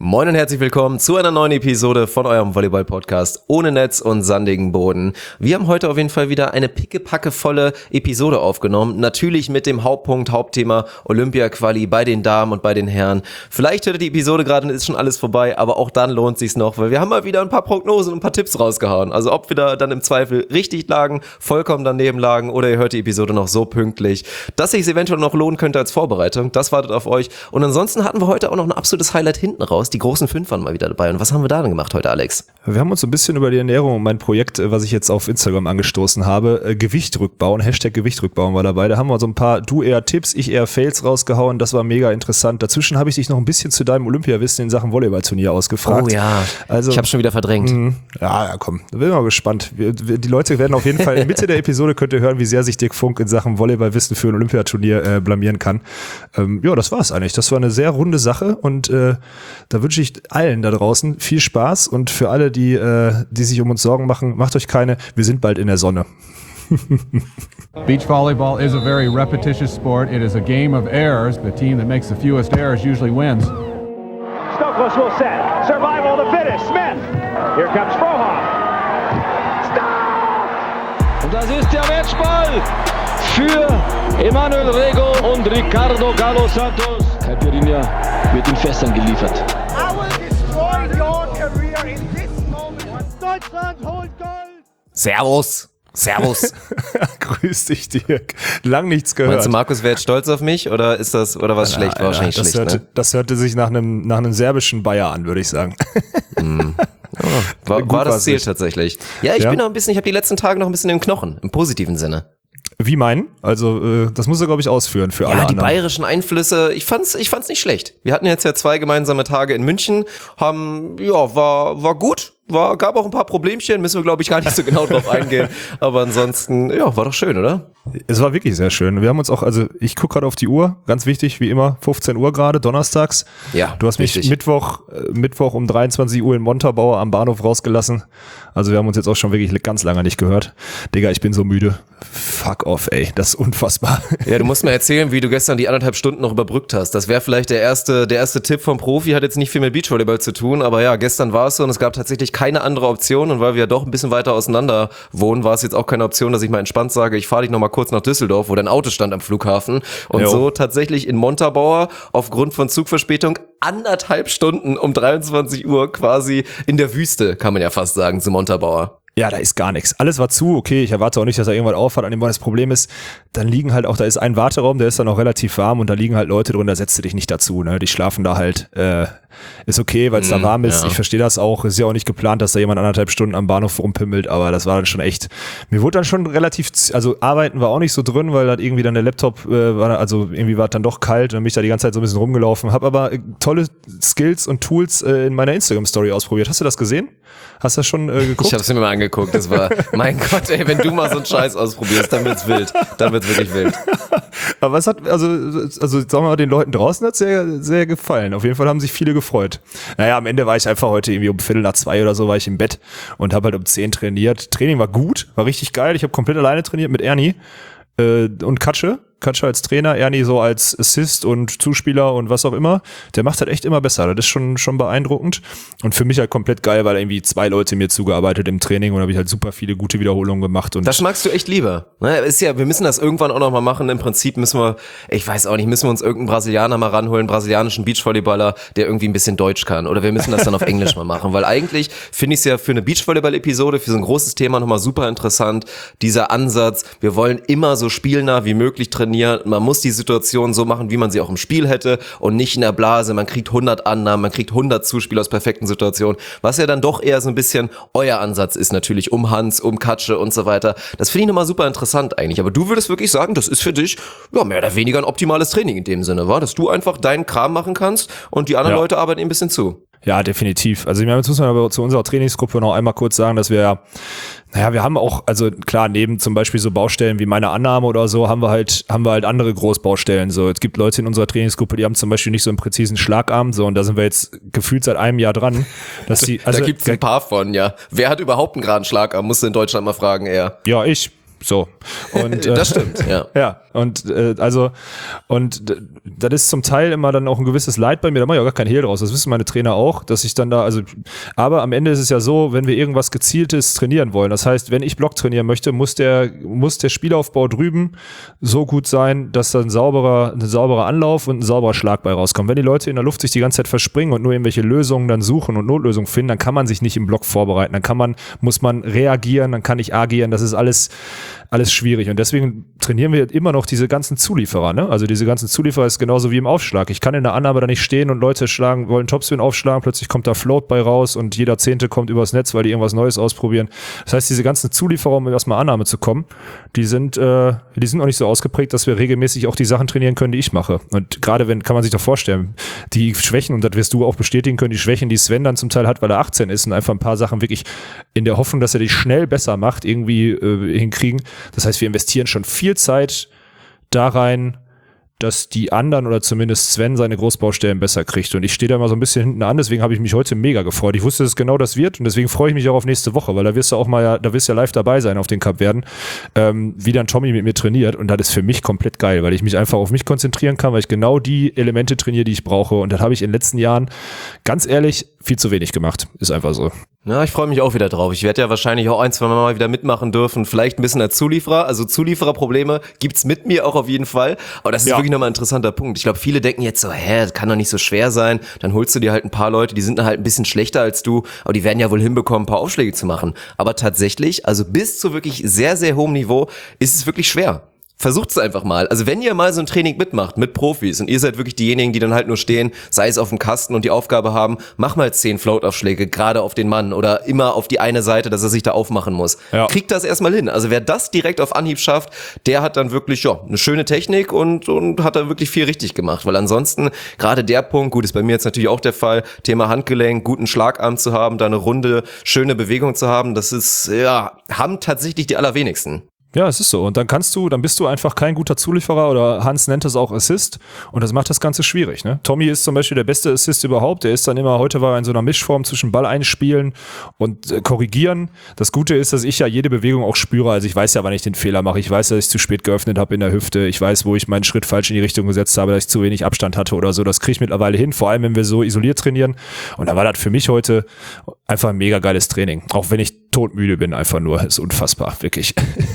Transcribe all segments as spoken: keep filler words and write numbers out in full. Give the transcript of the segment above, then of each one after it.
Moin und herzlich willkommen zu einer neuen Episode von eurem Volleyball-Podcast ohne Netz und sandigen Boden. Wir haben heute auf jeden Fall wieder eine pickepackevolle Episode aufgenommen. Natürlich mit dem Hauptpunkt, Hauptthema Olympia-Quali bei den Damen und bei den Herren. Vielleicht hört ihr die Episode gerade und ist schon alles vorbei, aber auch dann lohnt sich's noch, weil wir haben mal wieder ein paar Prognosen und ein paar Tipps rausgehauen. Also ob wir da dann im Zweifel richtig lagen, vollkommen daneben lagen oder ihr hört die Episode noch so pünktlich, dass sich's eventuell noch lohnen könnte als Vorbereitung. Das wartet auf euch. Und ansonsten hatten wir heute auch noch ein absolutes Highlight hinten raus. Die großen fünf waren mal wieder dabei. Und was haben wir da denn gemacht heute, Alex? Wir haben uns so ein bisschen über die Ernährung und mein Projekt, was ich jetzt auf Instagram angestoßen habe, äh, Gewicht rückbauen, Hashtag Gewicht rückbauen war dabei. Da haben wir so ein paar, du eher Tipps, ich eher Fails rausgehauen. Das war mega interessant. Dazwischen habe ich dich noch ein bisschen zu deinem Olympiawissen in Sachen Volleyballturnier ausgefragt. Oh ja, also, ich habe schon wieder verdrängt. Mh, ja, ja, komm, da bin ich mal gespannt. Wir, wir, die Leute werden auf jeden Fall in Mitte der Episode, könnt ihr hören, wie sehr sich Dirk Funk in Sachen Volleyballwissen für ein Olympiaturnier äh, blamieren kann. Ähm, ja, das war's eigentlich. Das war eine sehr runde Sache und äh, da wünsche ich allen da draußen viel Spaß und für alle, die, äh, die sich um uns Sorgen machen, macht euch keine, wir sind bald in der Sonne. Beach volleyball is a very repetitious sport. It is a game of errors. The team that makes the fewest errors usually wins. Stokos will set. Survival of the fittest. Smith. Here comes Frohoff. Stop! Und das ist der Matchball für Emanuel Rego und Ricardo Galo Santos. Caipirinha wird in Fässern geliefert. I will destroy your career in this moment. Deutschland holt Gold. Servus. Servus. Grüß dich, Dirk. Lang nichts gehört. Meinst du, Markus wäre jetzt stolz auf mich oder ist das, oder was schlecht? War wahrscheinlich das schlecht, hörte, ne? Das hörte sich nach einem, nach einem serbischen Bayer an, würde ich sagen. Mm. Oh, war, Gut war das Ziel nicht. tatsächlich. Ja, ich Ja? bin noch ein bisschen, ich habe die letzten Tage noch ein bisschen im Knochen, im positiven Sinne. Wie meinen? Also, äh, das muss er, glaube ich, ausführen für alle Ja, die anderen. bayerischen Einflüsse, ich fand's, ich fand's nicht schlecht. Wir hatten jetzt ja zwei gemeinsame Tage in München, haben, ja, war, war gut. War, gab auch ein paar Problemchen, müssen wir, glaube ich, gar nicht so genau drauf eingehen. Aber ansonsten, ja, war doch schön, oder? Es war wirklich sehr schön. Wir haben uns auch, also ich gucke gerade auf die Uhr, ganz wichtig, wie immer, fünfzehn Uhr gerade, donnerstags. Ja, Du hast mich richtig. Mittwoch, äh, Mittwoch um dreiundzwanzig Uhr in Montabaur am Bahnhof rausgelassen. Also wir haben uns jetzt auch schon wirklich ganz lange nicht gehört. Digga, ich bin so müde. Fuck off, ey. Das ist unfassbar. Ja, du musst mir erzählen, wie du gestern die anderthalb Stunden noch überbrückt hast. Das wäre vielleicht der erste, der erste Tipp vom Profi, hat jetzt nicht viel mit Beachvolleyball zu tun, aber ja, gestern war es so und es gab tatsächlich keine andere Option und weil wir ja doch ein bisschen weiter auseinander wohnen, war es jetzt auch keine Option, dass ich mal entspannt sage, ich fahre dich noch mal kurz nach Düsseldorf, wo dein Auto stand am Flughafen und Jo. so tatsächlich in Montabaur aufgrund von Zugverspätung anderthalb Stunden um dreiundzwanzig Uhr quasi in der Wüste, kann man ja fast sagen, zu Montabaur. Ja, da ist gar nichts. Alles war zu, okay, ich erwarte auch nicht, dass da irgendwas auffahrt an dem Morgen. Das Problem ist, dann liegen halt auch, da ist ein Warteraum, der ist dann auch relativ warm und da liegen halt Leute drin, da setzt du dich nicht dazu, ne? Die schlafen da halt, äh, ist okay, weil es da warm ist. ja. Ich verstehe das auch. Ist ja auch nicht geplant, dass da jemand anderthalb Stunden am Bahnhof rumpimmelt, aber das war dann schon echt, mir wurde dann schon relativ, also arbeiten war auch nicht so drin, weil dann irgendwie dann der Laptop, äh, war, also irgendwie war es dann doch kalt und dann bin ich da die ganze Zeit so ein bisschen rumgelaufen, habe aber äh, tolle Skills und Tools äh, in meiner Instagram-Story ausprobiert. Hast du das gesehen? Hast du das schon äh, geguckt? Ich hab's mir mal angeguckt, das war, mein Gott, ey, wenn du mal so einen Scheiß ausprobierst, dann wird's wild, dann wird's wirklich wild. Aber es hat, also, also sagen wir mal, den Leuten draußen hat sehr, sehr gefallen. Auf jeden Fall haben sich viele gefreut. Naja, am Ende war ich einfach heute irgendwie um Viertel nach zwei oder so war ich im Bett und habe halt um zehn trainiert. Training war gut, war richtig geil. Ich habe komplett alleine trainiert mit Ernie äh, und Katsche. Katsche als Trainer, Ernie so als Assist und Zuspieler und was auch immer. Der macht halt echt immer besser. Das ist schon, schon beeindruckend. Und für mich halt komplett geil, weil irgendwie zwei Leute mir zugearbeitet im Training und habe ich halt super viele gute Wiederholungen gemacht. Und Das magst du echt lieber. Ne, ist ja, wir müssen das irgendwann auch noch mal machen. Im Prinzip müssen wir, ich weiß auch nicht, müssen wir uns irgendeinen Brasilianer mal ranholen, brasilianischen Beachvolleyballer, der irgendwie ein bisschen Deutsch kann. Oder wir müssen das dann auf Englisch mal machen. Weil eigentlich finde ich es ja für eine Beachvolleyball-Episode, für so ein großes Thema nochmal super interessant. Dieser Ansatz, wir wollen immer so spielnah wie möglich trainieren. Man muss die Situation so machen, wie man sie auch im Spiel hätte und nicht in der Blase. Man kriegt hundert Annahmen, man kriegt hundert Zuspiele aus perfekten Situationen. Was ja dann doch eher so ein bisschen euer Ansatz ist natürlich, um Hans, um Katsche und so weiter. Das finde ich nochmal super interessant eigentlich. Aber du würdest wirklich sagen, das ist für dich ja mehr oder weniger ein optimales Training in dem Sinne, war, dass du einfach deinen Kram machen kannst und die anderen Ja. Leute arbeiten ein bisschen zu. Ja, definitiv. Also ich meine, jetzt muss man aber zu unserer Trainingsgruppe noch einmal kurz sagen, dass wir ja, naja, wir haben auch, also klar, neben zum Beispiel so Baustellen wie meine Annahme oder so, haben wir halt, haben wir halt andere Großbaustellen. So, es gibt Leute in unserer Trainingsgruppe, die haben zum Beispiel nicht so einen präzisen Schlagarm, so, und da sind wir jetzt gefühlt seit einem Jahr dran, dass die, also, da gibt's ein paar von, ja. Wer hat überhaupt einen geraden Schlagarm? Musst du in Deutschland mal fragen, eher. ja, ich. So. Und, äh, das stimmt, ja. Ja, und äh, also, und d- das ist zum Teil immer dann auch ein gewisses Leid bei mir, da mache ich auch gar kein Hehl draus, das wissen meine Trainer auch, dass ich dann da, also, aber am Ende ist es ja so, wenn wir irgendwas Gezieltes trainieren wollen, das heißt, wenn ich Block trainieren möchte, muss der, muss der Spielaufbau drüben so gut sein, dass da ein sauberer, ein sauberer Anlauf und ein sauberer Schlag bei rauskommt. Wenn die Leute in der Luft sich die ganze Zeit verspringen und nur irgendwelche Lösungen dann suchen und Notlösungen finden, dann kann man sich nicht im Block vorbereiten, dann kann man, muss man reagieren, dann kann ich agieren, das ist alles, alles schwierig. Und deswegen trainieren wir immer noch diese ganzen Zulieferer, ne? Also diese ganzen Zulieferer ist genauso wie im Aufschlag. Ich kann in der Annahme da nicht stehen und Leute schlagen, wollen Topspin aufschlagen, plötzlich kommt da Float bei raus und jeder Zehnte kommt übers Netz, weil die irgendwas Neues ausprobieren. Das heißt, diese ganzen Zulieferer, um erstmal Annahme zu kommen, die sind, äh, die sind auch nicht so ausgeprägt, dass wir regelmäßig auch die Sachen trainieren können, die ich mache. Und gerade wenn, kann man sich doch vorstellen, die Schwächen, und das wirst du auch bestätigen können, die Schwächen, die Sven dann zum Teil hat, weil er achtzehn ist und einfach ein paar Sachen wirklich in der Hoffnung, dass er die schnell besser macht, irgendwie äh, hinkriegen. Das heißt, wir investieren schon viel Zeit da rein, dass die anderen oder zumindest Sven seine Großbaustellen besser kriegt. Und ich stehe da mal so ein bisschen hinten an, deswegen habe ich mich heute mega gefreut. Ich wusste, dass genau das wird und deswegen freue ich mich auch auf nächste Woche, weil da wirst du auch mal, da wirst du ja live dabei sein auf den Cup werden, ähm, wie dann Tommy mit mir trainiert und das ist für mich komplett geil, weil ich mich einfach auf mich konzentrieren kann, weil ich genau die Elemente trainiere, die ich brauche und das habe ich in den letzten Jahren, ganz ehrlich, viel zu wenig gemacht. Ist einfach so. Ja, ich freue mich auch wieder drauf. Ich werde ja wahrscheinlich auch ein, zwei Mal wieder mitmachen dürfen. Vielleicht ein bisschen als Zulieferer. Also Zuliefererprobleme gibt's mit mir auch auf jeden Fall. Aber das ist ja. wirklich nochmal ein interessanter Punkt. Ich glaube, viele denken jetzt so, hä, das kann doch nicht so schwer sein. Dann holst du dir halt ein paar Leute, die sind dann halt ein bisschen schlechter als du. Aber die werden ja wohl hinbekommen, ein paar Aufschläge zu machen. Aber tatsächlich, also bis zu wirklich sehr, sehr hohem Niveau, ist es wirklich schwer. Versucht's einfach mal. Also wenn ihr mal so ein Training mitmacht mit Profis und ihr seid wirklich diejenigen, die dann halt nur stehen, sei es auf dem Kasten und die Aufgabe haben, mach mal zehn Float-Aufschläge gerade auf den Mann oder immer auf die eine Seite, dass er sich da aufmachen muss. Ja. Kriegt das erstmal hin. Also wer das direkt auf Anhieb schafft, der hat dann wirklich ja eine schöne Technik und und hat da wirklich viel richtig gemacht. Weil ansonsten gerade der Punkt, gut, ist bei mir jetzt natürlich auch der Fall, Thema Handgelenk, guten Schlagarm zu haben, da eine runde, schöne Bewegung zu haben, das ist, ja, haben tatsächlich die allerwenigsten. Ja, es ist so. Und dann kannst du, dann bist du einfach kein guter Zulieferer oder Hans nennt es auch Assist und das macht das Ganze schwierig, ne? Tommy ist zum Beispiel der beste Assist überhaupt. Der ist dann immer, heute war er in so einer Mischform zwischen Ball einspielen und äh, korrigieren. Das Gute ist, dass ich ja jede Bewegung auch spüre. Also ich weiß ja, wann ich den Fehler mache. Ich weiß, dass ich zu spät geöffnet habe in der Hüfte. Ich weiß, wo ich meinen Schritt falsch in die Richtung gesetzt habe, dass ich zu wenig Abstand hatte oder so. Das kriege ich mittlerweile hin, vor allem wenn wir so isoliert trainieren. Und da war das für mich heute einfach ein mega geiles Training. Auch wenn ich todmüde bin, einfach nur. Ist unfassbar, wirklich.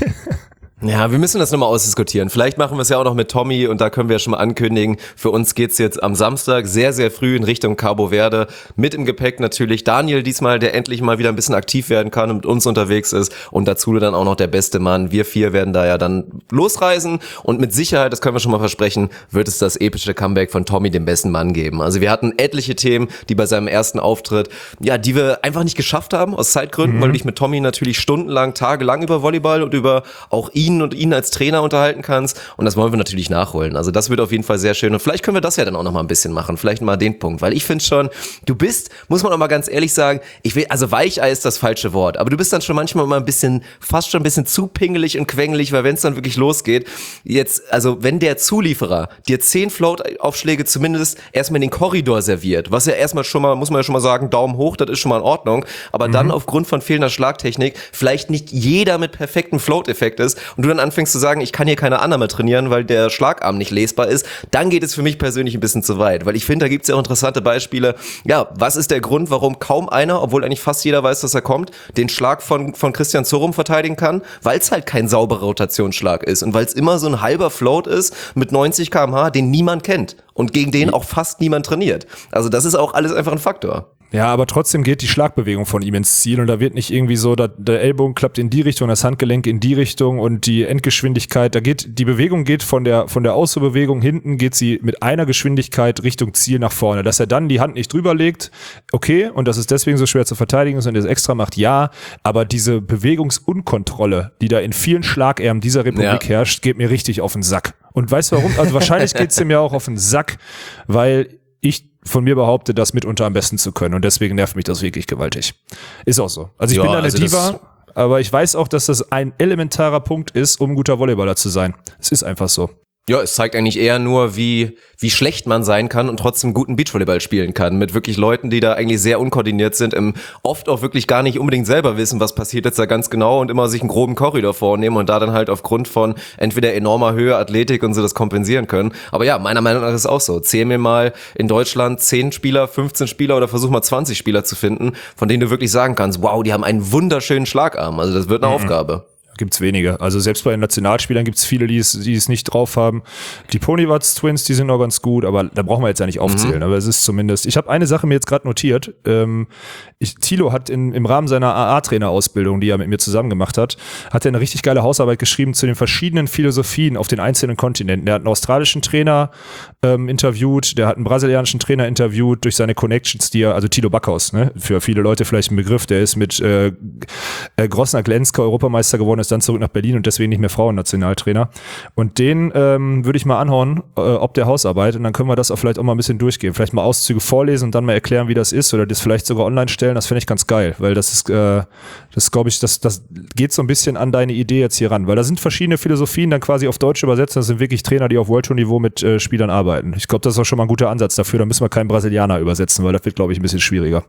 Ja, wir müssen das nochmal ausdiskutieren. Vielleicht machen wir es ja auch noch mit Tommy und da können wir ja schon mal ankündigen, für uns geht's jetzt am Samstag sehr, sehr früh in Richtung Cabo Verde. Mit im Gepäck natürlich Daniel diesmal, der endlich mal wieder ein bisschen aktiv werden kann und mit uns unterwegs ist und dazu dann auch noch der beste Mann. Wir vier werden da ja dann losreisen und mit Sicherheit, das können wir schon mal versprechen, wird es das epische Comeback von Tommy, dem besten Mann, geben. Also wir hatten etliche Themen, die bei seinem ersten Auftritt, ja, die wir einfach nicht geschafft haben aus Zeitgründen, mhm. weil du dich mit Tommy natürlich stundenlang, tagelang über Volleyball und über auch ihn und ihn als Trainer unterhalten kannst und das wollen wir natürlich nachholen. Also das wird auf jeden Fall sehr schön und vielleicht können wir das ja dann auch noch mal ein bisschen machen, vielleicht mal den Punkt, weil ich finde schon, du bist, muss man auch mal ganz ehrlich sagen, ich will, also Weichei ist das falsche Wort, aber du bist dann schon manchmal mal ein bisschen, fast schon ein bisschen zu pingelig und quengelig, weil wenn es dann wirklich losgeht, jetzt, also wenn der Zulieferer dir zehn Float-Aufschläge zumindest erstmal in den Korridor serviert, was ja erstmal schon mal, muss man ja schon mal sagen, Daumen hoch, das ist schon mal in Ordnung, aber mhm. dann aufgrund von fehlender Schlagtechnik vielleicht nicht jeder mit perfektem Float-Effekt ist und du dann anfängst zu sagen, ich kann hier keine Annahme trainieren, weil der Schlagarm nicht lesbar ist, dann geht es für mich persönlich ein bisschen zu weit, weil ich finde, da gibt es ja auch interessante Beispiele. Ja, was ist der Grund, warum kaum einer, obwohl eigentlich fast jeder weiß, dass er kommt, den Schlag von von Christian Zorum verteidigen kann? Weil es halt kein sauberer Rotationsschlag ist und weil es immer so ein halber Float ist mit neunzig Kilometer pro Stunde, den niemand kennt und gegen den auch fast niemand trainiert. Also das ist auch alles einfach ein Faktor. Ja, aber trotzdem geht die Schlagbewegung von ihm ins Ziel und da wird nicht irgendwie so, da, der Ellbogen klappt in die Richtung, das Handgelenk in die Richtung und die Endgeschwindigkeit, da geht, die Bewegung geht von der, von der Ausfuhrbewegung hinten, geht sie mit einer Geschwindigkeit Richtung Ziel nach vorne. Dass er dann die Hand nicht drüber legt, okay, und dass es deswegen so schwer zu verteidigen ist und er es extra macht, ja, aber diese Bewegungsunkontrolle, die da in vielen Schlagärmen dieser Republik ja. herrscht, geht mir richtig auf den Sack. Und weißt du warum? Also wahrscheinlich geht's ihm ja auch auf den Sack, weil ich von mir behaupte, das mitunter am besten zu können. Und deswegen nervt mich das wirklich gewaltig. Ist auch so. Also ich ja, bin eine also Diva, aber ich weiß auch, dass das ein elementarer Punkt ist, um ein guter Volleyballer zu sein. Es ist einfach so. Ja, es zeigt eigentlich eher nur, wie wie schlecht man sein kann und trotzdem guten Beachvolleyball spielen kann. Mit wirklich Leuten, die da eigentlich sehr unkoordiniert sind, im, oft auch wirklich gar nicht unbedingt selber wissen, was passiert jetzt da ganz genau und immer sich einen groben Korridor vornehmen und da dann halt aufgrund von entweder enormer Höhe, Athletik und so das kompensieren können. Aber ja, meiner Meinung nach ist es auch so. Zähl mir mal in Deutschland zehn Spieler, fünfzehn Spieler oder versuch mal zwanzig Spieler zu finden, von denen du wirklich sagen kannst, wow, die haben einen wunderschönen Schlagarm. Also das wird eine mhm. Aufgabe. Gibt's wenige. Also selbst bei den Nationalspielern gibt's viele, die es, die es nicht drauf haben. Die Ponywatz Twins, die sind noch ganz gut, aber da brauchen wir jetzt ja nicht aufzählen. Mhm. Aber es ist zumindest, ich habe eine Sache mir jetzt gerade notiert. Ähm, ich, Thilo hat in, im Rahmen seiner A A-Trainer-Ausbildung, die er mit mir zusammen gemacht hat, hat er eine richtig geile Hausarbeit geschrieben zu den verschiedenen Philosophien auf den einzelnen Kontinenten. Der hat einen australischen Trainer ähm, interviewt, der hat einen brasilianischen Trainer interviewt durch seine Connections, die er, also Thilo Backhaus, ne, für viele Leute vielleicht ein Begriff, der ist mit äh, äh, Grosner-Glenska Europameister geworden, ist dann zurück nach Berlin und deswegen nicht mehr Frauennationaltrainer. Und den ähm, würde ich mal anhauen, äh, ob der Hausarbeit, und dann können wir das auch vielleicht auch mal ein bisschen durchgehen. Vielleicht mal Auszüge vorlesen und dann mal erklären, wie das ist, oder das vielleicht sogar online stellen. Das finde ich ganz geil, weil das ist, äh, das glaube ich, das, das geht so ein bisschen an deine Idee jetzt hier ran, weil da sind verschiedene Philosophien dann quasi auf Deutsch übersetzt. Das sind wirklich Trainer, die auf World Tour Niveau mit äh, Spielern arbeiten. Ich glaube, das ist auch schon mal ein guter Ansatz dafür. Da müssen wir keinen Brasilianer übersetzen, weil das wird, glaube ich, ein bisschen schwieriger.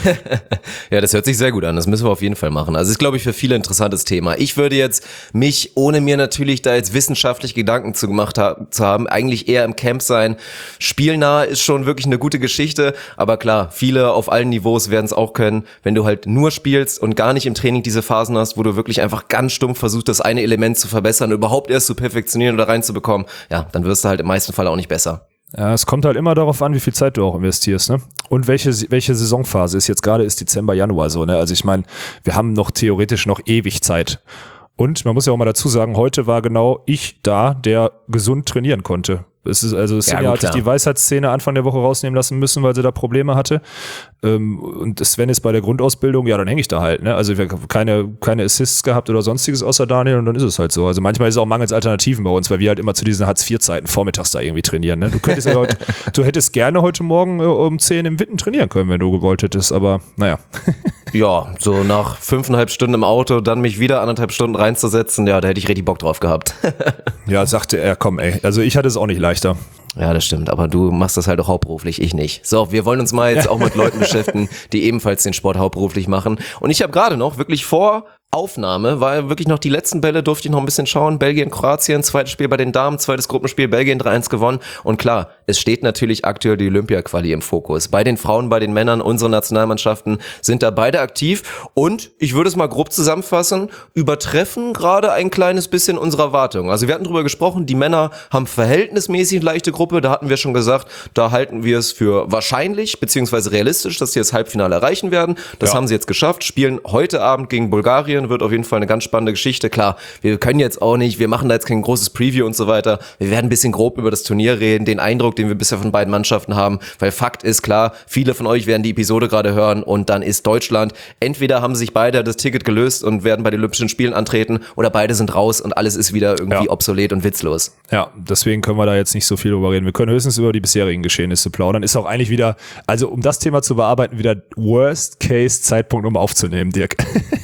Ja, das hört sich sehr gut an. Das müssen wir auf jeden Fall machen. Also ist, glaube ich, für viele ein interessantes Thema. Ich würde jetzt mich, ohne mir natürlich da jetzt wissenschaftlich Gedanken zu gemacht ha- zu haben, eigentlich eher im Camp sein. Spielnah ist schon wirklich eine gute Geschichte, aber klar, viele auf allen Niveaus werden es auch können, wenn du halt nur spielst und gar nicht im Training diese Phasen hast, wo du wirklich einfach ganz stumpf versuchst, das eine Element zu verbessern, überhaupt erst zu perfektionieren oder reinzubekommen, ja, dann wirst du halt im meisten Fall auch nicht besser. Ja, es kommt halt immer darauf an, wie viel Zeit du auch investierst, ne? Und welche welche Saisonphase ist jetzt gerade, ist Dezember, Januar so, ne? Also ich meine, wir haben noch theoretisch noch ewig Zeit. Und man muss ja auch mal dazu sagen, heute war genau ich da, der gesund trainieren konnte. Es ist, also Svenja ja, hat sich die Weisheitsszene Anfang der Woche rausnehmen lassen müssen, weil sie da Probleme hatte. Und Sven ist bei der Grundausbildung, ja, dann hänge ich da halt, ne? Also wir haben keine, keine Assists gehabt oder sonstiges außer Daniel und dann ist es halt so. Also manchmal ist es auch mangels Alternativen bei uns, weil wir halt immer zu diesen Hartz vier Zeiten vormittags da irgendwie trainieren, ne? Du könntest ja heute, du hättest gerne heute Morgen äh, um zehn im Witten trainieren können, wenn du gewollt hättest, aber naja. Ja, so nach fünfeinhalb Stunden im Auto, dann mich wieder anderthalb Stunden reinzusetzen, ja, da hätte ich richtig Bock drauf gehabt. Ja, sagte er, komm ey, also ich hatte es auch nicht leichter. Ja, das stimmt, aber du machst das halt auch hauptberuflich, ich nicht. So, wir wollen uns mal jetzt auch mit Leuten beschäftigen, die ebenfalls den Sport hauptberuflich machen. Und ich habe gerade noch wirklich vor Aufnahme, weil wirklich noch die letzten Bälle durfte ich noch ein bisschen schauen. Belgien, Kroatien, zweites Spiel bei den Damen, zweites Gruppenspiel, Belgien drei eins gewonnen. Und klar, es steht natürlich aktuell die Olympia-Quali im Fokus. Bei den Frauen, bei den Männern, unsere Nationalmannschaften sind da beide aktiv. Und ich würde es mal grob zusammenfassen, übertreffen gerade ein kleines bisschen unsere Erwartungen. Also wir hatten drüber gesprochen, die Männer haben verhältnismäßig leichte Gruppe. Da hatten wir schon gesagt, da halten wir es für wahrscheinlich beziehungsweise realistisch, dass sie das Halbfinale erreichen werden. Das ja. haben sie jetzt geschafft, spielen heute Abend gegen Bulgarien. Wird auf jeden Fall eine ganz spannende Geschichte. Klar, wir können jetzt auch nicht, wir machen da jetzt kein großes Preview und so weiter. Wir werden ein bisschen grob über das Turnier reden, den Eindruck, den wir bisher von beiden Mannschaften haben, weil Fakt ist klar, viele von euch werden die Episode gerade hören und dann ist Deutschland, entweder haben sich beide das Ticket gelöst und werden bei den Olympischen Spielen antreten oder beide sind raus und alles ist wieder irgendwie ja. obsolet und witzlos. Ja, deswegen können wir da jetzt nicht so viel drüber reden. Wir können höchstens über die bisherigen Geschehnisse plaudern. Ist auch eigentlich wieder, also um das Thema zu bearbeiten, wieder Worst-Case-Zeitpunkt, um aufzunehmen, Dirk.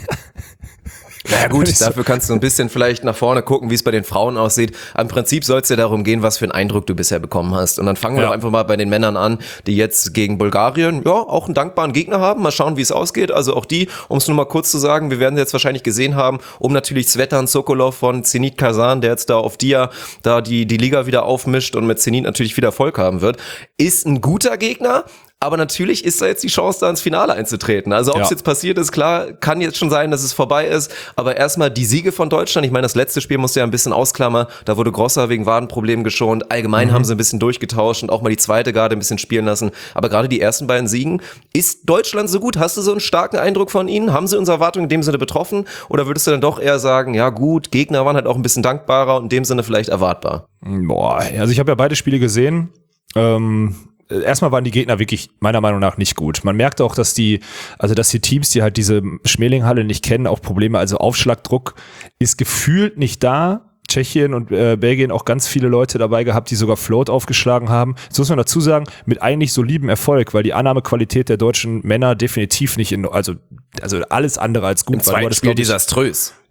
Naja gut, dafür kannst du ein bisschen vielleicht nach vorne gucken, wie es bei den Frauen aussieht. Im Prinzip soll es ja darum gehen, was für einen Eindruck du bisher bekommen hast. Und dann fangen wir ja. doch einfach mal bei den Männern an, die jetzt gegen Bulgarien ja auch einen dankbaren Gegner haben. Mal schauen, wie es ausgeht. Also auch die, um es nur mal kurz zu sagen, wir werden sie jetzt wahrscheinlich gesehen haben, um natürlich Svetan Sokolov von Zenit Kasan, der jetzt da auf Dia da die, die Liga wieder aufmischt und mit Zenit natürlich wieder Erfolg haben wird, ist ein guter Gegner. Aber natürlich ist da jetzt die Chance, da ins Finale einzutreten. Also ob es ja. jetzt passiert ist, klar, kann jetzt schon sein, dass es vorbei ist. Aber erstmal die Siege von Deutschland. Ich meine, das letzte Spiel musste ja ein bisschen ausklammern. Da wurde Grosser wegen Wadenproblemen geschont. Allgemein mhm. haben sie ein bisschen durchgetauscht und auch mal die zweite Garde ein bisschen spielen lassen. Aber gerade die ersten beiden Siegen. Ist Deutschland so gut? Hast du so einen starken Eindruck von ihnen? Haben sie unsere Erwartungen in dem Sinne betroffen? Oder würdest du dann doch eher sagen, ja gut, Gegner waren halt auch ein bisschen dankbarer und in dem Sinne vielleicht erwartbar? Boah, also ich habe ja beide Spiele gesehen. Ähm Erstmal waren die Gegner wirklich meiner Meinung nach nicht gut. Man merkt auch, dass die, also dass die Teams, die halt diese Schmelinghalle nicht kennen, auch Probleme, also Aufschlagdruck ist gefühlt nicht da. Tschechien und äh, Belgien auch ganz viele Leute dabei gehabt, die sogar Float aufgeschlagen haben. Das muss man dazu sagen, mit eigentlich solidem Erfolg, weil die Annahmequalität der deutschen Männer definitiv nicht in, also, also alles andere als gut. Im zweiten Spiel desaströs.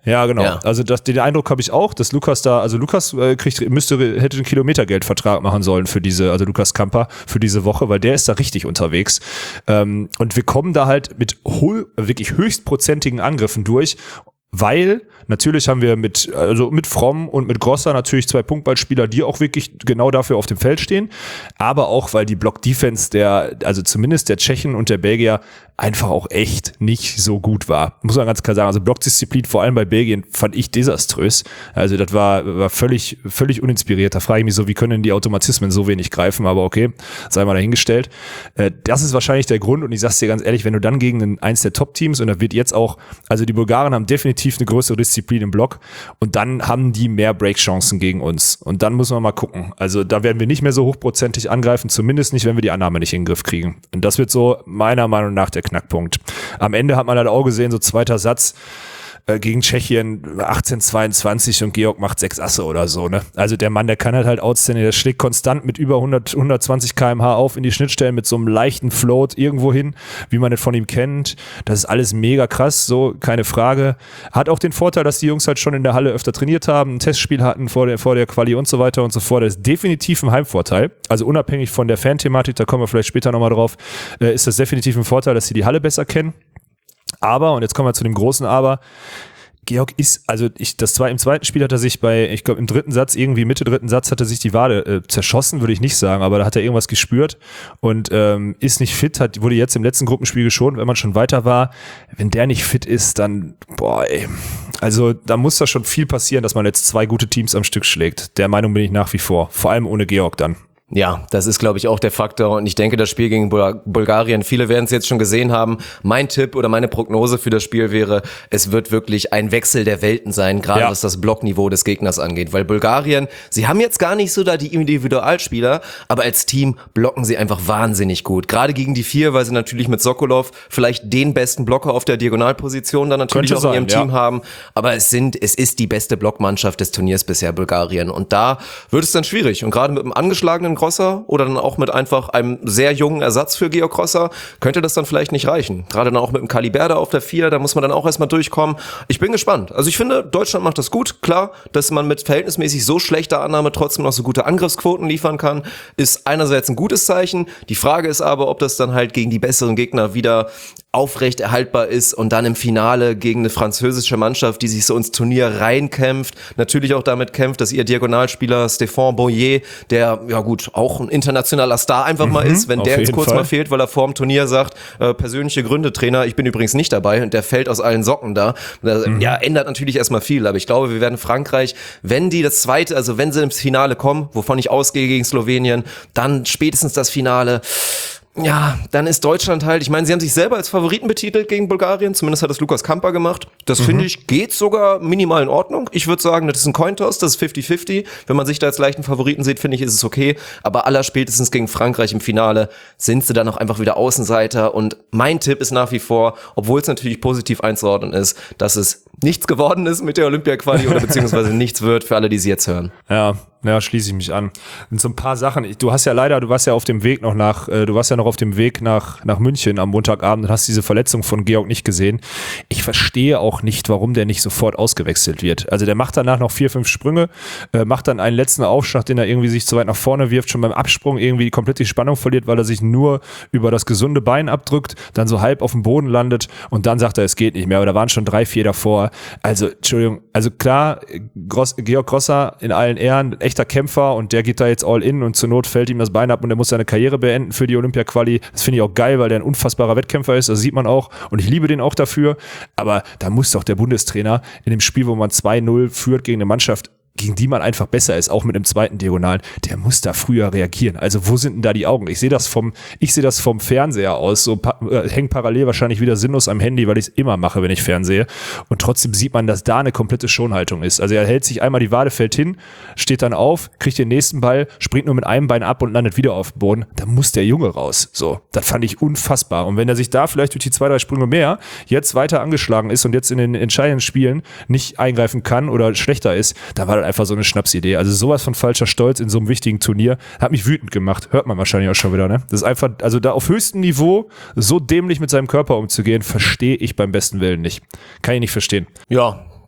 Ja, genau. Ja. Also das, den Eindruck habe ich auch, dass Lukas da, also Lukas äh, kriegt, müsste, hätte einen Kilometergeldvertrag machen sollen für diese, also Lukas Kamper für diese Woche, weil der ist da richtig unterwegs. Ähm, und wir kommen da halt mit ho- wirklich höchstprozentigen Angriffen durch. Weil natürlich haben wir mit, also mit Fromm und mit Grosser natürlich zwei Punktballspieler, die auch wirklich genau dafür auf dem Feld stehen. Aber auch, weil die Block-Defense der, also zumindest der Tschechen und der Belgier einfach auch echt nicht so gut war. Muss man ganz klar sagen. Also Blockdisziplin, vor allem bei Belgien, fand ich desaströs. Also das war, war völlig, völlig uninspiriert. Da frage ich mich so, wie können die Automatismen so wenig greifen? Aber okay, sei mal dahingestellt. Das ist wahrscheinlich der Grund. Und ich sag's dir ganz ehrlich, wenn du dann gegen eins der Top-Teams, und da wird jetzt auch, also die Bulgaren haben definitiv eine größere Disziplin im Block und dann haben die mehr Breakchancen gegen uns. Und dann müssen wir mal gucken. Also da werden wir nicht mehr so hochprozentig angreifen, zumindest nicht, wenn wir die Annahme nicht in den Griff kriegen. Und das wird so meiner Meinung nach der Knackpunkt. Am Ende hat man halt auch gesehen, so zweiter Satz äh, gegen Tschechien achtzehn zweiundzwanzig und Georg macht sechs Asse oder so, ne? Also der Mann, der kann halt halt outstanding, der schlägt konstant mit über hundert, hundertzwanzig Kilometer pro Stunde auf in die Schnittstellen mit so einem leichten Float irgendwo hin, wie man das von ihm kennt. Das ist alles mega krass, so, keine Frage. Hat auch den Vorteil, dass die Jungs halt schon in der Halle öfter trainiert haben, ein Testspiel hatten vor der, vor der Quali und so weiter und so fort. Das ist definitiv ein Heimvorteil. Also unabhängig von der Fan-Thematik, da kommen wir vielleicht später nochmal drauf, äh, ist das definitiv ein Vorteil, dass sie die Halle besser kennen. Aber, und jetzt kommen wir zu dem großen Aber, Georg ist, also ich, das war im zweiten Spiel hat er sich bei, ich glaube im dritten Satz, irgendwie Mitte dritten Satz hat er sich die Wade äh, zerschossen, würde ich nicht sagen, aber da hat er irgendwas gespürt und ähm, ist nicht fit, hat, wurde jetzt im letzten Gruppenspiel geschont, wenn man schon weiter war. Wenn der nicht fit ist, dann, boah ey, also da muss da schon viel passieren, dass man jetzt zwei gute Teams am Stück schlägt. Der Meinung bin ich nach wie vor, vor allem ohne Georg dann. Ja, das ist, glaube ich, auch der Faktor. Und ich denke, das Spiel gegen Bul- Bulgarien, viele werden es jetzt schon gesehen haben. Mein Tipp oder meine Prognose für das Spiel wäre, es wird wirklich ein Wechsel der Welten sein, gerade ja. was das Blockniveau des Gegners angeht. Weil Bulgarien, sie haben jetzt gar nicht so da die Individualspieler, aber als Team blocken sie einfach wahnsinnig gut. Gerade gegen die vier, weil sie natürlich mit Sokolov vielleicht den besten Blocker auf der Diagonalposition dann natürlich Könnte auch in ihrem sein, Team ja. haben. Aber es sind, es ist die beste Blockmannschaft des Turniers bisher, Bulgarien. Und da wird es dann schwierig. Und gerade mit einem angeschlagenen Grosser oder dann auch mit einfach einem sehr jungen Ersatz für Georg Grosser könnte das dann vielleicht nicht reichen. Gerade dann auch mit dem Kaliberda auf der vier, da muss man dann auch erstmal durchkommen. Ich bin gespannt. Also ich finde, Deutschland macht das gut. Klar, dass man mit verhältnismäßig so schlechter Annahme trotzdem noch so gute Angriffsquoten liefern kann, ist einerseits ein gutes Zeichen. Die Frage ist aber, ob das dann halt gegen die besseren Gegner wieder aufrecht erhaltbar ist und dann im Finale gegen eine französische Mannschaft, die sich so ins Turnier reinkämpft, natürlich auch damit kämpft, dass ihr Diagonalspieler Stéphane Boyer, der ja gut auch ein internationaler Star einfach mhm, mal ist, wenn der jetzt kurz Fall. mal fehlt, weil er vor dem Turnier sagt, äh, persönliche Gründe, Trainer, ich bin übrigens nicht dabei und der fällt aus allen Socken da. Das, mhm. Ja, ändert natürlich erstmal viel, aber ich glaube, wir werden Frankreich, wenn die das zweite, also wenn sie ins Finale kommen, wovon ich ausgehe gegen Slowenien, dann spätestens das Finale. Ja, dann ist Deutschland halt, ich meine, sie haben sich selber als Favoriten betitelt gegen Bulgarien, zumindest hat das Lukas Kamper gemacht. Das mhm. finde ich, geht sogar minimal in Ordnung. Ich würde sagen, das ist ein Cointoss, das ist fifty fifty. Wenn man sich da als leichten Favoriten sieht, finde ich, ist es okay. Aber allerspätestens gegen Frankreich im Finale sind sie dann auch einfach wieder Außenseiter. Und mein Tipp ist nach wie vor, obwohl es natürlich positiv einzuordnen ist, dass es nichts geworden ist mit der Olympia-Quali oder beziehungsweise nichts wird für alle, die sie jetzt hören. Ja, ja, schließe ich mich an. Und so ein paar Sachen. Du hast ja leider, du warst ja auf dem Weg noch nach, äh, du warst ja noch auf dem Weg nach, nach München am Montagabend und hast diese Verletzung von Georg nicht gesehen. Ich verstehe auch nicht, warum der nicht sofort ausgewechselt wird. Also der macht danach noch vier, fünf Sprünge, äh, macht dann einen letzten Aufschlag, den er irgendwie sich zu weit nach vorne wirft, schon beim Absprung irgendwie komplett die Spannung verliert, weil er sich nur über das gesunde Bein abdrückt, dann so halb auf dem Boden landet und dann sagt er, es geht nicht mehr. Aber da waren schon drei, vier davor. Also, Entschuldigung, also klar, Gross, Georg Grosser in allen Ehren, echter Kämpfer und der geht da jetzt all in und zur Not fällt ihm das Bein ab und er muss seine Karriere beenden für die Olympia-Quali. Das finde ich auch geil, weil der ein unfassbarer Wettkämpfer ist, das sieht man auch und ich liebe den auch dafür, aber da muss doch der Bundestrainer in dem Spiel, wo man zwei null führt gegen eine Mannschaft, gegen die man einfach besser ist, auch mit dem zweiten Diagonalen, der muss da früher reagieren. Also wo sind denn da die Augen? Ich sehe das vom, ich sehe das vom Fernseher aus, so pa- äh, hängt parallel wahrscheinlich wieder sinnlos am Handy, weil ich es immer mache, wenn ich fernsehe. Und trotzdem sieht man, dass da eine komplette Schonhaltung ist. Also er hält sich einmal die Wade, fällt hin, steht dann auf, kriegt den nächsten Ball, springt nur mit einem Bein ab und landet wieder auf dem Boden. Da muss der Junge raus. So, das fand ich unfassbar. Und wenn er sich da vielleicht durch die zwei, drei Sprünge mehr jetzt weiter angeschlagen ist und jetzt in den entscheidenden Spielen nicht eingreifen kann oder schlechter ist, dann war das einfach so eine Schnapsidee. Also sowas von falscher Stolz in so einem wichtigen Turnier hat mich wütend gemacht. Hört man wahrscheinlich auch schon wieder, ne? Das ist einfach, also da auf höchstem Niveau so dämlich mit seinem Körper umzugehen, verstehe ich beim besten Willen nicht. Kann ich nicht verstehen. Ja,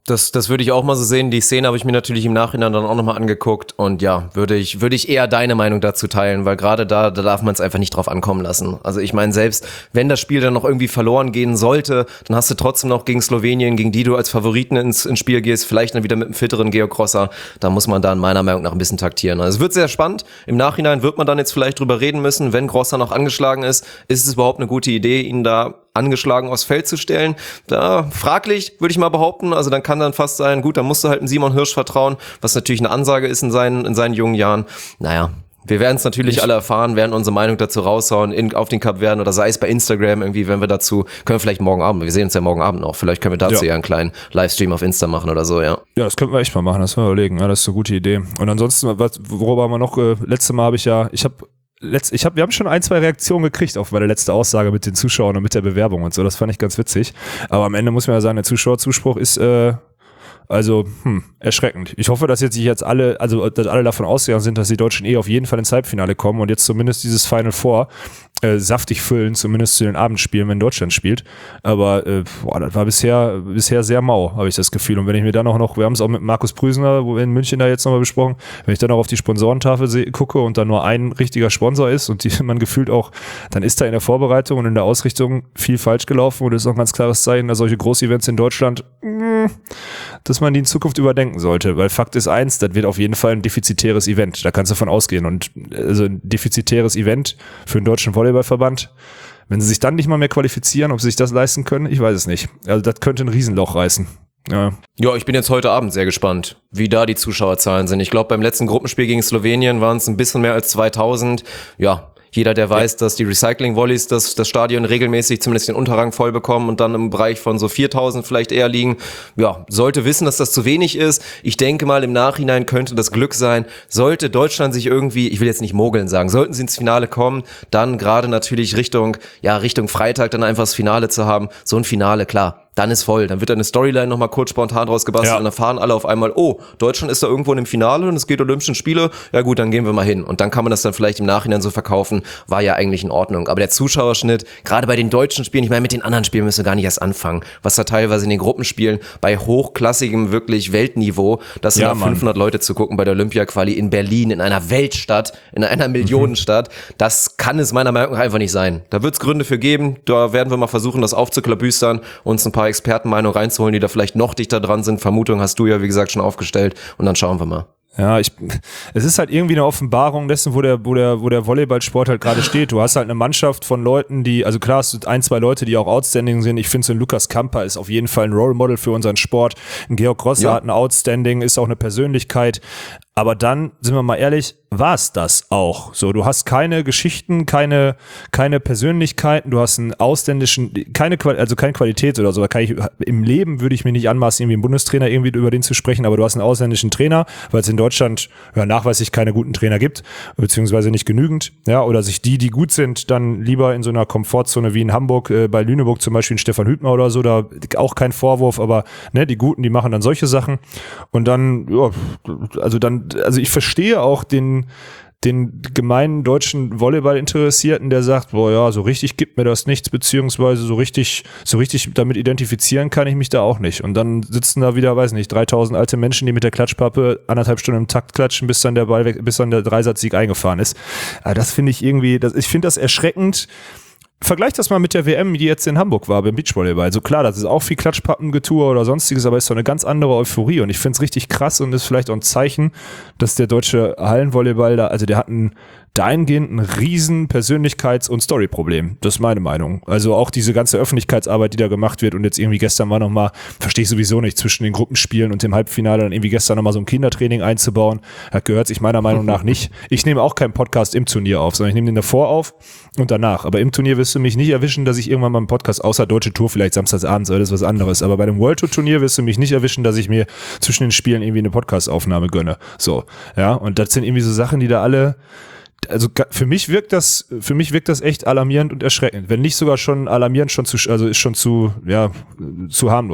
Das, das würde ich auch mal so sehen. Die Szene habe ich mir natürlich im Nachhinein dann auch nochmal angeguckt und ja, würde ich, würde ich eher deine Meinung dazu teilen, weil gerade da, da darf man es einfach nicht drauf ankommen lassen. Also ich meine, selbst wenn das Spiel dann noch irgendwie verloren gehen sollte, dann hast du trotzdem noch gegen Slowenien, gegen die du als Favoriten ins, ins Spiel gehst, vielleicht dann wieder mit einem fitteren Georg Rosser. Da muss man dann meiner Meinung nach ein bisschen taktieren. Also es wird sehr spannend. Im Nachhinein wird man dann jetzt vielleicht drüber reden müssen, wenn Rosser noch angeschlagen ist, ist es überhaupt eine gute Idee, ihn da angeschlagen aufs Feld zu stellen. Da fraglich, würde ich mal behaupten. Also dann kann dann fast sein, gut, dann musst du halt einem Simon Hirsch vertrauen, was natürlich eine Ansage ist in seinen, in seinen jungen Jahren. Naja, wir werden es natürlich ich alle erfahren, werden unsere Meinung dazu raushauen, in, auf den Cup werden oder sei es bei Instagram irgendwie, wenn wir dazu, können wir vielleicht morgen Abend, wir sehen uns ja morgen Abend noch, vielleicht können wir dazu ja, ja einen kleinen Livestream auf Insta machen oder so, ja. Ja, das könnten wir echt mal machen, das können wir überlegen, ja, das ist eine gute Idee. Und ansonsten, was, worüber haben wir noch, äh, letztes Mal habe ich ja, ich habe Letzt, ich hab, wir haben schon ein, zwei Reaktionen gekriegt auf meine letzte Aussage mit den Zuschauern und mit der Bewerbung und so. Das fand ich ganz witzig. Aber am Ende muss man ja sagen, der Zuschauerzuspruch ist äh, also hm, erschreckend. Ich hoffe, dass jetzt sich jetzt alle, also dass alle davon ausgegangen sind, dass die Deutschen eh auf jeden Fall ins Halbfinale kommen und jetzt zumindest dieses Final Four äh, saftig füllen, zumindest zu den Abendspielen, wenn Deutschland spielt. Aber äh, boah, das war bisher bisher sehr mau, habe ich das Gefühl. Und wenn ich mir dann auch noch, wir haben es auch mit Markus Prüsener, wo wir in München da jetzt nochmal besprochen, wenn ich dann auch auf die Sponsorentafel seh, gucke und da nur ein richtiger Sponsor ist und die man gefühlt auch, dann ist da in der Vorbereitung und in der Ausrichtung viel falsch gelaufen und das ist auch ein ganz klares Zeichen, dass solche Großevents in Deutschland, mh, dass man die in Zukunft überdenken sollte, weil Fakt ist eins, das wird auf jeden Fall ein defizitäres Event, da kannst du von ausgehen und also ein defizitäres Event für einen deutschen Volleyballverband, wenn sie sich dann nicht mal mehr qualifizieren, ob sie sich das leisten können, ich weiß es nicht. Also das könnte ein Riesenloch reißen. Ja. Ja, ich bin jetzt heute Abend sehr gespannt, wie da die Zuschauerzahlen sind. Ich glaube, beim letzten Gruppenspiel gegen Slowenien waren es ein bisschen mehr als zweitausend. Ja, jeder, der weiß, ja, dass die Recycling-Volleys das, das Stadion regelmäßig zumindest den Unterrang voll bekommen und dann im Bereich von so viertausend vielleicht eher liegen, ja, sollte wissen, dass das zu wenig ist. Ich denke mal, im Nachhinein könnte das Glück sein, sollte Deutschland sich irgendwie, ich will jetzt nicht mogeln sagen, sollten sie ins Finale kommen, dann gerade natürlich Richtung, ja, Richtung Freitag dann einfach das Finale zu haben. So ein Finale, klar, dann ist voll. Dann wird eine Storyline nochmal kurz spontan draus gebastelt, ja, und dann fahren alle auf einmal, oh, Deutschland ist da irgendwo in dem Finale und es geht Olympischen Spiele, ja gut, dann gehen wir mal hin. Und dann kann man das dann vielleicht im Nachhinein so verkaufen, war ja eigentlich in Ordnung. Aber der Zuschauerschnitt, gerade bei den deutschen Spielen, ich meine, mit den anderen Spielen müssen wir gar nicht erst anfangen, was da teilweise in den Gruppenspielen bei hochklassigem, wirklich Weltniveau, das sind ja, da fünfhundert Leute zu gucken bei der Olympia-Quali in Berlin, in einer Weltstadt, in einer Millionenstadt, mhm. das kann es meiner Meinung nach einfach nicht sein. Da wird es Gründe für geben, da werden wir mal versuchen, das aufzuklabüstern, uns ein paar Expertenmeinung reinzuholen, die da vielleicht noch dichter dran sind. Vermutung hast du ja, wie gesagt, schon aufgestellt und dann schauen wir mal. Ja, ich, es ist halt irgendwie eine Offenbarung dessen, wo der, wo der, wo der Volleyballsport halt gerade steht. Du hast halt eine Mannschaft von Leuten, die, also klar, hast du ein, zwei Leute, die auch outstanding sind. Ich finde so ein Lukas Kamper ist auf jeden Fall ein Role Model für unseren Sport. Ein Georg Rosser ja. hat ein Outstanding, ist auch eine Persönlichkeit. Aber dann, sind wir mal ehrlich, war es das auch. So, du hast keine Geschichten, keine, keine Persönlichkeiten, du hast einen ausländischen, keine, also keine Qualität oder so. Kann ich, im Leben würde ich mir nicht anmaßen, irgendwie einen Bundestrainer irgendwie über den zu sprechen, aber du hast einen ausländischen Trainer, weil es in Deutschland ja, nachweislich keine guten Trainer gibt, beziehungsweise nicht genügend, ja, oder sich die, die gut sind, dann lieber in so einer Komfortzone wie in Hamburg, äh, bei Lüneburg zum Beispiel, Stefan Hübner oder so, da auch kein Vorwurf, aber ne, die Guten, die machen dann solche Sachen und dann, ja, also dann also ich verstehe auch den, den gemeinen deutschen Volleyball-Interessierten, der sagt, boah ja, so richtig gibt mir das nichts, beziehungsweise so richtig, so richtig damit identifizieren kann ich mich da auch nicht. Und dann sitzen da wieder, weiß nicht, dreitausend alte Menschen, die mit der Klatschpappe anderthalb Stunden im Takt klatschen, bis dann der Ball weg, bis dann der Dreisatzsieg eingefahren ist. Aber das finde ich irgendwie, das, ich finde das erschreckend. Vergleich das mal mit der W M, die jetzt in Hamburg war, beim Beachvolleyball. Also klar, das ist auch viel Klatschpappengetue oder sonstiges, aber ist doch eine ganz andere Euphorie und ich finde es richtig krass und ist vielleicht auch ein Zeichen, dass der deutsche Hallenvolleyball da, also der hat ein dahingehend ein riesen Persönlichkeits- und Story-Problem. Das ist meine Meinung. Also auch diese ganze Öffentlichkeitsarbeit, die da gemacht wird und jetzt irgendwie gestern war nochmal, verstehe ich sowieso nicht, zwischen den Gruppenspielen und dem Halbfinale dann irgendwie gestern nochmal so ein Kindertraining einzubauen, das gehört sich meiner Meinung nach nicht. Ich nehme auch keinen Podcast im Turnier auf, sondern ich nehme den davor auf und danach. Aber im Turnier wirst du mich nicht erwischen, dass ich irgendwann mal einen Podcast, außer Deutsche Tour, vielleicht samstagsabends oder das ist was anderes. Aber bei dem World Tour Turnier wirst du mich nicht erwischen, dass ich mir zwischen den Spielen irgendwie eine Podcast-Aufnahme gönne. So, ja, und das sind irgendwie so Sachen, die da alle, also für mich wirkt das, für mich wirkt das echt alarmierend und erschreckend. Wenn nicht sogar schon alarmierend, schon zu, also ist schon zu, ja, zu harmlos.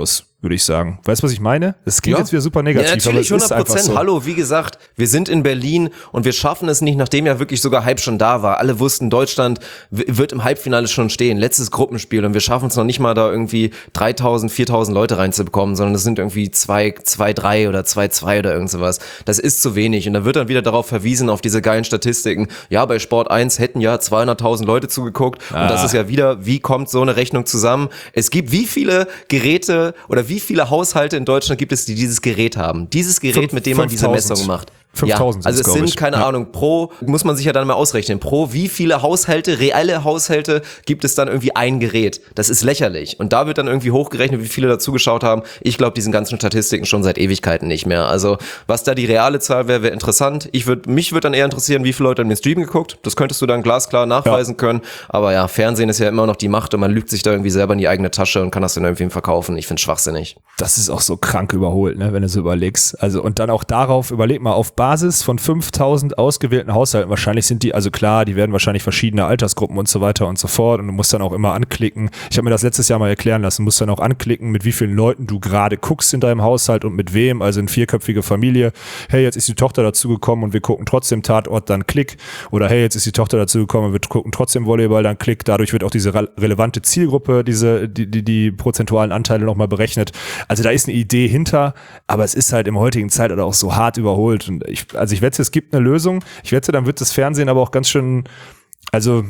würde ich sagen. Weißt du, was ich meine? Das klingt Ja. jetzt wieder super negativ, Ja, natürlich, aber es ist hundert Prozent. einfach so. Hallo, wie gesagt, wir sind in Berlin und wir schaffen es nicht, nachdem ja wirklich sogar Hype schon da war. Alle wussten, Deutschland w- wird im Halbfinale schon stehen. Letztes Gruppenspiel und wir schaffen es noch nicht mal da irgendwie dreitausend, viertausend Leute reinzubekommen, sondern es sind irgendwie zwei, zwei, drei oder zwei, zwei oder irgend sowas. Das ist zu wenig und da wird dann wieder darauf verwiesen, auf diese geilen Statistiken. Ja, bei Sport eins hätten ja zweihunderttausend Leute zugeguckt und Ah. das ist ja wieder, wie kommt so eine Rechnung zusammen? Es gibt wie viele Geräte oder wie viele Haushalte in Deutschland gibt es, die dieses Gerät haben? Dieses Gerät, Fünf- mit dem man diese fünftausend. Messung macht. fünftausend Ja, also sind's, es glaub sind, ich. keine Ja. Ahnung, pro, muss man sich ja dann mal ausrechnen, pro wie viele Haushalte, reelle Haushalte gibt es dann irgendwie ein Gerät? Das ist lächerlich. Und da wird dann irgendwie hochgerechnet, wie viele dazu geschaut haben. Ich glaube, diesen ganzen Statistiken schon seit Ewigkeiten nicht mehr. Also was da die reale Zahl wäre, wäre interessant. Ich würd, mich würde dann eher interessieren, wie viele Leute haben den Stream geguckt. Das könntest du dann glasklar nachweisen können. Aber ja, Fernsehen ist ja immer noch die Macht und man lügt sich da irgendwie selber in die eigene Tasche und kann das dann irgendwie verkaufen. Ich finde es schwachsinnig. Das ist auch so krank überholt, ne, wenn du so überlegst. Also, und dann auch darauf, überleg mal, auf Basis von fünftausend ausgewählten Haushalten, wahrscheinlich sind die, also klar, die werden wahrscheinlich verschiedene Altersgruppen und so weiter und so fort und du musst dann auch immer anklicken. Ich habe mir das letztes Jahr mal erklären lassen, du musst dann auch anklicken, mit wie vielen Leuten du gerade guckst in deinem Haushalt und mit wem, also eine vierköpfige Familie. Hey, jetzt ist die Tochter dazugekommen und wir gucken trotzdem Tatort, dann Klick. Oder hey, jetzt ist die Tochter dazugekommen und wir gucken trotzdem Volleyball, dann Klick. Dadurch wird auch diese re- relevante Zielgruppe, diese, die, die, die prozentualen Anteile nochmal berechnet. Also da ist eine Idee hinter, aber es ist halt im heutigen Zeitalter auch so hart überholt. Und ich, also ich wette, es gibt eine Lösung. Ich wette, dann wird das Fernsehen aber auch ganz schön, also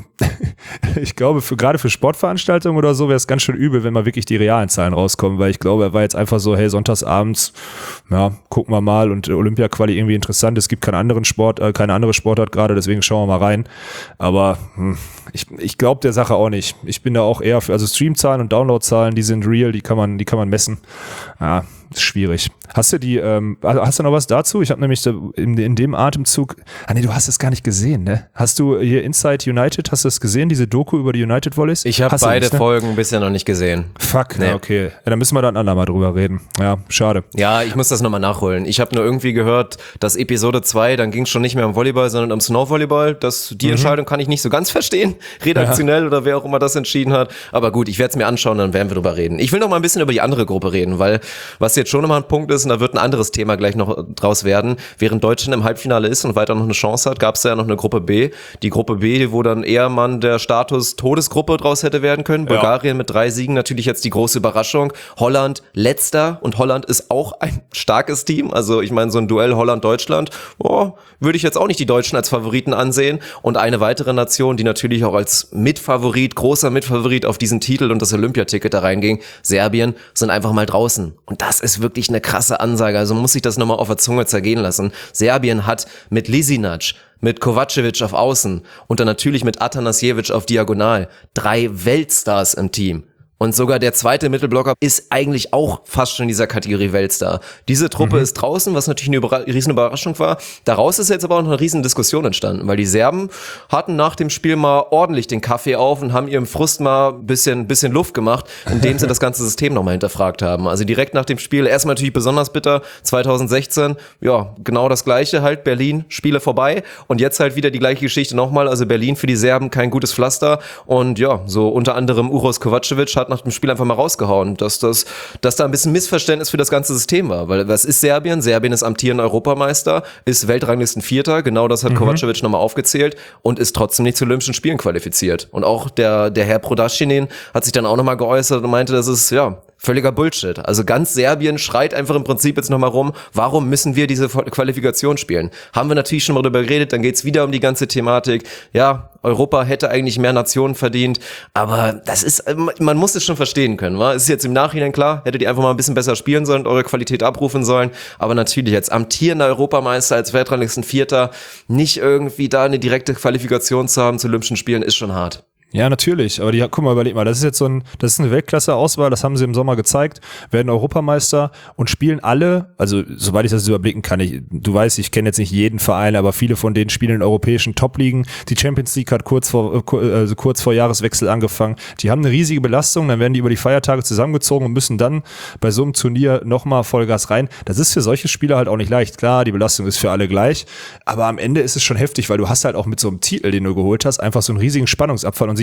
ich glaube, für gerade für Sportveranstaltungen oder so wäre es ganz schön übel, wenn mal wirklich die realen Zahlen rauskommen, weil ich glaube, er war jetzt einfach so, hey, sonntagsabends, ja, gucken wir mal und Olympia-Quali irgendwie interessant, es gibt keinen anderen Sport, äh, keine andere Sportart gerade, deswegen schauen wir mal rein, aber hm, ich, ich glaube der Sache auch nicht. Ich bin da auch eher für, also Streamzahlen und Downloadzahlen, die sind real, die kann man, die kann man messen. Ja, ist schwierig. Hast du die, ähm, hast du noch was dazu? Ich habe nämlich da in, in dem Atemzug, ah nee, du hast es gar nicht gesehen, ne? Hast du hier Inside United, hast du es gesehen, diese Doku über die United Volleys? Ich habe Hast du beide nicht, ne? Folgen bisher noch nicht gesehen. Fuck, Nee. ja, okay. Ja, dann müssen wir dann andermal drüber reden. Ja, schade. Ja, ich muss das nochmal nachholen. Ich habe nur irgendwie gehört, dass Episode zwei, dann ging es schon nicht mehr um Volleyball, sondern um Snowvolleyball. Das, die mhm. Entscheidung kann ich nicht so ganz verstehen, redaktionell ja. oder wer auch immer das entschieden hat. Aber gut, ich werde es mir anschauen, dann werden wir drüber reden. Ich will noch mal ein bisschen über die andere Gruppe reden, weil was jetzt schon nochmal ein Punkt ist, und da wird ein anderes Thema gleich noch draus werden, während Deutschland im Halbfinale ist und weiter noch eine Chance hat, gab es ja noch eine Gruppe B. Die Gruppe B, wo dann eher man der Status Todesgruppe draus hätte werden können. Ja. Bulgarien mit drei Siegen, natürlich jetzt die große Überraschung. Holland letzter und Holland ist auch ein starkes Team. Also ich meine, so ein Duell Holland-Deutschland, oh, würde ich jetzt auch nicht die Deutschen als Favoriten ansehen. Und eine weitere Nation, die natürlich auch als Mitfavorit, großer Mitfavorit auf diesen Titel und das Olympiaticket da reinging, Serbien, sind einfach mal draußen. Und das ist wirklich eine krasse Ansage. Also muss ich das nochmal auf der Zunge zergehen lassen. Serbien hat mit Lisinac, mit Kovacevic auf Außen und dann natürlich mit Atanasijevic auf Diagonal drei Weltstars im Team. Und sogar der zweite Mittelblocker ist eigentlich auch fast schon in dieser Kategorie Weltstar. Diese Truppe mhm. ist draußen, was natürlich eine Überra- riesen Überraschung war. Daraus ist jetzt aber auch noch eine riesen Diskussion entstanden, weil die Serben hatten nach dem Spiel mal ordentlich den Kaffee auf und haben ihrem Frust mal ein bisschen, bisschen Luft gemacht, indem sie das ganze System nochmal hinterfragt haben. Also direkt nach dem Spiel, erstmal natürlich besonders bitter, zwanzig sechzehn, ja, genau das Gleiche halt, Berlin, Spiele vorbei und jetzt halt wieder die gleiche Geschichte nochmal, also Berlin für die Serben kein gutes Pflaster und ja, so unter anderem Uros Kovacevic hat nach dem Spiel einfach mal rausgehauen, dass das, dass da ein bisschen Missverständnis für das ganze System war, weil was ist Serbien? Serbien ist amtierender Europameister, ist Weltranglisten Vierter, genau das hat mhm. Kovacevic nochmal aufgezählt und ist trotzdem nicht zu Olympischen Spielen qualifiziert. Und auch der, der Herr Prodaschinin hat sich dann auch nochmal geäußert und meinte, das ist, ja, völliger Bullshit. Also ganz Serbien schreit einfach im Prinzip jetzt nochmal rum, warum müssen wir diese Qualifikation spielen? Haben wir natürlich schon mal darüber geredet, dann geht's wieder um die ganze Thematik. Ja, Europa hätte eigentlich mehr Nationen verdient, aber das ist, man muss es schon verstehen können, wa? Es ist jetzt im Nachhinein klar, hättet ihr einfach mal ein bisschen besser spielen sollen und eure Qualität abrufen sollen, aber natürlich als amtierender Europameister, als Weltranglisten Vierter, nicht irgendwie da eine direkte Qualifikation zu haben zu Olympischen Spielen, ist schon hart. Ja, natürlich, aber die, guck mal, überleg mal, das ist jetzt so ein, das ist eine Weltklasse-Auswahl, das haben sie im Sommer gezeigt, werden Europameister und spielen alle, also soweit ich das überblicken kann, ich, du weißt, ich kenne jetzt nicht jeden Verein, aber viele von denen spielen in europäischen Top-Ligen, die Champions League hat kurz vor, also kurz vor Jahreswechsel angefangen, die haben eine riesige Belastung, dann werden die über die Feiertage zusammengezogen und müssen dann bei so einem Turnier nochmal Vollgas rein, das ist für solche Spieler halt auch nicht leicht, klar, die Belastung ist für alle gleich, aber am Ende ist es schon heftig, weil du hast halt auch mit so einem Titel, den du geholt hast, einfach so einen riesigen Spannungsabfall und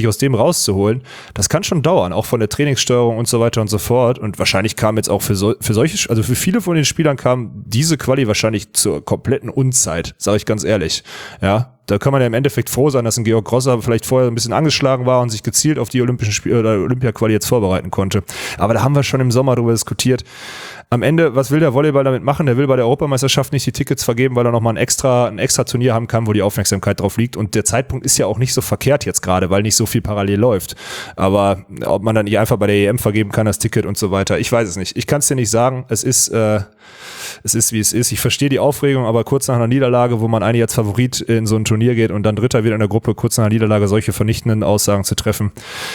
sich aus dem rauszuholen, das kann schon dauern, auch von der Trainingssteuerung und so weiter und so fort. Und wahrscheinlich kam jetzt auch für, so, für solche, also für viele von den Spielern kam diese Quali wahrscheinlich zur kompletten Unzeit, sage ich ganz ehrlich. Ja, da kann man ja im Endeffekt froh sein, dass ein Georg Grosser vielleicht vorher ein bisschen angeschlagen war und sich gezielt auf die Olympischen Spiele oder Olympia-Quali jetzt vorbereiten konnte. Aber da haben wir schon im Sommer darüber diskutiert. Am Ende, was will der Volleyball damit machen? Der will bei der Europameisterschaft nicht die Tickets vergeben, weil er nochmal ein extra, ein extra Turnier haben kann, wo die Aufmerksamkeit drauf liegt. Und der Zeitpunkt ist ja auch nicht so verkehrt jetzt gerade, weil nicht so viel parallel läuft. Aber ob man dann nicht einfach bei der E M vergeben kann, das Ticket und so weiter, ich weiß es nicht. Ich kann es dir nicht sagen. Es ist, äh, es ist, wie es ist. Ich verstehe die Aufregung, aber kurz nach einer Niederlage, wo man eigentlich als Favorit in so ein Turnier geht und dann Dritter wieder in der Gruppe, kurz nach einer Niederlage solche vernichtenden Aussagen zu treffen,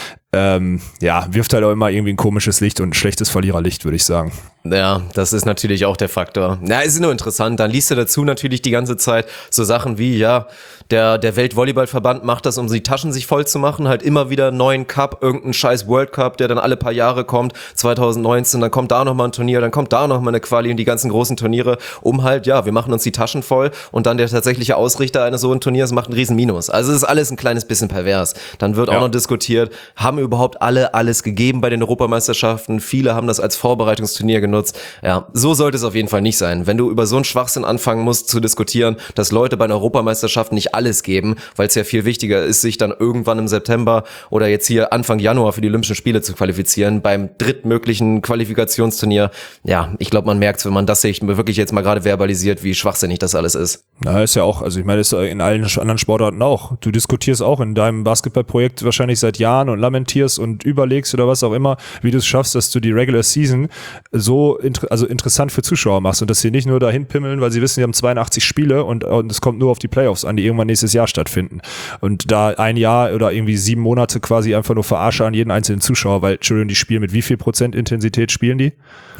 ähm, ja, wirft halt auch immer irgendwie ein komisches Licht und ein schlechtes Verliererlicht, würde ich sagen. Ja, das ist natürlich auch der Faktor. Na, es ist nur interessant. Dann liest du dazu natürlich die ganze Zeit so Sachen wie, ja, der, der Weltvolleyballverband macht das, um die Taschen sich voll zu machen, halt immer wieder einen neuen Cup, irgendeinen scheiß World Cup, der dann alle paar Jahre kommt, zwanzig neunzehn, dann kommt da nochmal ein Turnier, dann kommt da nochmal eine Quali und die ganzen großen Turniere, um halt, ja, wir machen uns die Taschen voll und dann der tatsächliche Ausrichter eines so ein Turniers macht einen riesen Minus. Also es ist alles ein kleines bisschen pervers. Dann wird auch ja. noch diskutiert, haben überhaupt alle alles gegeben bei den Europameisterschaften? Viele haben das als Vorbereitungsturnier genutzt. Ja, so sollte es auf jeden Fall nicht sein. Wenn du über so einen Schwachsinn anfangen musst zu diskutieren, dass Leute bei einer Europameisterschaft nicht alles geben, weil es ja viel wichtiger ist, sich dann irgendwann im September oder jetzt hier Anfang Januar für die Olympischen Spiele zu qualifizieren, beim drittmöglichen Qualifikationsturnier. Ja, ich glaube, man merkt, wenn man das sich wirklich jetzt mal gerade verbalisiert, wie schwachsinnig das alles ist. Na, ist ja auch, also ich meine, das ist in allen anderen Sportarten auch. Du diskutierst auch in deinem Basketballprojekt wahrscheinlich seit Jahren und lamentierst und überlegst oder was auch immer, wie du es schaffst, dass du die Regular Season so inter- also interessant für Zuschauer machst und dass sie nicht nur dahin pimmeln, weil sie wissen, sie haben zweiundachtzig Spiele und, und es kommt nur auf die Playoffs an, die irgendwann nächstes Jahr stattfinden. Und da ein Jahr oder irgendwie sieben Monate quasi einfach nur Verarsche an jeden einzelnen Zuschauer, weil, Entschuldigung, die spielen mit wie viel Prozent Intensität spielen die?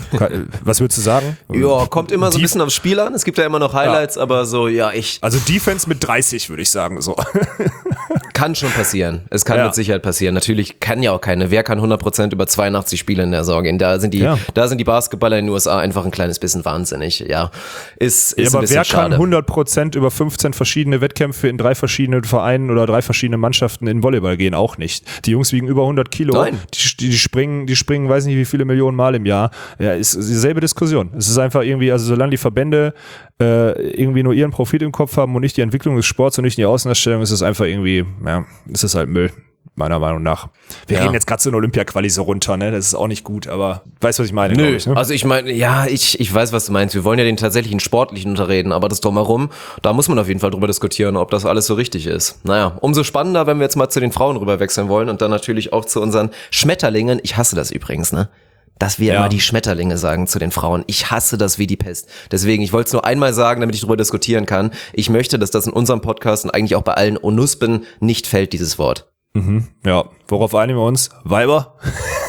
Was würdest du sagen? Ja, kommt immer so ein bisschen aufs Spiel an. Es gibt ja immer noch Highlights, ja. aber so, ja, ich... Also Defense mit dreißig, würde ich sagen, so. Kann schon passieren. Es kann ja. mit Sicherheit passieren. Natürlich kann ja auch keine. Wer kann hundert Prozent über zweiundachtzig Spiele in der Saison gehen? Da sind die, ja. da sind die Basketballer in den U S A einfach ein kleines bisschen wahnsinnig. Ja, ist, ist ja, aber ein bisschen wer schade. kann hundert Prozent über fünfzehn verschiedene Wettkämpfe in drei verschiedenen Vereinen oder drei verschiedenen Mannschaften in Volleyball gehen? Auch nicht. Die Jungs wiegen über hundert Kilo. Nein. Die, die springen, die springen, weiß nicht wie viele Millionen Mal im Jahr. Ja, ist dieselbe Diskussion. Es ist einfach irgendwie, also solange die Verbände äh, irgendwie nur ihren Profit im Kopf haben und nicht die Entwicklung des Sports und nicht die Außenausstellung, ist es einfach irgendwie, ja, ist es halt Müll, meiner Meinung nach. Wir ja. reden jetzt gerade so eine Olympia-Quali so runter, ne? Das ist auch nicht gut, aber weißt du, was ich meine? Nö, ich, ne? also ich meine, ja, ich, ich weiß, was du meinst. Wir wollen ja den tatsächlichen Sportlichen unterreden, aber das Drumherum, da muss man auf jeden Fall drüber diskutieren, ob das alles so richtig ist. Naja, umso spannender, wenn wir jetzt mal zu den Frauen rüber wechseln wollen und dann natürlich auch zu unseren Schmetterlingen. Ich hasse das übrigens, ne? Dass wir ja. immer die Schmetterlinge sagen zu den Frauen. Ich hasse das wie die Pest. Deswegen, ich wollte es nur einmal sagen, damit ich darüber diskutieren kann. Ich möchte, dass das in unserem Podcast und eigentlich auch bei allen Onuspen nicht fällt, dieses Wort. Mhm. Ja, worauf einigen wir uns? Weiber?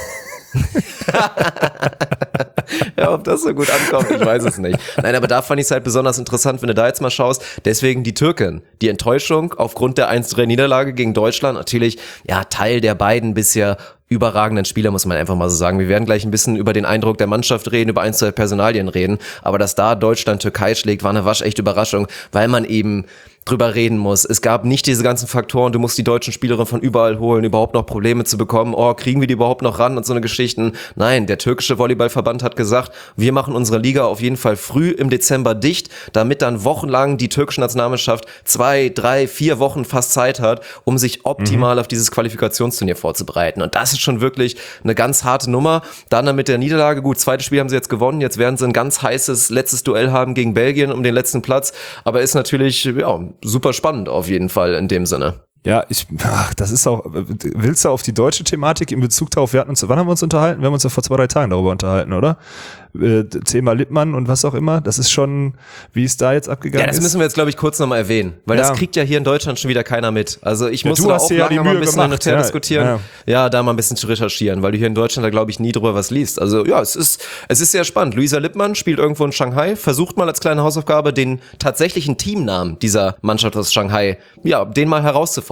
Ja, ob das so gut ankommt, ich weiß es nicht. Nein, aber da fand ich es halt besonders interessant, wenn du da jetzt mal schaust. Deswegen die Türken. Die Enttäuschung aufgrund der eins drei Niederlage gegen Deutschland. Natürlich, ja, Teil der beiden bisher überragenden Spieler, muss man einfach mal so sagen. Wir werden gleich ein bisschen über den Eindruck der Mannschaft reden, über ein, zwei Personalien reden. Aber dass da Deutschland Türkei schlägt, war eine waschechte Überraschung, weil man eben drüber reden muss. Es gab nicht diese ganzen Faktoren, du musst die deutschen Spielerinnen von überall holen, überhaupt noch Probleme zu bekommen. Oh, kriegen wir die überhaupt noch ran und so eine Geschichten. Nein, der türkische Volleyballverband hat gesagt, wir machen unsere Liga auf jeden Fall früh im Dezember dicht, damit dann wochenlang die türkische Nationalmannschaft zwei, drei, vier Wochen fast Zeit hat, um sich optimal mhm. auf dieses Qualifikationsturnier vorzubereiten. Und das ist schon wirklich eine ganz harte Nummer. Dann, dann mit der Niederlage, gut, zweites Spiel haben sie jetzt gewonnen, jetzt werden sie ein ganz heißes letztes Duell haben gegen Belgien um den letzten Platz, aber ist natürlich, ja, super spannend auf jeden Fall in dem Sinne. Ja, ich, ach, das ist auch, willst du auf die deutsche Thematik in Bezug darauf, wir hatten uns, wann haben wir uns unterhalten? Wir haben uns ja vor zwei, drei Tagen darüber unterhalten, oder? Äh, Thema Lippmann und was auch immer, das ist schon, wie es da jetzt abgegangen ist. Ja, das ist. müssen wir jetzt, glaube ich, kurz nochmal erwähnen, weil ja. das kriegt ja hier in Deutschland schon wieder keiner mit. Also ich ja, musste da auch ja lange mal ein bisschen hin und her ja, diskutieren, ja. ja, da mal ein bisschen zu recherchieren, weil du hier in Deutschland da, glaube ich, nie drüber was liest. Also ja, es ist, es ist sehr spannend. Luisa Lippmann spielt irgendwo in Shanghai, versucht mal als kleine Hausaufgabe den tatsächlichen Teamnamen dieser Mannschaft aus Shanghai, ja, den mal herauszufordern.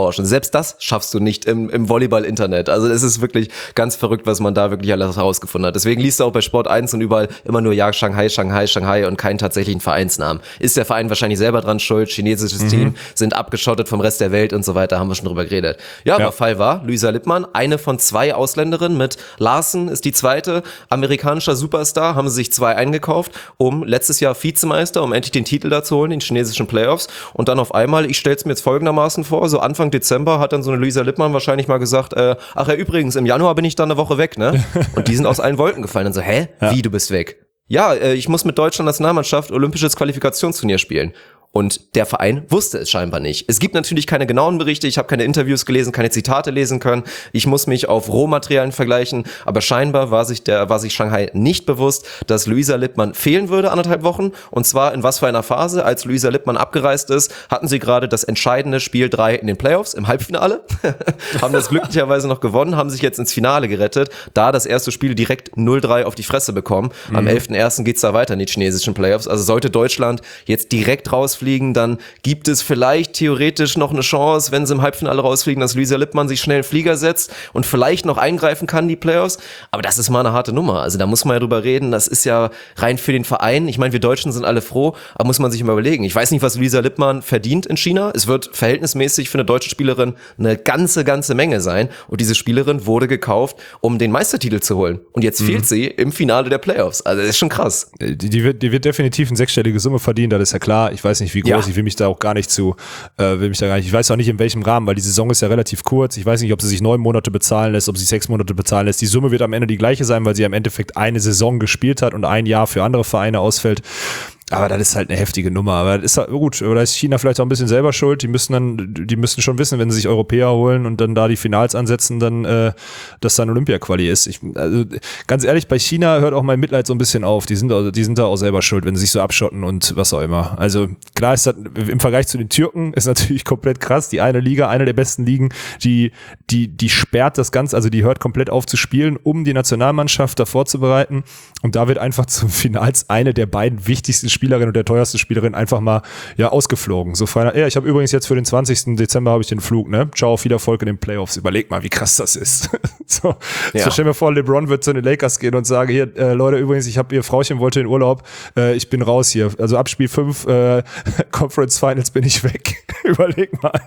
nachforschen. Selbst das schaffst du nicht im, im Volleyball-Internet. Also es ist wirklich ganz verrückt, was man da wirklich alles herausgefunden hat. Deswegen liest du auch bei Sport eins und überall immer nur, ja, Shanghai, Shanghai, Shanghai und keinen tatsächlichen Vereinsnamen. Ist der Verein wahrscheinlich selber dran schuld, chinesisches mhm. Team, sind abgeschottet vom Rest der Welt und so weiter, haben wir schon drüber geredet. Ja, ja. aber Fall war, Luisa Lippmann, eine von zwei Ausländerinnen mit Larsen ist die zweite, amerikanischer Superstar, haben sie sich zwei eingekauft, um letztes Jahr Vizemeister, um endlich den Titel da zu holen, den chinesischen Playoffs und dann auf einmal, ich stell's mir jetzt folgendermaßen vor, so Anfang Dezember hat dann so eine Luisa Lippmann wahrscheinlich mal gesagt, äh, ach ja, übrigens, im Januar bin ich dann eine Woche weg, ne? Und die sind aus allen Wolken gefallen und so, hä? Ja. Wie, du bist weg? Ja, äh, ich muss mit Deutschland Nationalmannschaft olympisches Qualifikationsturnier spielen. Und der Verein wusste es scheinbar nicht. Es gibt natürlich keine genauen Berichte, ich habe keine Interviews gelesen, keine Zitate lesen können. Ich muss mich auf Rohmaterialien vergleichen, aber scheinbar war sich der war sich Shanghai nicht bewusst, dass Luisa Lippmann fehlen würde anderthalb Wochen. Und zwar in was für einer Phase, als Luisa Lippmann abgereist ist, hatten sie gerade das entscheidende Spiel drei in den Playoffs, im Halbfinale, haben das glücklicherweise noch gewonnen, haben sich jetzt ins Finale gerettet, da das erste Spiel direkt null drei auf die Fresse bekommen. Mhm. Am elften ersten geht's da weiter in die chinesischen Playoffs. Also sollte Deutschland jetzt direkt rausfliegen, dann gibt es vielleicht theoretisch noch eine Chance, wenn sie im Halbfinale rausfliegen, dass Luisa Lippmann sich schnell in den Flieger setzt und vielleicht noch eingreifen kann, die Playoffs. Aber das ist mal eine harte Nummer. Also da muss man ja drüber reden. Das ist ja rein für den Verein. Ich meine, wir Deutschen sind alle froh, aber muss man sich mal überlegen. Ich weiß nicht, was Luisa Lippmann verdient in China. Es wird verhältnismäßig für eine deutsche Spielerin eine ganze, ganze Menge sein. Und diese Spielerin wurde gekauft, um den Meistertitel zu holen. Und jetzt mhm. fehlt sie im Finale der Playoffs. Also das ist schon krass. Die, die, wird, die wird definitiv eine sechsstellige Summe verdienen, das ist ja klar. Ich weiß nicht, wie groß. Ja. Ich will mich da auch gar nicht zu, äh, will mich da gar nicht, ich weiß auch nicht in welchem Rahmen, weil die Saison ist ja relativ kurz. Ich weiß nicht, ob sie sich neun Monate bezahlen lässt, ob sie sechs Monate bezahlen lässt. Die Summe wird am Ende die gleiche sein, weil sie im Endeffekt eine Saison gespielt hat und ein Jahr für andere Vereine ausfällt. Aber das ist halt eine heftige Nummer. Aber das ist halt gut. Aber da ist China vielleicht auch ein bisschen selber schuld. Die müssen dann, die müssen schon wissen, wenn sie sich Europäer holen und dann da die Finals ansetzen, dann, äh, dass da ein Olympia-Quali ist. Ich, also, ganz ehrlich, bei China hört auch mein Mitleid so ein bisschen auf. Die sind, also, die sind da auch selber schuld, wenn sie sich so abschotten und was auch immer. Also, klar ist das, im Vergleich zu den Türken ist natürlich komplett krass. Die eine Liga, eine der besten Ligen, die, die, die sperrt das Ganze, also die hört komplett auf zu spielen, um die Nationalmannschaft da vorzubereiten. Und da wird einfach zum Finals eine der beiden wichtigsten Spielerin und der teuerste Spielerin einfach mal ja ausgeflogen. So feiner, ja, ich habe übrigens jetzt für den zwanzigsten Dezember habe ich den Flug, ne? Ciao, viel Erfolg in den Playoffs. Überleg mal, wie krass das ist. so, ja. so stell mir vor, LeBron wird zu den Lakers gehen und sagen, hier, äh, Leute, übrigens, ich habe ihr Frauchen wollte in Urlaub, äh, ich bin raus hier. Also ab Spiel fünf äh, Conference Finals bin ich weg. Überleg mal.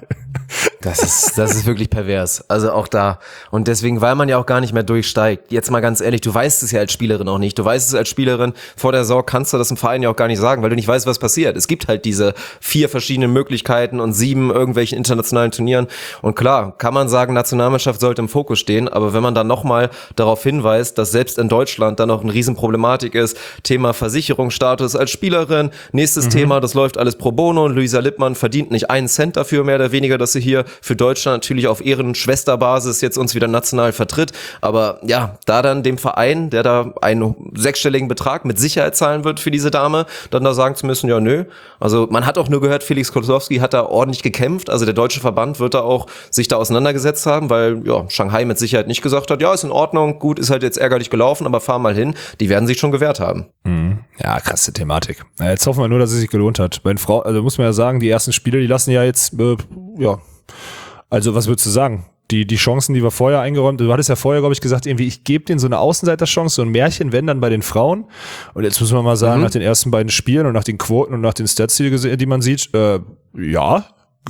Das ist, das ist wirklich pervers. Also auch da. Und deswegen, weil man ja auch gar nicht mehr durchsteigt. Jetzt mal ganz ehrlich, du weißt es ja als Spielerin auch nicht. Du weißt es als Spielerin, vor der Saison kannst du das im Verein ja auch gar nicht sagen, weil du nicht weißt, was passiert. Es gibt halt diese vier verschiedenen Möglichkeiten und sieben irgendwelchen internationalen Turnieren. Und klar, kann man sagen, Nationalmannschaft sollte im Fokus stehen. Aber wenn man dann nochmal darauf hinweist, dass selbst in Deutschland dann noch eine Riesenproblematik ist, Thema Versicherungsstatus als Spielerin, nächstes mhm. Thema, das läuft alles pro bono und Luisa Lippmann verdient nicht einen Cent dafür, mehr oder weniger, dass sie hier für Deutschland natürlich auf Ehrenschwesterbasis jetzt uns wieder national vertritt. Aber ja, da dann dem Verein, der da einen sechsstelligen Betrag mit Sicherheit zahlen wird für diese Dame, dann da sagen zu müssen, ja nö. Also man hat auch nur gehört, Felix Koslowski hat da ordentlich gekämpft. Also der deutsche Verband wird da auch sich da auseinandergesetzt haben, weil ja Shanghai mit Sicherheit nicht gesagt hat, ja ist in Ordnung, gut, ist halt jetzt ärgerlich gelaufen, aber fahr mal hin. Die werden sich schon gewehrt haben. Mhm. Ja, krasse Thematik. Ja, jetzt hoffen wir nur, dass es sich gelohnt hat. Bei den Frauen, also muss man ja sagen, die ersten Spiele, die lassen ja jetzt, äh, ja, also was würdest du sagen? Die, die Chancen, die wir vorher eingeräumt, du hattest ja vorher, glaube ich, gesagt, irgendwie, ich gebe denen so eine Außenseiterchance, so ein Märchen, wenn dann bei den Frauen. Und jetzt müssen wir mal sagen, mhm. nach den ersten beiden Spielen und nach den Quoten und nach den Stats, die, die man sieht, äh, ja,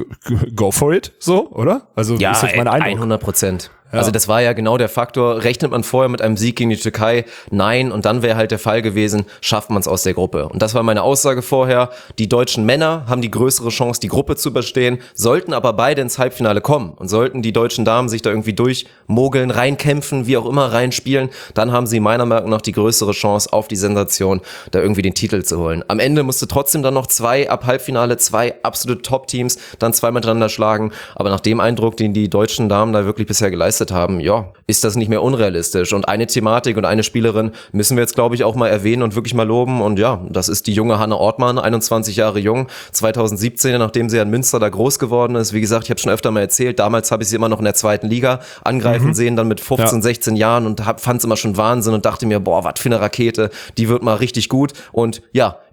go for it, so, oder? Also ja, ist jetzt mein Eindruck. hundert Prozent. Ja. Also das war ja genau der Faktor, rechnet man vorher mit einem Sieg gegen die Türkei? Nein, und dann wäre halt der Fall gewesen, schafft man es aus der Gruppe. Und das war meine Aussage vorher, die deutschen Männer haben die größere Chance, die Gruppe zu überstehen, sollten aber beide ins Halbfinale kommen und sollten die deutschen Damen sich da irgendwie durchmogeln, reinkämpfen, wie auch immer reinspielen, dann haben sie meiner Meinung nach die größere Chance auf die Sensation, da irgendwie den Titel zu holen. Am Ende musste trotzdem dann noch zwei ab Halbfinale, zwei absolute Top-Teams dann zwei miteinander schlagen, aber nach dem Eindruck, den die deutschen Damen da wirklich bisher geleistet haben, ja, ist das nicht mehr unrealistisch. Und eine Thematik und eine Spielerin müssen wir jetzt, glaube ich, auch mal erwähnen und wirklich mal loben. Und ja, das ist die junge Hanne Ortmann, einundzwanzig Jahre jung, zwanzig siebzehn, nachdem sie in Münster da groß geworden ist. Wie gesagt, ich habe schon öfter mal erzählt, damals habe ich sie immer noch in der zweiten Liga angreifen mhm. sehen, dann mit fünfzehn, ja. sechzehn Jahren und fand es immer schon Wahnsinn und dachte mir, boah, was für eine Rakete, die wird mal richtig gut. Und ja,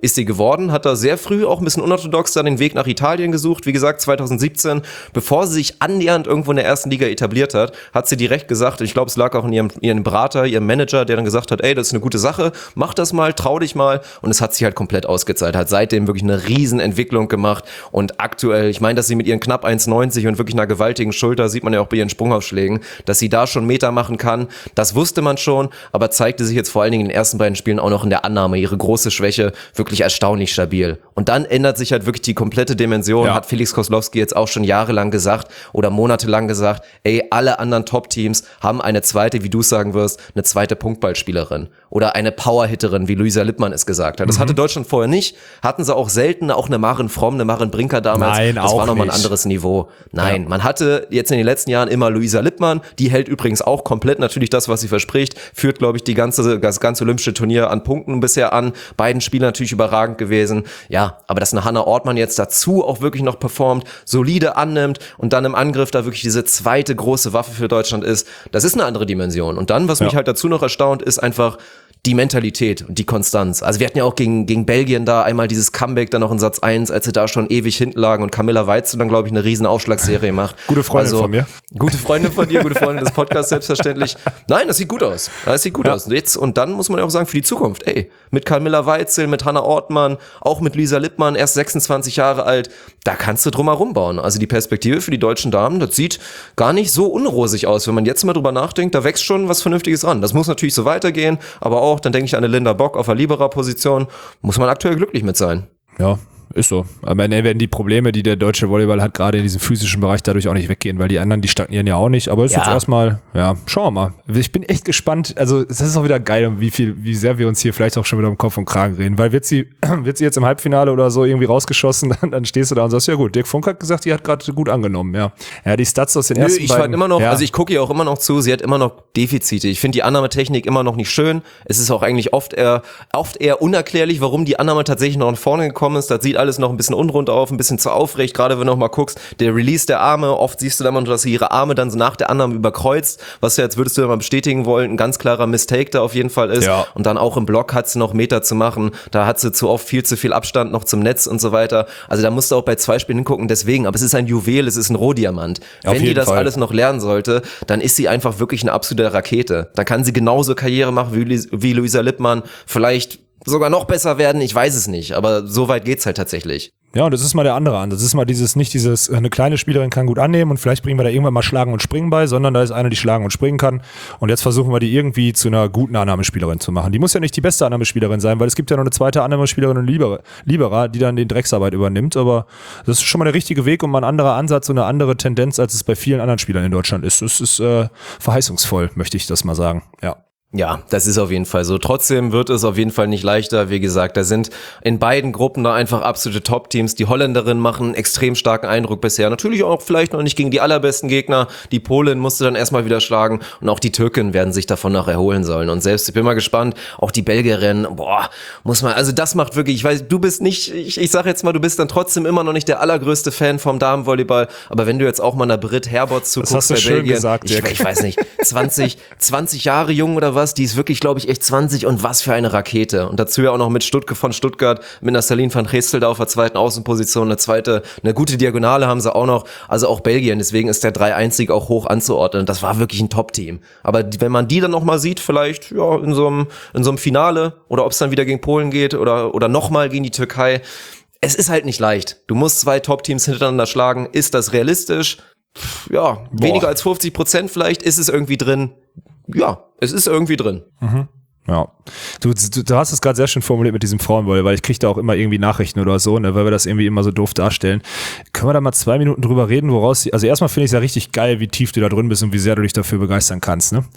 ist sie geworden, hat da sehr früh auch ein bisschen unorthodox dann den Weg nach Italien gesucht. Wie gesagt, zwanzig siebzehn, bevor sie sich annähernd irgendwo in der ersten Liga etabliert hat, hat sie direkt gesagt, ich glaube, es lag auch in ihrem, ihrem Berater, ihrem Manager, der dann gesagt hat, ey, das ist eine gute Sache, mach das mal, trau dich mal. Und es hat sich halt komplett ausgezahlt, hat seitdem wirklich eine riesen Entwicklung gemacht und aktuell, ich meine, dass sie mit ihren knapp eins neunzig und wirklich einer gewaltigen Schulter, sieht man ja auch bei ihren Sprungaufschlägen, dass sie da schon Meter machen kann, das wusste man schon, aber zeigte sich jetzt vor allen Dingen in den ersten beiden Spielen auch noch in der Annahme, ihre große Schwäche, wirklich erstaunlich stabil. Und dann ändert sich halt wirklich die komplette Dimension, ja. Hat Felix Koslowski jetzt auch schon jahrelang gesagt oder monatelang gesagt, ey, alle anderen Top-Teams haben eine zweite, wie du es sagen wirst, eine zweite Punktballspielerin oder eine Powerhitterin, wie Luisa Lippmann es gesagt hat. Das mhm. hatte Deutschland vorher nicht, hatten sie auch selten, auch eine Maren Fromm, eine Maren Brinker damals. Nein, das auch war nochmal ein nicht. anderes Niveau. Nein, ja. Man hatte jetzt in den letzten Jahren immer Luisa Lippmann, die hält übrigens auch komplett natürlich das, was sie verspricht, führt, glaube ich, die ganze, das ganze olympische Turnier an Punkten bisher an. Beiden Spielen natürlich überragend gewesen. Ja, aber dass eine Hannah Ortmann jetzt dazu auch wirklich noch performt, solide annimmt und dann im Angriff da wirklich diese zweite große Waffe für Deutschland ist, das ist eine andere Dimension. Und dann, was mich ja. halt dazu noch erstaunt, ist einfach die Mentalität und die Konstanz. Also wir hatten ja auch gegen, gegen Belgien da einmal dieses Comeback dann noch in Satz eins, als sie da schon ewig hinten lagen und Camilla Weitzel dann, glaube ich, eine riesen Aufschlagsserie macht. Gute Freundin also, von mir. Gute Freundin von dir, gute Freundin des Podcasts, selbstverständlich. Nein, das sieht gut aus. Das sieht gut ja. aus. Und jetzt, und dann muss man ja auch sagen, für die Zukunft, ey, mit Camilla Weitzel, mit Hannah Ortmann, auch mit Luisa Lippmann, erst sechsundzwanzig Jahre alt, da kannst du drum herum bauen. Also die Perspektive für die deutschen Damen, das sieht gar nicht so unrosig aus. Wenn man jetzt mal drüber nachdenkt, da wächst schon was Vernünftiges ran. Das muss natürlich so weitergehen, aber auch, dann denke ich an eine Linda Bock auf der Libera-Position, muss man aktuell glücklich mit sein. Ja, ist so. Am Ende werden die Probleme, die der deutsche Volleyball hat, gerade in diesem physischen Bereich dadurch auch nicht weggehen, weil die anderen, die stagnieren ja auch nicht. Aber es ist Ja. jetzt erstmal, ja, schauen wir mal. Ich bin echt gespannt. Also, es ist auch wieder geil, wie viel, wie sehr wir uns hier vielleicht auch schon wieder um Kopf und Kragen reden. Weil wird sie, wird sie jetzt im Halbfinale oder so irgendwie rausgeschossen, dann, dann stehst du da und sagst, ja gut, Dirk Funk hat gesagt, die hat gerade gut angenommen, ja. Ja, die Stats aus den Nö, ersten ich beiden. fand immer noch, ja. also ich gucke ihr auch immer noch zu, sie hat immer noch Defizite. Ich finde die Annahmetechnik immer noch nicht schön. Es ist auch eigentlich oft eher, oft eher unerklärlich, warum die Annahme tatsächlich noch nach vorne gekommen ist. Das sieht alles noch ein bisschen unrund auf, ein bisschen zu aufrecht, gerade wenn du noch mal guckst, der Release der Arme, oft siehst du dann mal, dass sie ihre Arme dann so nach der Annahme überkreuzt, was ja jetzt, würdest du ja mal bestätigen wollen, ein ganz klarer Mistake da auf jeden Fall ist. Ja. Und dann auch im Block hat sie noch Meter zu machen, da hat sie zu oft viel zu viel Abstand noch zum Netz und so weiter. Also da musst du auch bei zwei Spielen hingucken, deswegen, aber es ist ein Juwel, es ist ein Rohdiamant. Auf Wenn die jeden das Fall. alles noch lernen sollte, dann ist sie einfach wirklich eine absolute Rakete. Da kann sie genauso Karriere machen wie, wie Luisa Lippmann, vielleicht sogar noch besser werden, ich weiß es nicht, aber so weit geht's halt tatsächlich. Ja, und das ist mal der andere Ansatz. Das ist mal dieses, nicht dieses, eine kleine Spielerin kann gut annehmen und vielleicht bringen wir da irgendwann mal Schlagen und Springen bei, sondern da ist eine, die schlagen und springen kann. Und jetzt versuchen wir die irgendwie zu einer guten Annahmespielerin zu machen. Die muss ja nicht die beste Annahmespielerin sein, weil es gibt ja noch eine zweite Annahmespielerin und Libera, Libera, die dann den Drecksarbeit übernimmt. Aber das ist schon mal der richtige Weg und mal ein anderer Ansatz und eine andere Tendenz, als es bei vielen anderen Spielern in Deutschland ist. Das ist äh, verheißungsvoll, möchte ich das mal sagen. Ja. Ja, das ist auf jeden Fall so. Trotzdem wird es auf jeden Fall nicht leichter. Wie gesagt, da sind in beiden Gruppen da einfach absolute Top-Teams. Die Holländerinnen machen einen extrem starken Eindruck bisher. Natürlich auch vielleicht noch nicht gegen die allerbesten Gegner. Die Polin musste dann erstmal wieder schlagen und auch die Türken werden sich davon noch erholen sollen. Und selbst, ich bin mal gespannt, auch die Belgierinnen, boah, muss man, also das macht wirklich, ich weiß, du bist nicht, ich, ich sag jetzt mal, du bist dann trotzdem immer noch nicht der allergrößte Fan vom Damenvolleyball, aber wenn du jetzt auch mal einer Britt Herbots zuguckst hast du bei schön Belgien, gesagt, ich, Dirk. ich weiß nicht, zwanzig, zwanzig Jahre jung oder was, die ist wirklich, glaube ich, echt zwanzig und was für eine Rakete. Und dazu ja auch noch mit Stuttgart von Stuttgart, mit einer Celine van Geestel da auf der zweiten Außenposition, eine zweite, eine gute Diagonale haben sie auch noch, also auch Belgien, deswegen ist der drei eins Sieg auch hoch anzuordnen. Das war wirklich ein Top-Team. Aber die, wenn man die dann noch mal sieht, vielleicht ja in so einem in so einem Finale oder ob es dann wieder gegen Polen geht oder oder nochmal gegen die Türkei, es ist halt nicht leicht. Du musst zwei Top-Teams hintereinander schlagen. Ist das realistisch? Pff, ja, Boah. weniger als fünfzig Prozent vielleicht. Ist es irgendwie drin? Ja, es ist irgendwie drin. Mhm. Ja, du, du, du hast es gerade sehr schön formuliert mit diesem Frauenvolleyball, weil ich kriege da auch immer irgendwie Nachrichten oder so, ne, weil wir das irgendwie immer so doof darstellen. Können wir da mal zwei Minuten drüber reden, woraus, sie, also erstmal finde ich es ja richtig geil, wie tief du da drin bist und wie sehr du dich dafür begeistern kannst, ne?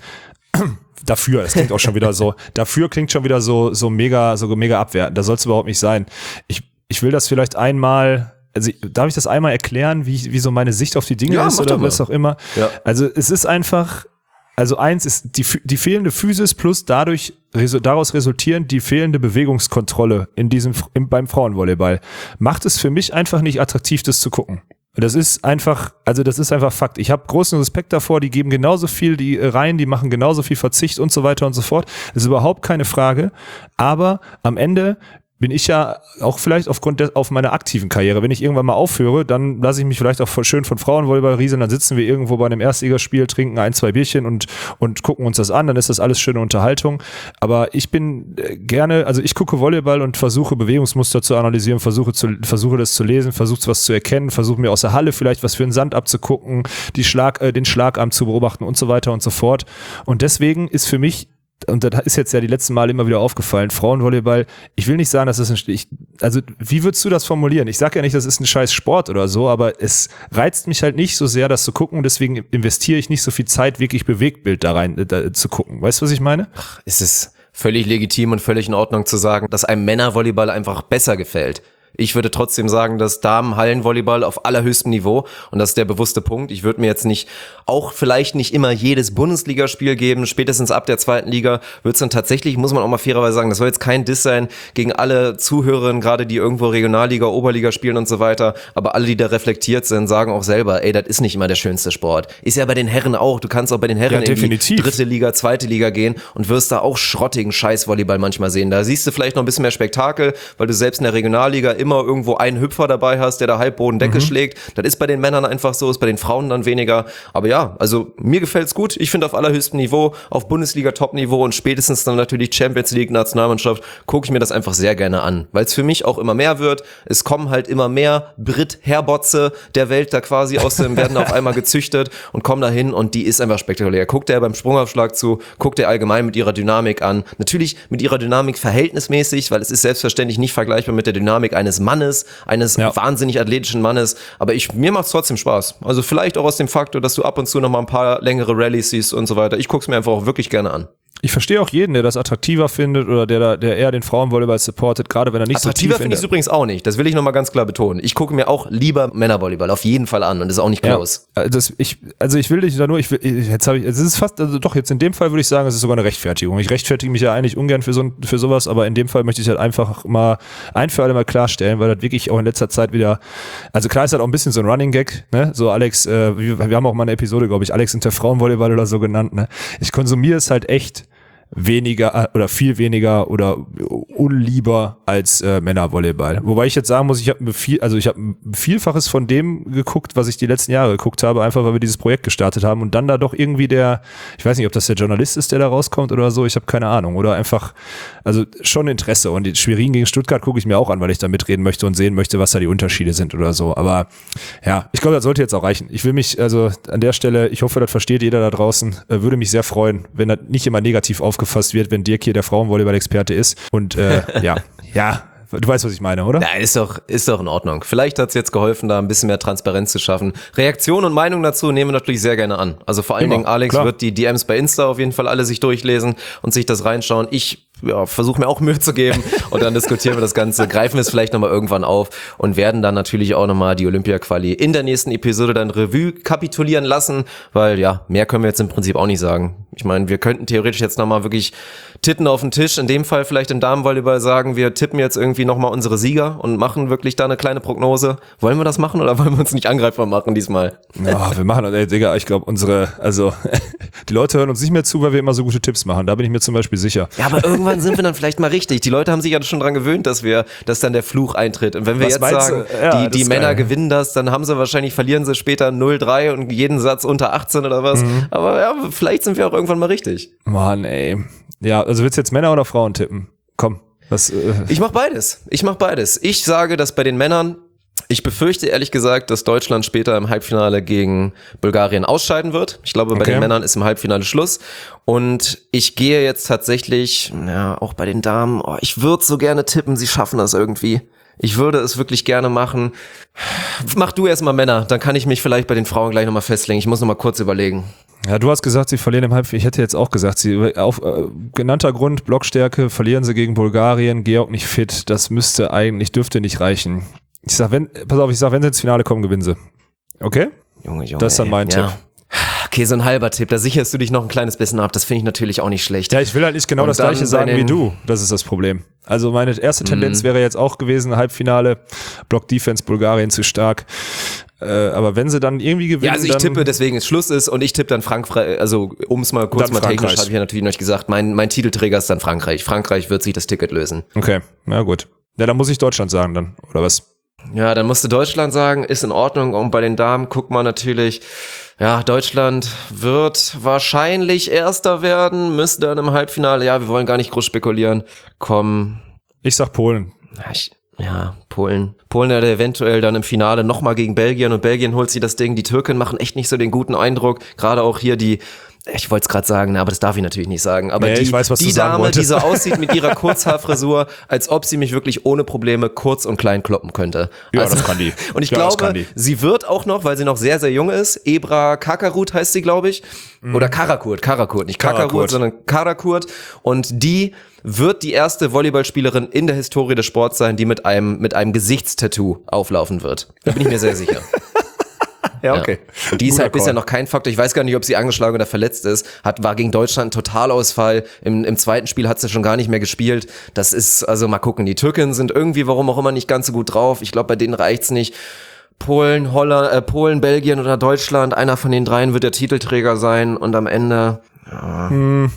Dafür, das klingt auch schon wieder so, dafür klingt schon wieder so, so mega, so mega abwertend, da soll es überhaupt nicht sein. Ich, ich will das vielleicht einmal, also darf ich das einmal erklären, wie, wie so meine Sicht auf die Dinge ja, ist oder was auch immer? Ja. Also es ist einfach, Also eins ist die, die fehlende Physis plus dadurch daraus resultierend die fehlende Bewegungskontrolle in diesem im, beim Frauenvolleyball macht es für mich einfach nicht attraktiv, das zu gucken. Das ist einfach, also das ist einfach Fakt. Ich habe großen Respekt davor, die geben genauso viel die rein, die machen genauso viel Verzicht und so weiter und so fort. Das ist überhaupt keine Frage. Aber am Ende bin ich ja auch vielleicht aufgrund des, auf meiner aktiven Karriere. Wenn ich irgendwann mal aufhöre, dann lasse ich mich vielleicht auch schön von Frauenvolleyball rieseln, dann sitzen wir irgendwo bei einem Erstligaspiel, trinken ein, zwei Bierchen und, und gucken uns das an, dann ist das alles schöne Unterhaltung. Aber ich bin gerne, also ich gucke Volleyball und versuche Bewegungsmuster zu analysieren, versuche zu, versuche das zu lesen, versuche was zu erkennen, versuche mir aus der Halle vielleicht was für einen Sand abzugucken, die Schlag, äh, den Schlagarm zu beobachten und so weiter und so fort. Und deswegen ist für mich, und das ist jetzt ja die letzten Male immer wieder aufgefallen, Frauenvolleyball, ich will nicht sagen, dass das ein, ich, also wie würdest du das formulieren? Ich sage ja nicht, das ist ein scheiß Sport oder so, aber es reizt mich halt nicht so sehr, das zu gucken, und deswegen investiere ich nicht so viel Zeit, wirklich Bewegtbild da rein da, zu gucken. Weißt du, was ich meine? Ach, es ist völlig legitim und völlig in Ordnung zu sagen, dass einem Männervolleyball einfach besser gefällt. Ich würde trotzdem sagen, dass Damen-Hallenvolleyball auf allerhöchstem Niveau, und das ist der bewusste Punkt. Ich würde mir jetzt nicht, auch vielleicht nicht immer jedes Bundesligaspiel geben, spätestens ab der zweiten Liga wird es dann tatsächlich, muss man auch mal fairerweise sagen, das soll jetzt kein Diss sein gegen alle Zuhörerinnen, gerade die irgendwo Regionalliga, Oberliga spielen und so weiter, aber alle, die da reflektiert sind, sagen auch selber, ey, das ist nicht immer der schönste Sport. Ist ja bei den Herren auch, du kannst auch bei den Herren ja, in die dritte Liga, zweite Liga gehen und wirst da auch schrottigen Scheiß-Volleyball manchmal sehen. Da siehst du vielleicht noch ein bisschen mehr Spektakel, weil du selbst in der Regionalliga immer irgendwo einen Hüpfer dabei hast, der da halbboden Decke mhm. schlägt. Das ist bei den Männern einfach so, ist bei den Frauen dann weniger. Aber ja, also mir gefällt's gut. Ich finde auf allerhöchstem Niveau, auf Bundesliga-Top-Niveau und spätestens dann natürlich Champions League, Nationalmannschaft, gucke ich mir das einfach sehr gerne an. Weil es für mich auch immer mehr wird. Es kommen halt immer mehr Brit-Herbotze der Welt da quasi aus dem, werden auf einmal gezüchtet und kommen da hin, und die ist einfach spektakulär. Guckt der beim Sprungaufschlag zu, guckt der allgemein mit ihrer Dynamik an. Natürlich mit ihrer Dynamik verhältnismäßig, weil es ist selbstverständlich nicht vergleichbar mit der Dynamik eines Mannes, eines ja. wahnsinnig athletischen Mannes, aber ich, mir macht's trotzdem Spaß. Also vielleicht auch aus dem Faktor, dass du ab und zu noch mal ein paar längere Rallyes siehst und so weiter. Ich guck's mir einfach auch wirklich gerne an. Ich verstehe auch jeden, der das attraktiver findet oder der, der eher den Frauenvolleyball supportet, gerade wenn er nicht so tief attraktiver finde ich es übrigens auch nicht. Das will ich nochmal ganz klar betonen. Ich gucke mir auch lieber Männervolleyball auf jeden Fall an, und das ist auch nicht close. Ja, das, ich, also ich will dich da nur, ich will, jetzt habe ich, es ist fast, also doch, jetzt in dem Fall würde ich sagen, es ist sogar eine Rechtfertigung. Ich rechtfertige mich ja eigentlich ungern für so für sowas, aber in dem Fall möchte ich halt einfach mal ein für alle Mal klarstellen, weil das wirklich auch in letzter Zeit wieder, also klar ist halt auch ein bisschen so ein Running Gag, ne? So Alex, äh, wir, wir haben auch mal eine Episode, glaube ich, Alex unter Frauenvolleyball oder so genannt, ne? Ich konsumiere es halt echt weniger oder viel weniger oder unlieber als äh, Männervolleyball. Wobei ich jetzt sagen muss, ich habe viel, also ich habe Vielfaches von dem geguckt, was ich die letzten Jahre geguckt habe, einfach weil wir dieses Projekt gestartet haben, und dann da doch irgendwie der, ich weiß nicht, ob das der Journalist ist, der da rauskommt oder so, ich habe keine Ahnung, oder einfach, also schon Interesse, und die Schwerin gegen Stuttgart gucke ich mir auch an, weil ich da mitreden möchte und sehen möchte, was da die Unterschiede sind oder so, aber ja, ich glaube, das sollte jetzt auch reichen. Ich will mich, also an der Stelle, ich hoffe, das versteht jeder da draußen, äh, würde mich sehr freuen, wenn das nicht immer negativ aufgefasst gefasst wird, wenn Dirk hier der Frauenvolleyball-Experte ist. Und äh, ja, ja, du weißt, was ich meine, oder? Ja, ist doch, ist doch in Ordnung. Vielleicht hat es jetzt geholfen, da ein bisschen mehr Transparenz zu schaffen. Reaktion und Meinung dazu nehmen wir natürlich sehr gerne an. Also vor allen Immer, Dingen, Alex klar. wird die D Ms bei Insta auf jeden Fall alle sich durchlesen und sich das reinschauen. Ich ja, versuche mir auch Mühe zu geben, und dann diskutieren wir das Ganze, greifen wir es vielleicht nochmal irgendwann auf und werden dann natürlich auch nochmal die Olympia-Quali in der nächsten Episode dann Revue kapitulieren lassen, weil ja, mehr können wir jetzt im Prinzip auch nicht sagen. Ich meine, wir könnten theoretisch jetzt nochmal wirklich Titten auf den Tisch, in dem Fall vielleicht im Damenvolleyball sagen, wir tippen jetzt irgendwie nochmal unsere Sieger und machen wirklich da eine kleine Prognose. Wollen wir das machen oder wollen wir uns nicht angreifbar machen diesmal? Ja, wir machen das, ey, Digga, ich glaube unsere, also die Leute hören uns nicht mehr zu, weil wir immer so gute Tipps machen, da bin ich mir zum Beispiel sicher. Ja, aber irgendwann sind wir dann vielleicht mal richtig. Die Leute haben sich ja schon dran gewöhnt, dass wir, dass dann der Fluch eintritt. Und wenn wir Was jetzt sagen, ja, die, die Männer geil. gewinnen das, dann haben sie wahrscheinlich, verlieren sie später null drei und jeden Satz unter achtzehn oder was. Mhm. Aber ja, vielleicht sind wir auch irgendwann mal richtig. Mann, ey. Ja, also willst du jetzt Männer oder Frauen tippen? Komm. Was, äh ich mach beides. Ich mach beides. Ich sage, dass bei den Männern, ich befürchte ehrlich gesagt, dass Deutschland später im Halbfinale gegen Bulgarien ausscheiden wird. Ich glaube, bei okay. den Männern ist im Halbfinale Schluss. Und ich gehe jetzt tatsächlich, ja, auch bei den Damen, oh, ich würde so gerne tippen, sie schaffen das irgendwie. Ich würde es wirklich gerne machen. Mach du erstmal Männer, dann kann ich mich vielleicht bei den Frauen gleich nochmal festlegen. Ich muss nochmal kurz überlegen. Ja, du hast gesagt, sie verlieren im Halbfinale. Ich hätte jetzt auch gesagt, sie auf äh, genannter Grund, Blockstärke, verlieren sie gegen Bulgarien, Georg nicht fit. Das müsste eigentlich, dürfte nicht reichen. Ich sag, wenn, pass auf, ich sag, wenn sie ins Finale kommen, gewinnen sie. Okay? Junge, Junge. Das ist dann mein ey, Tipp. Ja. Okay, so ein halber Tipp, da sicherst du dich noch ein kleines bisschen ab. Das finde ich natürlich auch nicht schlecht. Ja, ich will halt nicht genau Und das gleiche sagen wie du. Das ist das Problem. Also meine erste Tendenz mhm. wäre jetzt auch gewesen, Halbfinale, Block-Defense, Bulgarien zu stark. Äh, aber wenn sie dann irgendwie gewinnen, ja, also ich tippe, deswegen es Schluss ist, und ich tippe dann Frankreich, also um es mal kurz mal technisch, habe ich ja natürlich noch nicht gesagt, mein, mein Titelträger ist dann Frankreich. Frankreich wird sich das Ticket lösen. Okay, na gut. Ja, dann muss ich Deutschland sagen dann, oder was? Ja, dann musste Deutschland sagen, ist in Ordnung. Und bei den Damen guckt man natürlich, ja, Deutschland wird wahrscheinlich Erster werden, müsste dann im Halbfinale, ja, wir wollen gar nicht groß spekulieren, kommen. Ich sag Polen. Ja, ich, ja Polen. Polen hat eventuell dann im Finale nochmal gegen Belgien und Belgien holt sie das Ding. Die Türken machen echt nicht so den guten Eindruck. Gerade auch hier die, ich wollte es gerade sagen, aber das darf ich natürlich nicht sagen, aber nee, die, ich weiß, was die du sagen Dame, wolltest. die so aussieht mit ihrer Kurzhaarfrisur, als ob sie mich wirklich ohne Probleme kurz und klein kloppen könnte. Ja, Also, das kann die. Und ich Ja, das kann glaube, die. sie wird auch noch, weil sie noch sehr, sehr jung ist, Ebra Kakarut heißt sie, glaube ich, oder Karakurt, Karakurt, nicht Kakarut, Karakurt. sondern Karakurt, und die wird die erste Volleyballspielerin in der Historie des Sports sein, die mit einem, mit einem Gesichtstattoo auflaufen wird. Da bin ich mir sehr sicher. Ja, okay. Ja. Und die ist Guter halt bisher Call. noch kein Faktor. Ich weiß gar nicht, ob sie angeschlagen oder verletzt ist. Hat, war gegen Deutschland ein Totalausfall. Im, im zweiten Spiel hat sie schon gar nicht mehr gespielt. Das ist, also mal gucken. Die Türken sind irgendwie, warum auch immer, nicht ganz so gut drauf. Ich glaube, bei denen reicht's nicht. Polen, Holland, äh, Polen, Belgien oder Deutschland. Einer von den dreien wird der Titelträger sein. Und am Ende ja,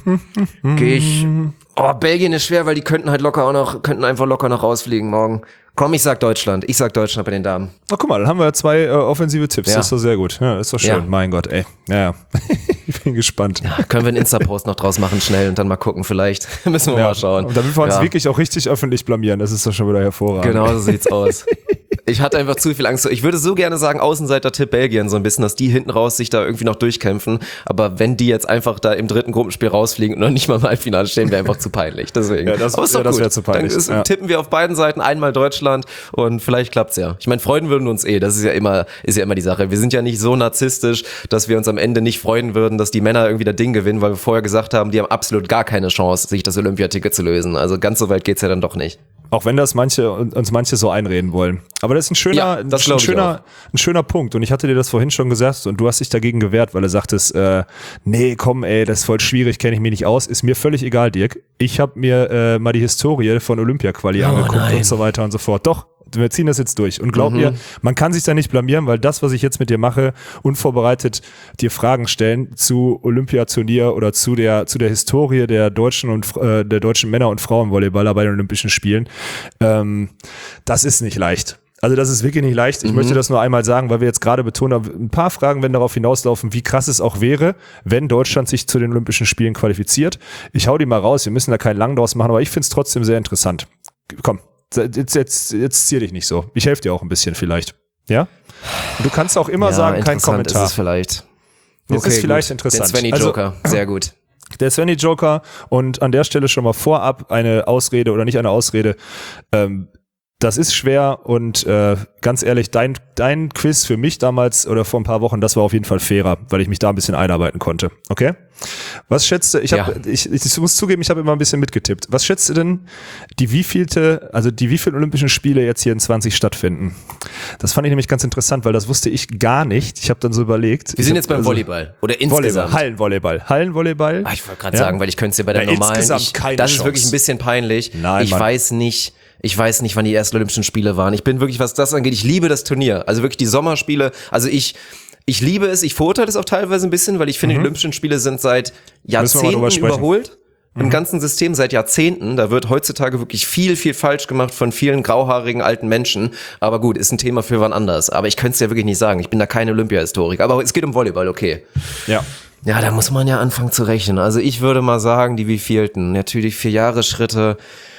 gehe ich. Oh, Belgien ist schwer, weil die könnten halt locker auch noch, könnten einfach locker noch rausfliegen morgen. Komm, ich sag Deutschland. Ich sag Deutschland bei den Damen. Na, guck mal, dann haben wir zwei äh, offensive Tipps. Ja. Das ist doch sehr gut. Ja, das ist doch schön. Ja. Mein Gott, ey. Ja, ja. Ich bin gespannt. Ja, können wir einen Insta-Post noch draus machen, schnell, und dann mal gucken, vielleicht. Müssen wir Ja. mal schauen. Und damit wir uns Ja. wirklich auch richtig öffentlich blamieren. Das ist doch schon wieder hervorragend. Genau so sieht's aus. Ich hatte einfach zu viel Angst. Ich würde so gerne sagen, Außenseiter-Tipp Belgien so ein bisschen, dass die hinten raus sich da irgendwie noch durchkämpfen. Aber wenn die jetzt einfach da im dritten Gruppenspiel rausfliegen und noch nicht mal im Halbfinale stehen, wäre einfach zu peinlich. Deswegen. Ja, das- Aber ist doch ja, das gut. wäre zu peinlich. Dann ist, Ja. tippen wir auf beiden Seiten einmal Deutschland und vielleicht klappt's ja. Ich meine, freuen würden uns eh. Das ist ja immer, ist ja immer die Sache. Wir sind ja nicht so narzisstisch, dass wir uns am Ende nicht freuen würden, dass die Männer irgendwie das Ding gewinnen, weil wir vorher gesagt haben, die haben absolut gar keine Chance, sich das Olympiaticket zu lösen. Also ganz so weit geht's ja dann doch nicht. Auch wenn das manche uns manche so einreden wollen. Aber das ist ein schöner, Ja, das ein, glaub ich schöner, ein schöner Punkt. Und ich hatte dir das vorhin schon gesagt und du hast dich dagegen gewehrt, weil du sagtest, äh, nee, komm, ey, das ist voll schwierig, kenne ich mich nicht aus. Ist mir völlig egal, Dirk. Ich habe mir äh, mal die Historie von Olympia-Quali Oh, angeguckt nein. und so weiter und so fort. Doch, wir ziehen das jetzt durch. Und glaub Mhm. mir, man kann sich da nicht blamieren, weil das, was ich jetzt mit dir mache, unvorbereitet dir Fragen stellen zu Olympiaturnier oder zu der zu der Historie der deutschen und äh, der deutschen Männer- und Frauenvolleyballer bei den Olympischen Spielen, ähm, das ist nicht leicht. Also das ist wirklich nicht leicht. Ich Mhm. möchte das nur einmal sagen, weil wir jetzt gerade betont haben, ein paar Fragen werden darauf hinauslaufen, wie krass es auch wäre, wenn Deutschland sich zu den Olympischen Spielen qualifiziert. Ich hau die mal raus, wir müssen da keinen Lang draus machen, aber ich finde es trotzdem sehr interessant. Komm, jetzt, jetzt, jetzt zier dich nicht so. Ich helfe dir auch ein bisschen vielleicht. Ja? Und du kannst auch immer Ja, sagen, kein interessant Kommentar. ist es vielleicht. Es ist vielleicht interessant. Den Svenny Also- Joker, sehr gut. Der Svenny Joker und an der Stelle schon mal vorab eine Ausrede oder nicht eine Ausrede. Ähm, das ist schwer und äh, ganz ehrlich, dein, dein Quiz für mich damals oder vor ein paar Wochen, das war auf jeden Fall fairer, weil ich mich da ein bisschen einarbeiten konnte. Okay? Was schätzt du, ich, hab, Ja. ich, ich muss zugeben, ich habe immer ein bisschen mitgetippt. Was schätzt du denn, die wievielte, also die wievielten Olympischen Spiele jetzt hier in zwanzig stattfinden? Das fand ich nämlich ganz interessant, weil das wusste ich gar nicht. Ich habe dann so überlegt. Wir sind ich jetzt hab, beim also, Volleyball oder Volleyball, insgesamt. Hallenvolleyball. Hallenvolleyball. Ah, ich wollte gerade Ja. sagen, weil ich könnte es dir bei der Ja, normalen, insgesamt ich, keine das ist Chance. wirklich ein bisschen peinlich. Nein, ich Mann. weiß nicht, ich weiß nicht, wann die ersten Olympischen Spiele waren. Ich bin wirklich, was das angeht, ich liebe das Turnier. Also wirklich die Sommerspiele. Also ich, ich liebe es, ich verurteile es auch teilweise ein bisschen, weil ich finde, die Olympischen Spiele sind seit Mhm. Müssen wir mal drüber Jahrzehnten sprechen. überholt. Im ganzen System seit Jahrzehnten. Da wird heutzutage wirklich viel, viel falsch gemacht von vielen grauhaarigen alten Menschen. Aber gut, ist ein Thema für wann anders. Aber ich könnte es ja wirklich nicht sagen. Ich bin da kein Olympiahistoriker. Aber es geht um Volleyball, okay. Ja. Ja, da muss man ja anfangen zu rechnen. Also ich würde mal sagen, die wievielten? Natürlich vier Jahre Schritte.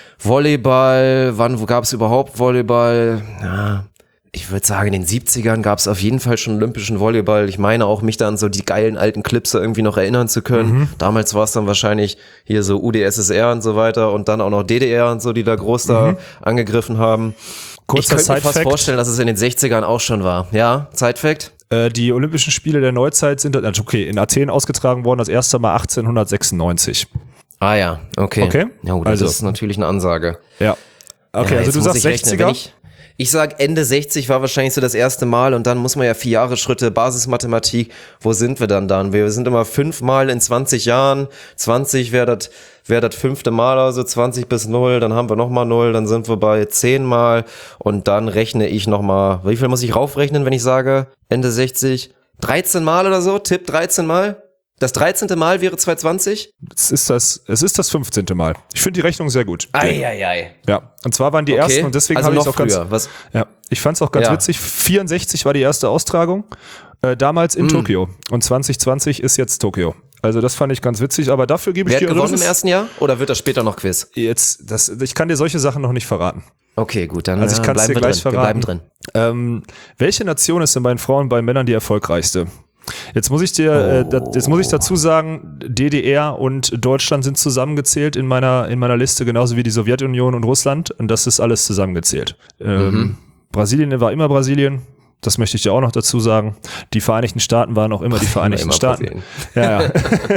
Volleyball, wann, wo gab es überhaupt Volleyball? Ja, ich würde sagen, in den siebzigern gab es auf jeden Fall schon olympischen Volleyball. Ich meine auch, mich da an so die geilen alten Clips irgendwie noch erinnern zu können. Mhm. Damals war es dann wahrscheinlich hier so U d S S R und so weiter und dann auch noch D D R und so, die da groß da angegriffen haben. Kurzer ich könnte mir fast Side-Fact. vorstellen, dass es in den sechzigern auch schon war. Ja, Zeitfact? Äh, die Olympischen Spiele der Neuzeit sind, also okay, in Athen ausgetragen worden, das erste Mal achtzehnhundertsechsundneunzig. Ah ja, okay. Okay. Ja gut, das Also. ist natürlich eine Ansage. Ja. Okay, Ja, also jetzt du muss sagst ich rechnen. sechziger? Wenn Ich, ich sag Ende sechzig war wahrscheinlich so das erste Mal und dann muss man ja vier Jahre Schritte, Basismathematik, wo sind wir dann dann? Wir sind immer fünfmal in zwanzig Jahren, zwanzig wäre das wär das fünfte Mal, also zwanzig bis null, dann haben wir nochmal null, dann sind wir bei zehn Mal und dann rechne ich nochmal, wie viel muss ich raufrechnen, wenn ich sage Ende sechzig? dreizehn Mal oder so? Tipp dreizehn Mal? Das dreizehnte Mal wäre zweitausendzwanzig? Es ist das, es ist das fünfzehnte Mal. Ich finde die Rechnung sehr gut. Eieiei. Ja, und zwar waren die Okay, ersten und deswegen also habe ich es noch auch ganz, früher. Was? ja, ich fand es auch ganz Ja. witzig. vierundsechzig war die erste Austragung, äh, damals Mm. in Tokio und zwanzig zwanzig ist jetzt Tokio. Also das fand ich ganz witzig, aber dafür gebe ich Wer dir hat gewonnen das im ist ersten Jahr? Oder wird das später noch Quiz? jetzt, das, ich kann dir solche Sachen noch nicht verraten. Okay, gut, dann Also ich äh, kann's bleiben dir wir gleich drin. Wir verraten. bleiben drin. Ähm, welche Nation ist denn bei den Frauen und bei den Männern die erfolgreichste? Jetzt muss ich dir, äh, da, jetzt muss ich dazu sagen, D D R und Deutschland sind zusammengezählt in meiner in meiner Liste, genauso wie die Sowjetunion und Russland. Und das ist alles zusammengezählt. Ähm, Mhm. Brasilien war immer Brasilien. Das möchte ich dir auch noch dazu sagen. Die Vereinigten Staaten waren auch immer die Vereinigten immer Staaten. Brasilien. Ja, ja.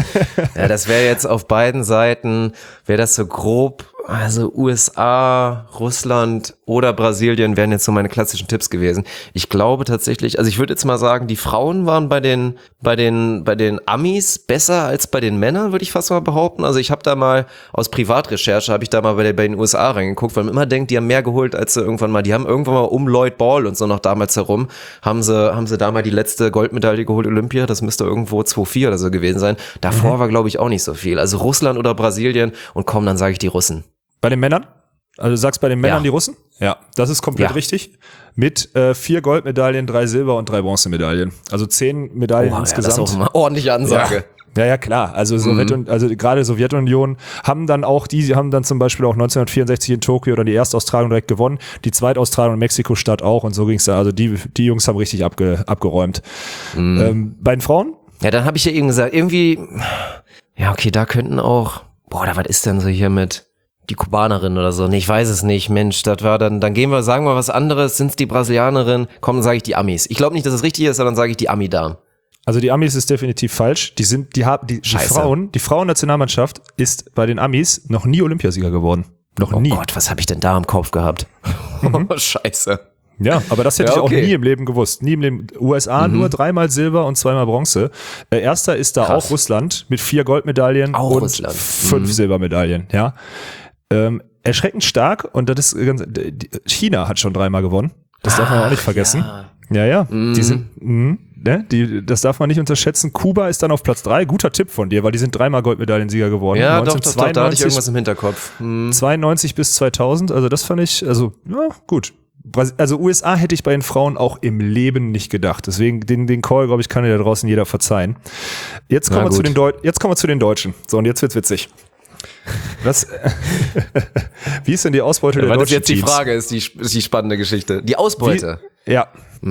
Ja, das wäre jetzt auf beiden Seiten, wäre das so grob, also U S A, Russland oder Brasilien wären jetzt so meine klassischen Tipps gewesen. Ich glaube tatsächlich, also ich würde jetzt mal sagen, die Frauen waren bei den bei den bei den Amis besser als bei den Männern, würde ich fast mal behaupten. Also ich habe da mal aus Privatrecherche habe ich da mal bei, der, bei den U S A reingeguckt, weil man immer denkt, die haben mehr geholt als sie irgendwann mal. Die haben irgendwann mal um Lloyd Ball und so noch damals herum haben sie haben sie da mal die letzte Goldmedaille geholt, Olympia. Das müsste irgendwo zwei vier oder so gewesen sein. Davor war glaube ich auch nicht so viel. Also Russland oder Brasilien und komm, dann sage ich die Russen. Bei den Männern? Also du sagst bei den Männern Ja. die Russen? Ja, das ist komplett Ja. richtig. Mit äh, vier Goldmedaillen, drei Silber- und drei Bronzemedaillen. Also zehn Medaillen Boah, ja, insgesamt. das ist auch eine ordentliche Ansage. Ja, ja, ja, klar. Also Sowjetunion, also gerade Sowjetunion haben dann auch die, sie haben dann zum Beispiel auch neunzehnhundertvierundsechzig in Tokio dann die erste Austragung direkt gewonnen, die zweite Austragung in Mexiko-Stadt auch und so ging's da. Also die, die Jungs haben richtig abge, abgeräumt. Ähm, bei den Frauen? Ja, dann habe ich ja eben gesagt, irgendwie, ja, okay, da könnten auch, boah, da was ist denn so hier mit die Kubanerin oder so? Nee, ich weiß es nicht, Mensch, das war dann, dann gehen wir, sagen wir was anderes, sind's die Brasilianerin? Komm, dann sage ich die Amis. Ich glaube nicht, dass es richtig ist, sondern sage ich die Ami-Damen. Also die Amis ist definitiv falsch. Die sind, die haben, die, die Scheiße. Frauen, die Frauennationalmannschaft ist bei den Amis noch nie Olympiasieger geworden. Noch Oh nie. Gott, was habe ich denn da im Kopf gehabt? Oh, scheiße. Ja, aber das hätte Ja, ich auch okay. nie im Leben gewusst. Nie im Leben. U S A nur dreimal Silber und zweimal Bronze. Äh, erster ist da Krass. auch Russland mit vier Goldmedaillen Auch und Russland. fünf Silbermedaillen. Ja, ähm, erschreckend stark und das ist ganz, die- China hat schon dreimal gewonnen. Das darf man auch nicht vergessen. Ja, ja, die sind, mh, ne, die, das darf man nicht unterschätzen. Kuba ist dann auf Platz drei. Guter Tipp von dir, weil die sind dreimal Goldmedaillensieger geworden. Ja, doch, doch, doch, da hatte ich neunzehnhundertzweiundneunzig irgendwas im Hinterkopf. Hm. zweiundneunzig bis zweitausend, also das fand ich, also ja, gut. Bras- Also U S A hätte ich bei den Frauen auch im Leben nicht gedacht. Deswegen den, den Call, glaube ich, kann dir da draußen jeder verzeihen. Jetzt kommen, Na wir zu gut. den Deu- jetzt kommen wir zu den Deutschen. So, und jetzt wird's witzig. Was, wie ist denn die Ausbeute der Weil das deutschen jetzt die Teams? Frage ist, die, ist die spannende Geschichte. Die Ausbeute. Wie, ja.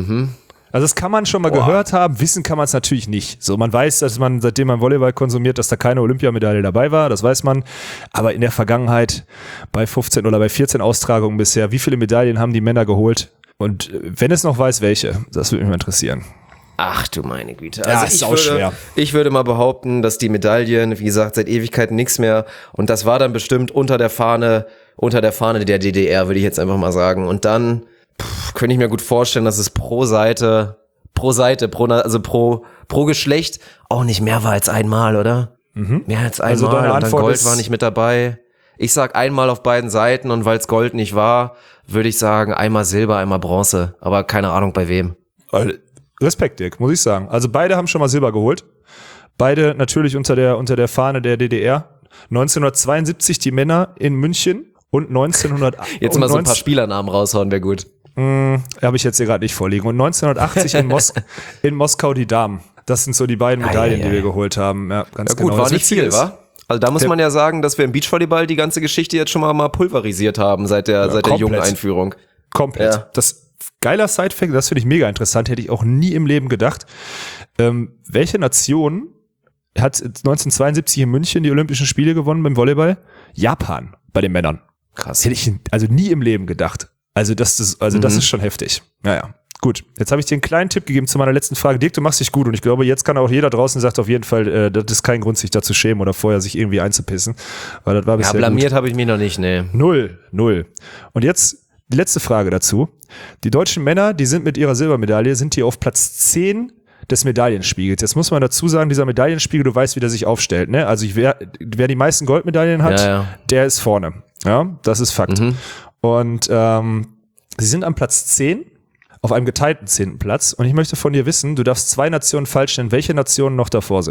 Also das kann man schon mal Boah. gehört haben, wissen kann man es natürlich nicht. So, man weiß, dass man, seitdem man Volleyball konsumiert, dass da keine Olympiamedaille dabei war, das weiß man. Aber in der Vergangenheit bei fünfzehn oder bei vierzehn Austragungen bisher, wie viele Medaillen haben die Männer geholt? Und äh, wenn es noch weiß, welche, das würde mich mal interessieren. Ach du meine Güte. Ja, Also ist ich auch würde, schwer. ich würde mal behaupten, dass die Medaillen, wie gesagt, seit Ewigkeiten nichts mehr. Und das war dann bestimmt unter der Fahne, unter der Fahne der D D R, würde ich jetzt einfach mal sagen. Und dann pff, könnte ich mir gut vorstellen, dass es pro Seite, pro Seite, pro, also pro, pro Geschlecht auch nicht mehr war als einmal, oder? Mehr als einmal. Also deine und dann Antwort Gold ist- war nicht mit dabei. Ich sag einmal auf beiden Seiten und weil es Gold nicht war, würde ich sagen einmal Silber, einmal Bronze. Aber keine Ahnung bei wem. Weil- Respekt, Dirk, muss ich sagen. Also beide haben schon mal Silber geholt. Beide natürlich unter der, unter der Fahne der D D R. neunzehnhundertzweiundsiebzig die Männer in München und neunzehnhundert Jetzt und mal so ein paar neunzehn Spielernamen raushauen, wäre gut. habe ich jetzt hier gerade nicht vorliegen. Und neunzehnhundertachtzig in, Mos in Moskau die Damen. Das sind so die beiden Medaillen, Ei, ei, die wir ei. geholt haben. Ja, ganz Ja gut, genau. war Das nicht Witzige viel, ist- wa? Also da muss Der- man ja sagen, dass wir im Beachvolleyball die ganze Geschichte jetzt schon mal, mal pulverisiert haben seit der, seit der komplett. jungen Einführung. Komplett. Ja. Das geiler Side-Fact, das finde ich mega interessant, hätte ich auch nie im Leben gedacht. Ähm, welche Nation hat neunzehnhundertzweiundsiebzig in München die Olympischen Spiele gewonnen beim Volleyball? Japan bei den Männern. Das Krass. hätte ich also nie im Leben gedacht. Also das ist, also das Mhm. ist schon heftig. Naja. Gut, jetzt habe ich dir einen kleinen Tipp gegeben zu meiner letzten Frage. Dirk, du machst dich gut und ich glaube, jetzt kann auch jeder draußen sagt auf jeden Fall, äh, das ist kein Grund, sich da zu schämen oder vorher sich irgendwie einzupissen, weil das war Ja, bisher gut. blamiert habe ich mich noch nicht, ne. Null, null. Und jetzt die letzte Frage dazu. Die deutschen Männer, die sind mit ihrer Silbermedaille, sind hier auf Platz zehn des Medaillenspiegels. Jetzt muss man dazu sagen, dieser Medaillenspiegel, du weißt, wie der sich aufstellt, ne? Also ich, wer, wer die meisten Goldmedaillen hat, Ja, ja. der ist vorne. Ja, das ist Fakt. Mhm. Und ähm, sie sind am Platz zehn auf einem geteilten zehnten Platz. Und ich möchte von dir wissen, du darfst zwei Nationen falsch nennen, welche Nationen noch davor sind.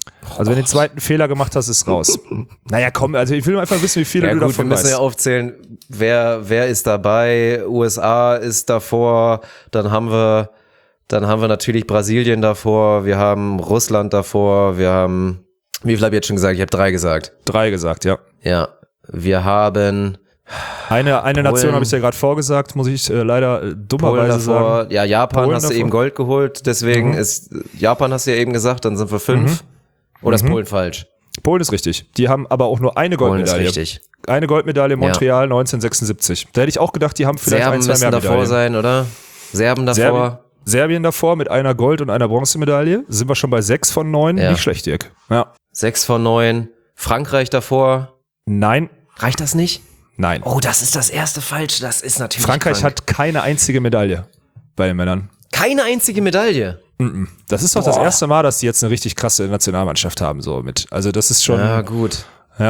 Also wenn du den zweiten Fehler gemacht hast, ist raus. Naja, komm, also ich will einfach wissen, wie viele Ja du gut, davon wir müssen weißt. ja aufzählen, wer, wer ist dabei, U S A ist davor, dann haben wir, dann haben wir natürlich Brasilien davor, wir haben Russland davor, wir haben, wie viel habe ich jetzt schon gesagt? Ich habe drei gesagt. Drei gesagt, ja. Ja, wir haben Eine, eine Polen. Nation habe ich ja gerade vorgesagt, muss ich äh, leider äh, Polen dummerweise davor, sagen. ja, Japan Polen hast du davor. eben Gold geholt, deswegen Mhm. ist, Japan hast du ja eben gesagt, dann sind wir fünf. Mhm. Oder ist Mhm. Polen falsch? Polen ist richtig. Die haben aber auch nur eine Polen ist Goldmedaille. richtig. Eine Goldmedaille in Montreal neunzehnhundertsechsundsiebzig. Da hätte ich auch gedacht, die haben vielleicht Serben ein, zwei müssen mehr davor Medaillen. sein, oder? Serben davor. Serbien, Serbien davor mit einer Gold- und einer Bronzemedaille. Sind wir schon bei sechs von neun. Ja. Nicht schlecht, Dirk. Ja. Sechs von neun. Frankreich davor. Nein, Reicht das nicht? nein. Oh, das ist das erste falsch. Das ist natürlich Frankreich krank. hat keine einzige Medaille bei den Männern. Keine einzige Medaille. Das ist doch das erste Mal, dass die jetzt eine richtig krasse Nationalmannschaft haben, so mit. Also das ist schon, Ja, ja. gut.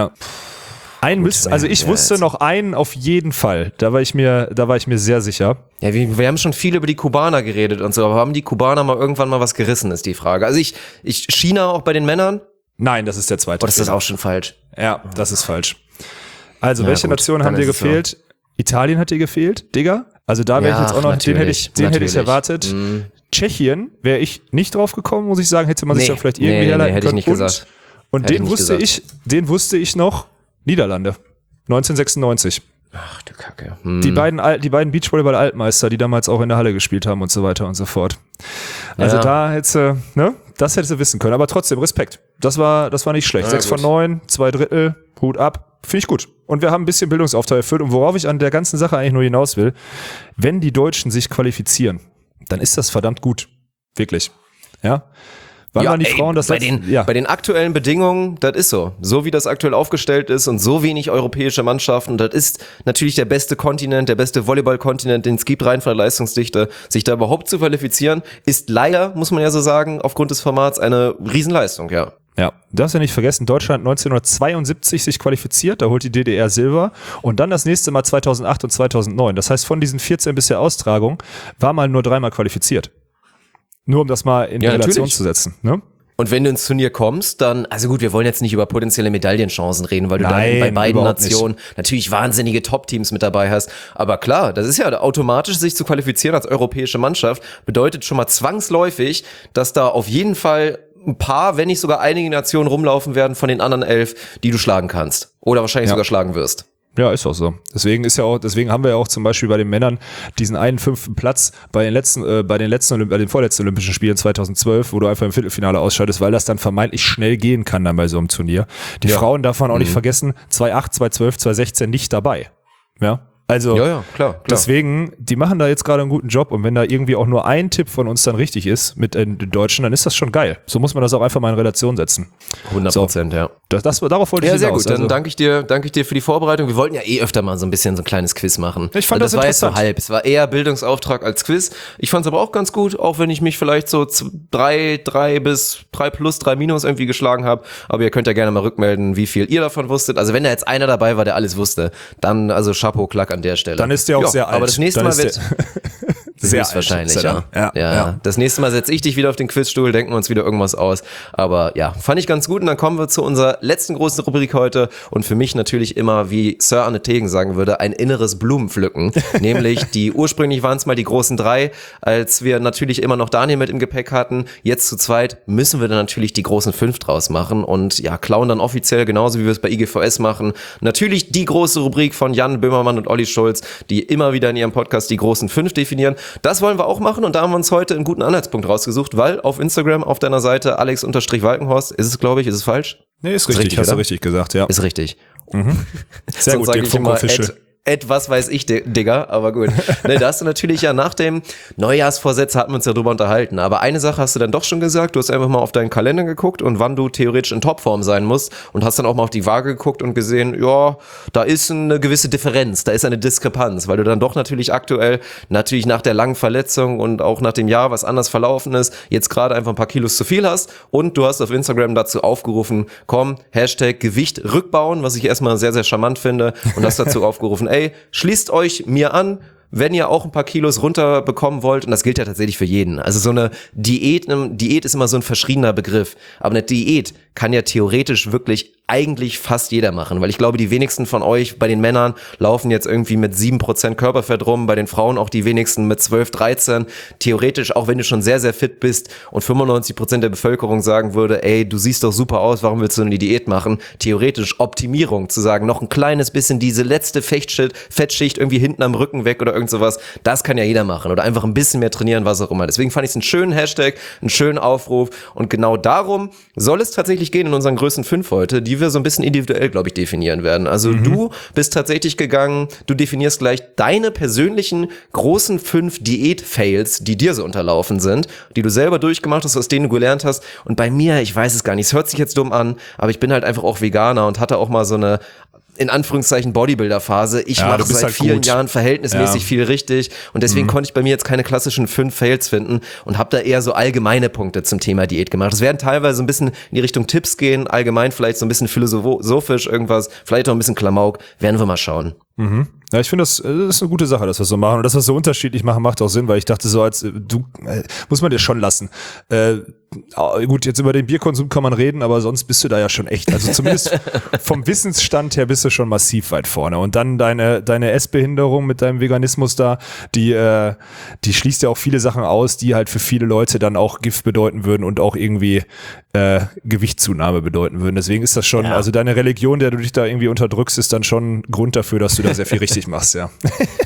Ein müsste, also ich ja, wusste jetzt- noch einen auf jeden Fall. Da war ich mir, da war ich mir sehr sicher. Ja, wir, wir haben schon viel über die Kubaner geredet und so, aber haben die Kubaner mal irgendwann mal was gerissen, ist die Frage. Also ich, ich China auch bei den Männern? Nein, das ist der zweite. Oder ist das Fehler. auch schon falsch? Ja, das ist falsch. Also, Ja, welche gut, Nationen dann haben dir ist es so. gefehlt? Italien hat dir gefehlt, Digga. Also da wäre ich Ja, jetzt auch noch, den hätte ich, natürlich, den hätte ich natürlich. erwartet. Mhm. Tschechien wäre ich nicht drauf gekommen, muss ich sagen, hätte man sich Nee, dann vielleicht nee, irgendwie nee, herleiten hätte ich können. nicht und gesagt. und Hätte ich den nicht wusste gesagt. ich, den wusste ich noch, Niederlande. neunzehnhundertsechsundneunzig. Ach du Kacke. Hm. Die beiden, Al- die beiden Beachvolleyball-Altmeister, die damals auch in der Halle gespielt haben und so weiter und so fort. Also Ja. da hättest du, ne, das hättest du wissen können. Aber trotzdem, Respekt. Das war, das war nicht schlecht. Ja, Sechs gut. von neun, zwei Drittel, Hut ab. Finde ich gut. Und wir haben ein bisschen Bildungsauftrag erfüllt. Und worauf ich an der ganzen Sache eigentlich nur hinaus will, wenn die Deutschen sich qualifizieren, dann ist das verdammt gut. Wirklich. Ja. Wann Ja, waren die ey, Frauen das bei letzte- den, ja. bei den aktuellen Bedingungen, das ist so. So wie das aktuell aufgestellt ist und so wenig europäische Mannschaften, das ist natürlich der beste Kontinent, der beste Volleyball-Kontinent, den es gibt, rein von der Leistungsdichte. Sich da überhaupt zu qualifizieren, ist leider, muss man ja so sagen, aufgrund des Formats eine Riesenleistung, ja. Ja, du darfst ja nicht vergessen, Deutschland neunzehnhundertzweiundsiebzig sich qualifiziert, da holt die D D R Silber und dann das nächste Mal zweitausendacht und zweitausendneun. Das heißt, von diesen vierzehn bisher Austragungen war mal nur dreimal qualifiziert. Nur um das mal in Ja, Relation natürlich. zu setzen. Ne? Und wenn du ins Turnier kommst, dann, also gut, wir wollen jetzt nicht über potenzielle Medaillenchancen reden, weil du Nein, dann bei beiden überhaupt Nationen natürlich wahnsinnige Top-Teams mit dabei hast. Aber klar, das ist ja automatisch, sich zu qualifizieren als europäische Mannschaft, bedeutet schon mal zwangsläufig, dass da auf jeden Fall ein paar, wenn nicht sogar einige Nationen rumlaufen werden von den anderen elf, die du schlagen kannst. Oder wahrscheinlich Ja. sogar schlagen wirst. Ja, ist auch so. Deswegen ist ja auch, deswegen haben wir ja auch zum Beispiel bei den Männern diesen einen fünften Platz bei den letzten, äh, bei den letzten, Olymp bei den vorletzten Olympischen Spielen zweitausendzwölf, wo du einfach im Viertelfinale ausscheidest, weil das dann vermeintlich schnell gehen kann dann bei so einem Turnier. Die Ja. Frauen darf man auch nicht vergessen, zweitausendacht, zweitausendzwölf, zweitausendsechzehn nicht dabei. Ja. Also, Ja, ja, klar, klar. deswegen, die machen da jetzt gerade einen guten Job und wenn da irgendwie auch nur ein Tipp von uns dann richtig ist mit den Deutschen, dann ist das schon geil. So muss man das auch einfach mal in Relation setzen. hundert Prozent, ja. Das, das, darauf wollte Ja, ich sehr hinaus. gut. Dann Also, danke ich dir, danke ich dir für die Vorbereitung. Wir wollten ja eh öfter mal so ein bisschen so ein kleines Quiz machen. Ich fand Also das war jetzt so interessant. halb. Es war eher Bildungsauftrag als Quiz. Ich fand es aber auch ganz gut, auch wenn ich mich vielleicht so z- drei, drei bis drei plus, drei minus irgendwie geschlagen habe. Aber ihr könnt ja gerne mal rückmelden, wie viel ihr davon wusstet. Also wenn da jetzt einer dabei war, der alles wusste, dann also Chapeau, Klack an der Stelle. Dann ist der auch Ja, sehr alt. Aber das nächste Dann Mal ist wird der- sehr alt wahrscheinlich, ist er ja. dann. Ja, Ja, ja. Das nächste Mal setze ich dich wieder auf den Quizstuhl, denken wir uns wieder irgendwas aus. Aber ja, fand ich ganz gut. Und dann kommen wir zu unserer letzten großen Rubrik heute. Und für mich natürlich immer, wie Sir Arne Tegen sagen würde, ein inneres Blumenpflücken. Nämlich die, ursprünglich waren es mal die großen drei, als wir natürlich immer noch Daniel mit im Gepäck hatten. Jetzt zu zweit müssen wir dann natürlich die großen fünf draus machen. Und ja, klauen dann offiziell, genauso wie wir es bei I G V S machen, natürlich die große Rubrik von Jan Böhmermann und Olli Schulz, die immer wieder in ihrem Podcast die großen fünf definieren. Das wollen wir auch machen und da haben wir uns heute einen guten Anhaltspunkt rausgesucht, weil auf Instagram auf deiner Seite Alex-Walkenhorst, ist es, glaube ich, ist es falsch? Nee, ist richtig, richtig, hast du oder? richtig gesagt, ja. Ist richtig. Sehr Sonst gut, sage den ich immer, Funko-Fische. Ed, Ed, was weiß ich, Di- Digga, aber gut. Ne, da hast du natürlich ja nach dem Neujahrsvorsätze hatten wir uns ja drüber unterhalten, aber eine Sache hast du dann doch schon gesagt, du hast einfach mal auf deinen Kalender geguckt und wann du theoretisch in Topform sein musst und hast dann auch mal auf die Waage geguckt und gesehen, ja, da ist eine gewisse Differenz, da ist eine Diskrepanz, weil du dann doch natürlich aktuell, natürlich nach der langen Verletzung und auch nach dem Jahr, was anders verlaufen ist, jetzt gerade einfach ein paar Kilos zu viel hast und du hast auf Instagram dazu aufgerufen, komm, Hashtag Gewicht rückbauen, was ich erstmal sehr, sehr charmant finde und hast dazu aufgerufen, ey, schließt euch mir an, wenn ihr auch ein paar Kilos runterbekommen wollt, und das gilt ja tatsächlich für jeden. Also so eine Diät, eine Diät ist immer so ein verschriebener Begriff, aber eine Diät kann ja theoretisch wirklich eigentlich fast jeder machen, weil ich glaube, die wenigsten von euch, bei den Männern laufen jetzt irgendwie mit sieben Prozent Körperfett rum, bei den Frauen auch die wenigsten mit zwölf, dreizehn. Theoretisch, auch wenn du schon sehr, sehr fit bist und fünfundneunzig Prozent der Bevölkerung sagen würde, ey, du siehst doch super aus, warum willst du eine Diät machen? Theoretisch Optimierung, zu sagen, noch ein kleines bisschen diese letzte Fettschicht, Fettschicht irgendwie hinten am Rücken weg oder irgend sowas, das kann ja jeder machen oder einfach ein bisschen mehr trainieren, was auch immer. Deswegen fand ich es einen schönen Hashtag, einen schönen Aufruf und genau darum soll es tatsächlich gehen in unseren größten fünf heute, die wir so ein bisschen individuell, glaube ich, definieren werden. Also mhm. du bist tatsächlich gegangen, du definierst gleich deine persönlichen großen fünf Diät-Fails, die dir so unterlaufen sind, die du selber durchgemacht hast, aus denen du gelernt hast. Und bei mir, ich weiß es gar nicht, es hört sich jetzt dumm an, aber ich bin halt einfach auch Veganer und hatte auch mal so eine in Anführungszeichen Bodybuilder-Phase. Ich ja, mache seit halt vielen gut. Jahren verhältnismäßig ja. viel richtig und deswegen mhm. konnte ich bei mir jetzt keine klassischen fünf Fails finden und habe da eher so allgemeine Punkte zum Thema Diät gemacht. Es werden teilweise ein bisschen in die Richtung Tipps gehen, allgemein vielleicht so ein bisschen philosophisch irgendwas, vielleicht auch ein bisschen Klamauk, werden wir mal schauen. Mhm. Ja, ich finde, das, das ist eine gute Sache, dass wir so machen. Und das, was wir so unterschiedlich machen, macht auch Sinn, weil ich dachte so, als du, äh, muss man dir schon lassen. Äh, gut, jetzt über den Bierkonsum kann man reden, aber sonst bist du da ja schon echt. Also zumindest vom Wissensstand her bist du schon massiv weit vorne. Und dann deine, deine Essbehinderung mit deinem Veganismus da, die, äh, die schließt ja auch viele Sachen aus, die halt für viele Leute dann auch Gift bedeuten würden und auch irgendwie äh, Gewichtszunahme bedeuten würden. Deswegen ist das schon, ja. also deine Religion, der du dich da irgendwie unterdrückst, ist dann schon Grund dafür, dass du da sehr viel richtig machst, ja.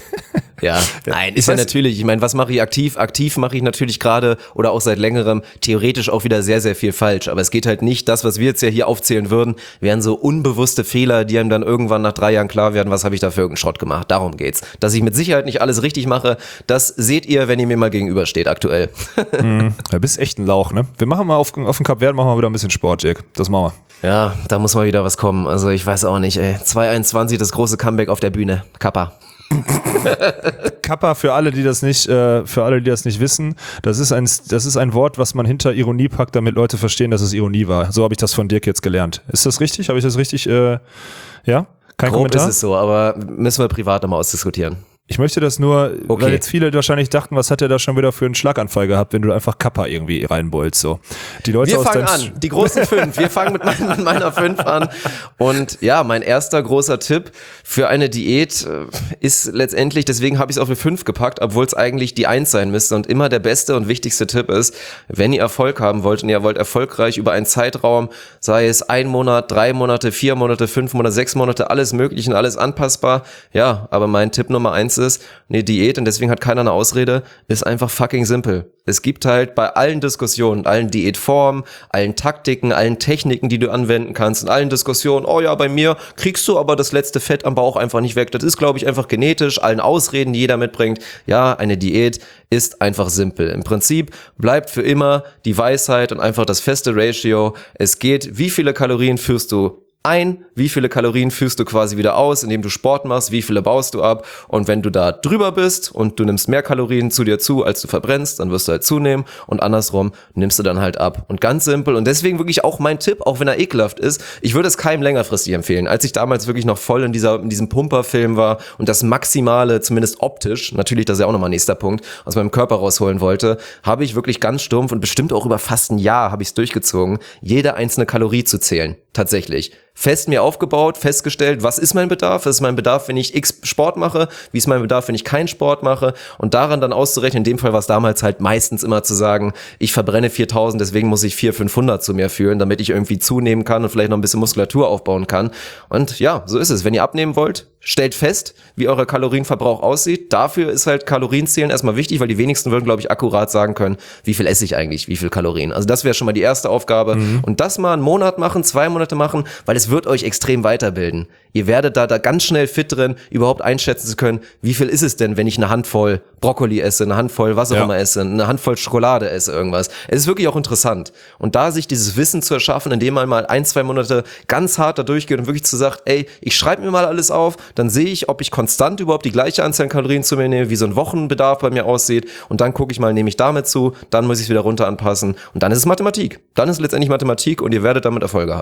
Ja, nein, ist ja natürlich, ich meine, was mache ich aktiv? Aktiv mache ich natürlich gerade oder auch seit längerem theoretisch auch wieder sehr, sehr viel falsch. Aber es geht halt nicht, das, was wir jetzt ja hier aufzählen würden, wären so unbewusste Fehler, die einem dann irgendwann nach drei Jahren klar werden, was habe ich da für irgendeinen Schrott gemacht. Darum geht's. Dass ich mit Sicherheit nicht alles richtig mache, das seht ihr, wenn ihr mir mal gegenübersteht aktuell. Mhm. Du bist echt ein Lauch, ne? Wir machen mal auf, auf dem Kap Verde machen wir wieder ein bisschen Sport, Jack. Das machen wir. Ja, da muss mal wieder was kommen. Also ich weiß auch nicht, ey. zwanzig einundzwanzig, das große Comeback auf der Bühne. Kappa. Kappa für alle, die das nicht, äh, für alle, die das nicht wissen, das ist ein, das ist ein Wort, was man hinter Ironie packt, damit Leute verstehen, dass es Ironie war. So habe ich das von Dirk jetzt gelernt. Ist das richtig? Habe ich das richtig? Äh, ja? Kein Grob Kommentar? ist es so, aber müssen wir privat nochmal ausdiskutieren. Ich möchte das nur, okay. weil jetzt viele wahrscheinlich dachten, was hat er da schon wieder für einen Schlaganfall gehabt, wenn du einfach Kappa irgendwie reinbolzt, so. Die Leute wir aus fangen an, die großen fünf. Wir fangen mit, mein, mit meiner fünf an. Und ja, mein erster großer Tipp für eine Diät ist letztendlich, deswegen habe ich es auf eine fünf gepackt, obwohl es eigentlich die eins sein müsste und immer der beste und wichtigste Tipp ist, wenn ihr Erfolg haben wollt und ihr wollt erfolgreich über einen Zeitraum, sei es ein Monat, drei Monate, vier Monate, fünf Monate, sechs Monate, alles möglich und alles anpassbar. Ja, aber mein Tipp Nummer eins ist, eine Diät, und deswegen hat keiner eine Ausrede, ist einfach fucking simpel. Es gibt halt bei allen Diskussionen, allen Diätformen, allen Taktiken, allen Techniken, die du anwenden kannst, in allen Diskussionen, oh ja, bei mir kriegst du aber das letzte Fett am Bauch einfach nicht weg. Das ist, glaube ich, einfach genetisch, allen Ausreden, die jeder mitbringt. Ja, eine Diät ist einfach simpel. Im Prinzip bleibt für immer die Weisheit und einfach das feste Ratio. Es geht, wie viele Kalorien führst du ein, wie viele Kalorien führst du quasi wieder aus, indem du Sport machst, wie viele baust du ab, und wenn du da drüber bist und du nimmst mehr Kalorien zu dir zu, als du verbrennst, dann wirst du halt zunehmen, und andersrum nimmst du dann halt ab. Und ganz simpel, und deswegen wirklich auch mein Tipp, auch wenn er ekelhaft ist, ich würde es keinem längerfristig empfehlen. Als ich damals wirklich noch voll in dieser in diesem Pumperfilm war und das Maximale, zumindest optisch, natürlich, das ist ja auch nochmal nächster Punkt, aus meinem Körper rausholen wollte, habe ich wirklich ganz stumpf und bestimmt auch über fast ein Jahr habe ich es durchgezogen, jede einzelne Kalorie zu zählen. Tatsächlich. Fest mir aufgebaut, festgestellt, was ist mein Bedarf? Was ist mein Bedarf, wenn ich X Sport mache? Wie ist mein Bedarf, wenn ich keinen Sport mache? Und daran dann auszurechnen, in dem Fall war es damals halt meistens immer zu sagen, ich verbrenne viertausend, deswegen muss ich vierhundert, fünfhundert zu mir führen, damit ich irgendwie zunehmen kann und vielleicht noch ein bisschen Muskulatur aufbauen kann. Und ja, so ist es. Wenn ihr abnehmen wollt, stellt fest, wie euer Kalorienverbrauch aussieht. Dafür ist halt Kalorienzählen erstmal wichtig, weil die wenigsten würden, glaube ich, akkurat sagen können, wie viel esse ich eigentlich, wie viel Kalorien. Also das wäre schon mal die erste Aufgabe. Mhm. Und das mal einen Monat machen, zwei Monate machen, weil es wird euch extrem weiterbilden. Ihr werdet da, da ganz schnell fit drin, überhaupt einschätzen zu können, wie viel ist es denn, wenn ich eine Handvoll Brokkoli esse, eine Handvoll was auch ja. immer esse, eine Handvoll Schokolade esse, irgendwas. Es ist wirklich auch interessant. Und da sich dieses Wissen zu erschaffen, indem man mal ein, zwei Monate ganz hart da durchgeht und wirklich zu sagt, ey, ich schreibe mir mal alles auf, dann sehe ich, ob ich konstant überhaupt die gleiche Anzahl an Kalorien zu mir nehme, wie so ein Wochenbedarf bei mir aussieht, und dann gucke ich mal, nehme ich damit zu, dann muss ich es wieder runter anpassen, und dann ist es Mathematik. Dann ist es letztendlich Mathematik, und ihr werdet damit Erfolge haben.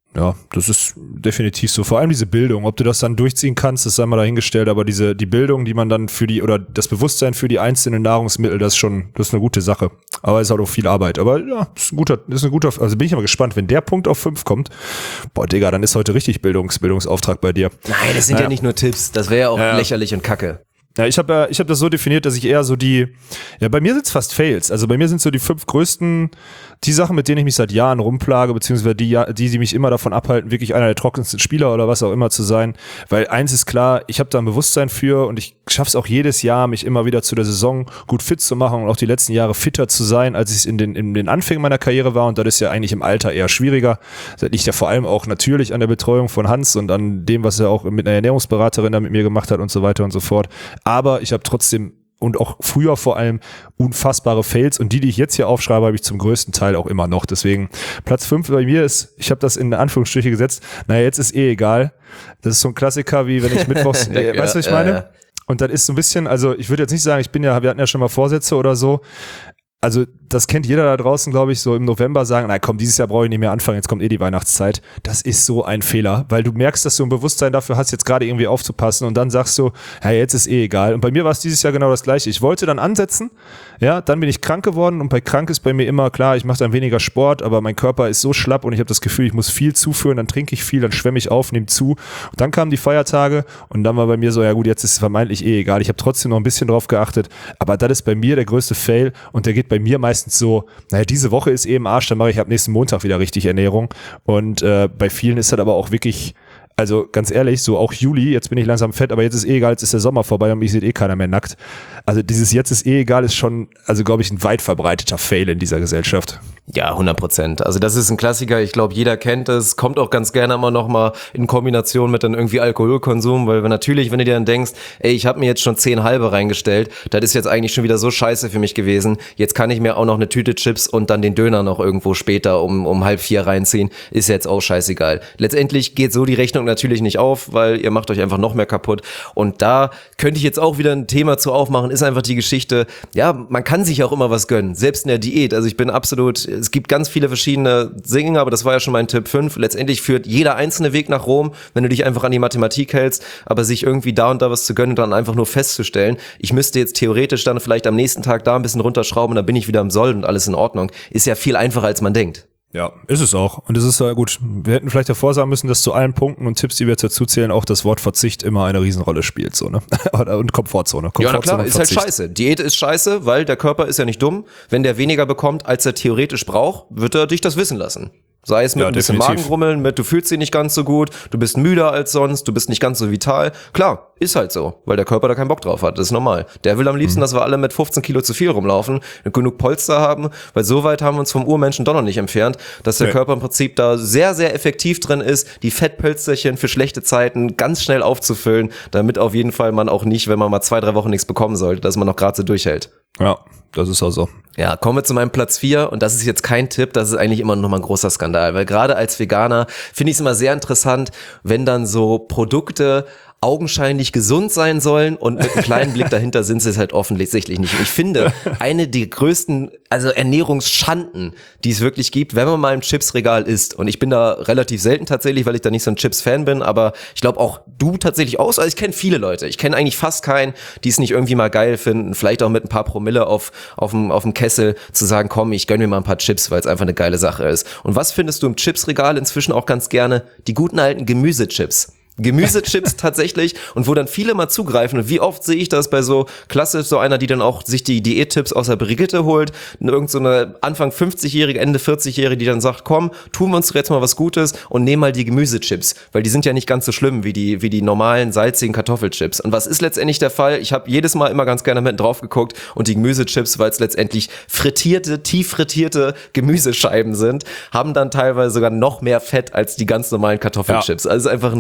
Ja, das ist definitiv so. Vor allem diese Bildung, ob du das dann durchziehen kannst, das sei mal dahingestellt, aber diese, die Bildung, die man dann für die, oder das Bewusstsein für die einzelnen Nahrungsmittel, das ist schon, das ist eine gute Sache. Aber es ist halt auch viel Arbeit. Aber ja, das ist ein guter, das ist ein guter, also bin ich aber gespannt, wenn der Punkt auf fünf kommt, boah, Digga, dann ist heute richtig Bildungs, Bildungsauftrag bei dir. Nein, das sind naja. ja nicht nur Tipps, das wäre ja auch Ja. lächerlich und kacke. Ja, ich habe ja, ich habe das so definiert, dass ich eher so die, ja, bei mir sind's fast Fails. Also bei mir sind so die fünf größten, die Sachen, mit denen ich mich seit Jahren rumplage, beziehungsweise die, die, die mich immer davon abhalten, wirklich einer der trockensten Spieler oder was auch immer zu sein. Weil eins ist klar, ich habe da ein Bewusstsein für und ich schaff's auch jedes Jahr, mich immer wieder zu der Saison gut fit zu machen und auch die letzten Jahre fitter zu sein, als ich in den, in den Anfängen meiner Karriere war. Und das ist ja eigentlich im Alter eher schwieriger. Das liegt ja vor allem auch natürlich an der Betreuung von Hans und an dem, was er auch mit einer Ernährungsberaterin da mit mir gemacht hat und so weiter und so fort. Aber ich habe trotzdem und auch früher vor allem unfassbare Fails und die, die ich jetzt hier aufschreibe, habe ich zum größten Teil auch immer noch. Deswegen Platz fünf bei mir ist, ich habe das in Anführungsstriche gesetzt, naja, jetzt ist eh egal. Das ist so ein Klassiker, wie wenn ich mittwochs, äh, weißt du, was ich meine? Ja. Und das ist so ein bisschen, also ich würde jetzt nicht sagen, ich bin ja, wir hatten ja schon mal Vorsätze oder so. Also das kennt jeder da draußen, glaube ich, so im November sagen, na komm, dieses Jahr brauche ich nicht mehr anfangen, jetzt kommt eh die Weihnachtszeit. Das ist so ein Fehler, weil du merkst, dass du ein Bewusstsein dafür hast, jetzt gerade irgendwie aufzupassen und dann sagst du, ja, jetzt ist eh egal. Und bei mir war es dieses Jahr genau das Gleiche. Ich wollte dann ansetzen, ja, dann bin ich krank geworden und bei krank ist bei mir immer, klar, ich mache dann weniger Sport, aber mein Körper ist so schlapp und ich habe das Gefühl, ich muss viel zuführen, dann trinke ich viel, dann schwemme ich auf, nehme zu. Und dann kamen die Feiertage und dann war bei mir so, ja gut, jetzt ist es vermeintlich eh egal. Ich habe trotzdem noch ein bisschen drauf geachtet, aber das ist bei mir der größte Fail und der geht bei mir meistens so, naja, diese Woche ist eh im Arsch, dann mache ich ab nächsten Montag wieder richtig Ernährung. Und äh, bei vielen ist das aber auch wirklich, also ganz ehrlich, so auch Juli, jetzt bin ich langsam fett, aber jetzt ist eh egal, jetzt ist der Sommer vorbei und mich sieht eh keiner mehr nackt. Also dieses jetzt ist eh egal ist schon, also glaube ich, ein weit verbreiteter Fail in dieser Gesellschaft. Ja, hundert Prozent. Also das ist ein Klassiker. Ich glaube, jeder kennt es. Kommt auch ganz gerne immer noch mal in Kombination mit dann irgendwie Alkoholkonsum, weil natürlich, wenn du dir dann denkst, ey, ich habe mir jetzt schon zehn halbe reingestellt, das ist jetzt eigentlich schon wieder so scheiße für mich gewesen. Jetzt kann ich mir auch noch eine Tüte Chips und dann den Döner noch irgendwo später um um halb vier reinziehen. Ist jetzt auch scheißegal. Letztendlich geht so die Rechnung natürlich nicht auf, weil ihr macht euch einfach noch mehr kaputt. Und da könnte ich jetzt auch wieder ein Thema zu aufmachen, ist einfach die Geschichte, ja, man kann sich auch immer was gönnen, selbst in der Diät. Also ich bin absolut, es gibt ganz viele verschiedene Dinge, aber das war ja schon mein Tipp fünf. Letztendlich führt jeder einzelne Weg nach Rom, wenn du dich einfach an die Mathematik hältst, aber sich irgendwie da und da was zu gönnen und dann einfach nur festzustellen, ich müsste jetzt theoretisch dann vielleicht am nächsten Tag da ein bisschen runterschrauben und dann bin ich wieder im Soll und alles in Ordnung, ist ja viel einfacher, als man denkt. Ja, ist es auch. Und es ist ja gut. Wir hätten vielleicht davor sagen müssen, dass zu allen Punkten und Tipps, die wir jetzt dazu zählen, auch das Wort Verzicht immer eine Riesenrolle spielt, so, ne? Und Komfortzone. Komfortzone Ja, na klar, und ist halt Verzicht. scheiße. Diät ist scheiße, weil der Körper ist ja nicht dumm. Wenn der weniger bekommt, als er theoretisch braucht, wird er dich das wissen lassen. Sei es mit Ja, ein bisschen definitiv. Magengrummeln, mit du fühlst dich nicht ganz so gut, du bist müder als sonst, du bist nicht ganz so vital. Klar, ist halt so, weil der Körper da keinen Bock drauf hat, das ist normal. Der will am liebsten, mhm. dass wir alle mit fünfzehn Kilo zu viel rumlaufen, genug Polster haben, weil so weit haben wir uns vom Urmenschen doch noch nicht entfernt, dass der Nee. Körper im Prinzip da sehr, sehr effektiv drin ist, die Fettpölsterchen für schlechte Zeiten ganz schnell aufzufüllen, damit auf jeden Fall man auch nicht, wenn man mal zwei, drei Wochen nichts bekommen sollte, dass man noch gerade so durchhält. Ja, das ist auch so. Ja, kommen wir zu meinem Platz vier und das ist jetzt kein Tipp, das ist eigentlich immer noch mal ein großer Skandal, weil gerade als Veganer finde ich es immer sehr interessant, wenn dann so Produkte augenscheinlich gesund sein sollen und mit einem kleinen Blick dahinter sind sie es halt offensichtlich nicht. Ich finde, eine der größten, also Ernährungsschanden, die es wirklich gibt, wenn man mal im Chipsregal isst, und ich bin da relativ selten tatsächlich, weil ich da nicht so ein Chips-Fan bin, aber ich glaube auch du tatsächlich auch, also ich kenne viele Leute, ich kenne eigentlich fast keinen, die es nicht irgendwie mal geil finden, vielleicht auch mit ein paar Promille auf auf dem auf dem Kessel zu sagen, komm, ich gönn mir mal ein paar Chips, weil es einfach eine geile Sache ist. Und was findest du im Chipsregal inzwischen auch ganz gerne? Die guten alten Gemüsechips. Gemüsechips tatsächlich, und wo dann viele mal zugreifen, und wie oft sehe ich das bei so klassisch so einer, die dann auch sich die Diättipps aus der Brigitte holt, irgend so eine Anfang fünfzigjährige, Ende vierzig-jährige, die dann sagt, komm, tun wir uns jetzt mal was Gutes und nehmen mal die Gemüsechips, weil die sind ja nicht ganz so schlimm wie die wie die normalen salzigen Kartoffelchips. Und was ist letztendlich der Fall? Ich habe jedes Mal immer ganz gerne mit drauf geguckt und die Gemüsechips, weil es letztendlich frittierte, tief frittierte Gemüsescheiben sind, haben dann teilweise sogar noch mehr Fett als die ganz normalen Kartoffelchips. Ja. Also es ist einfach ein Riesenskandal.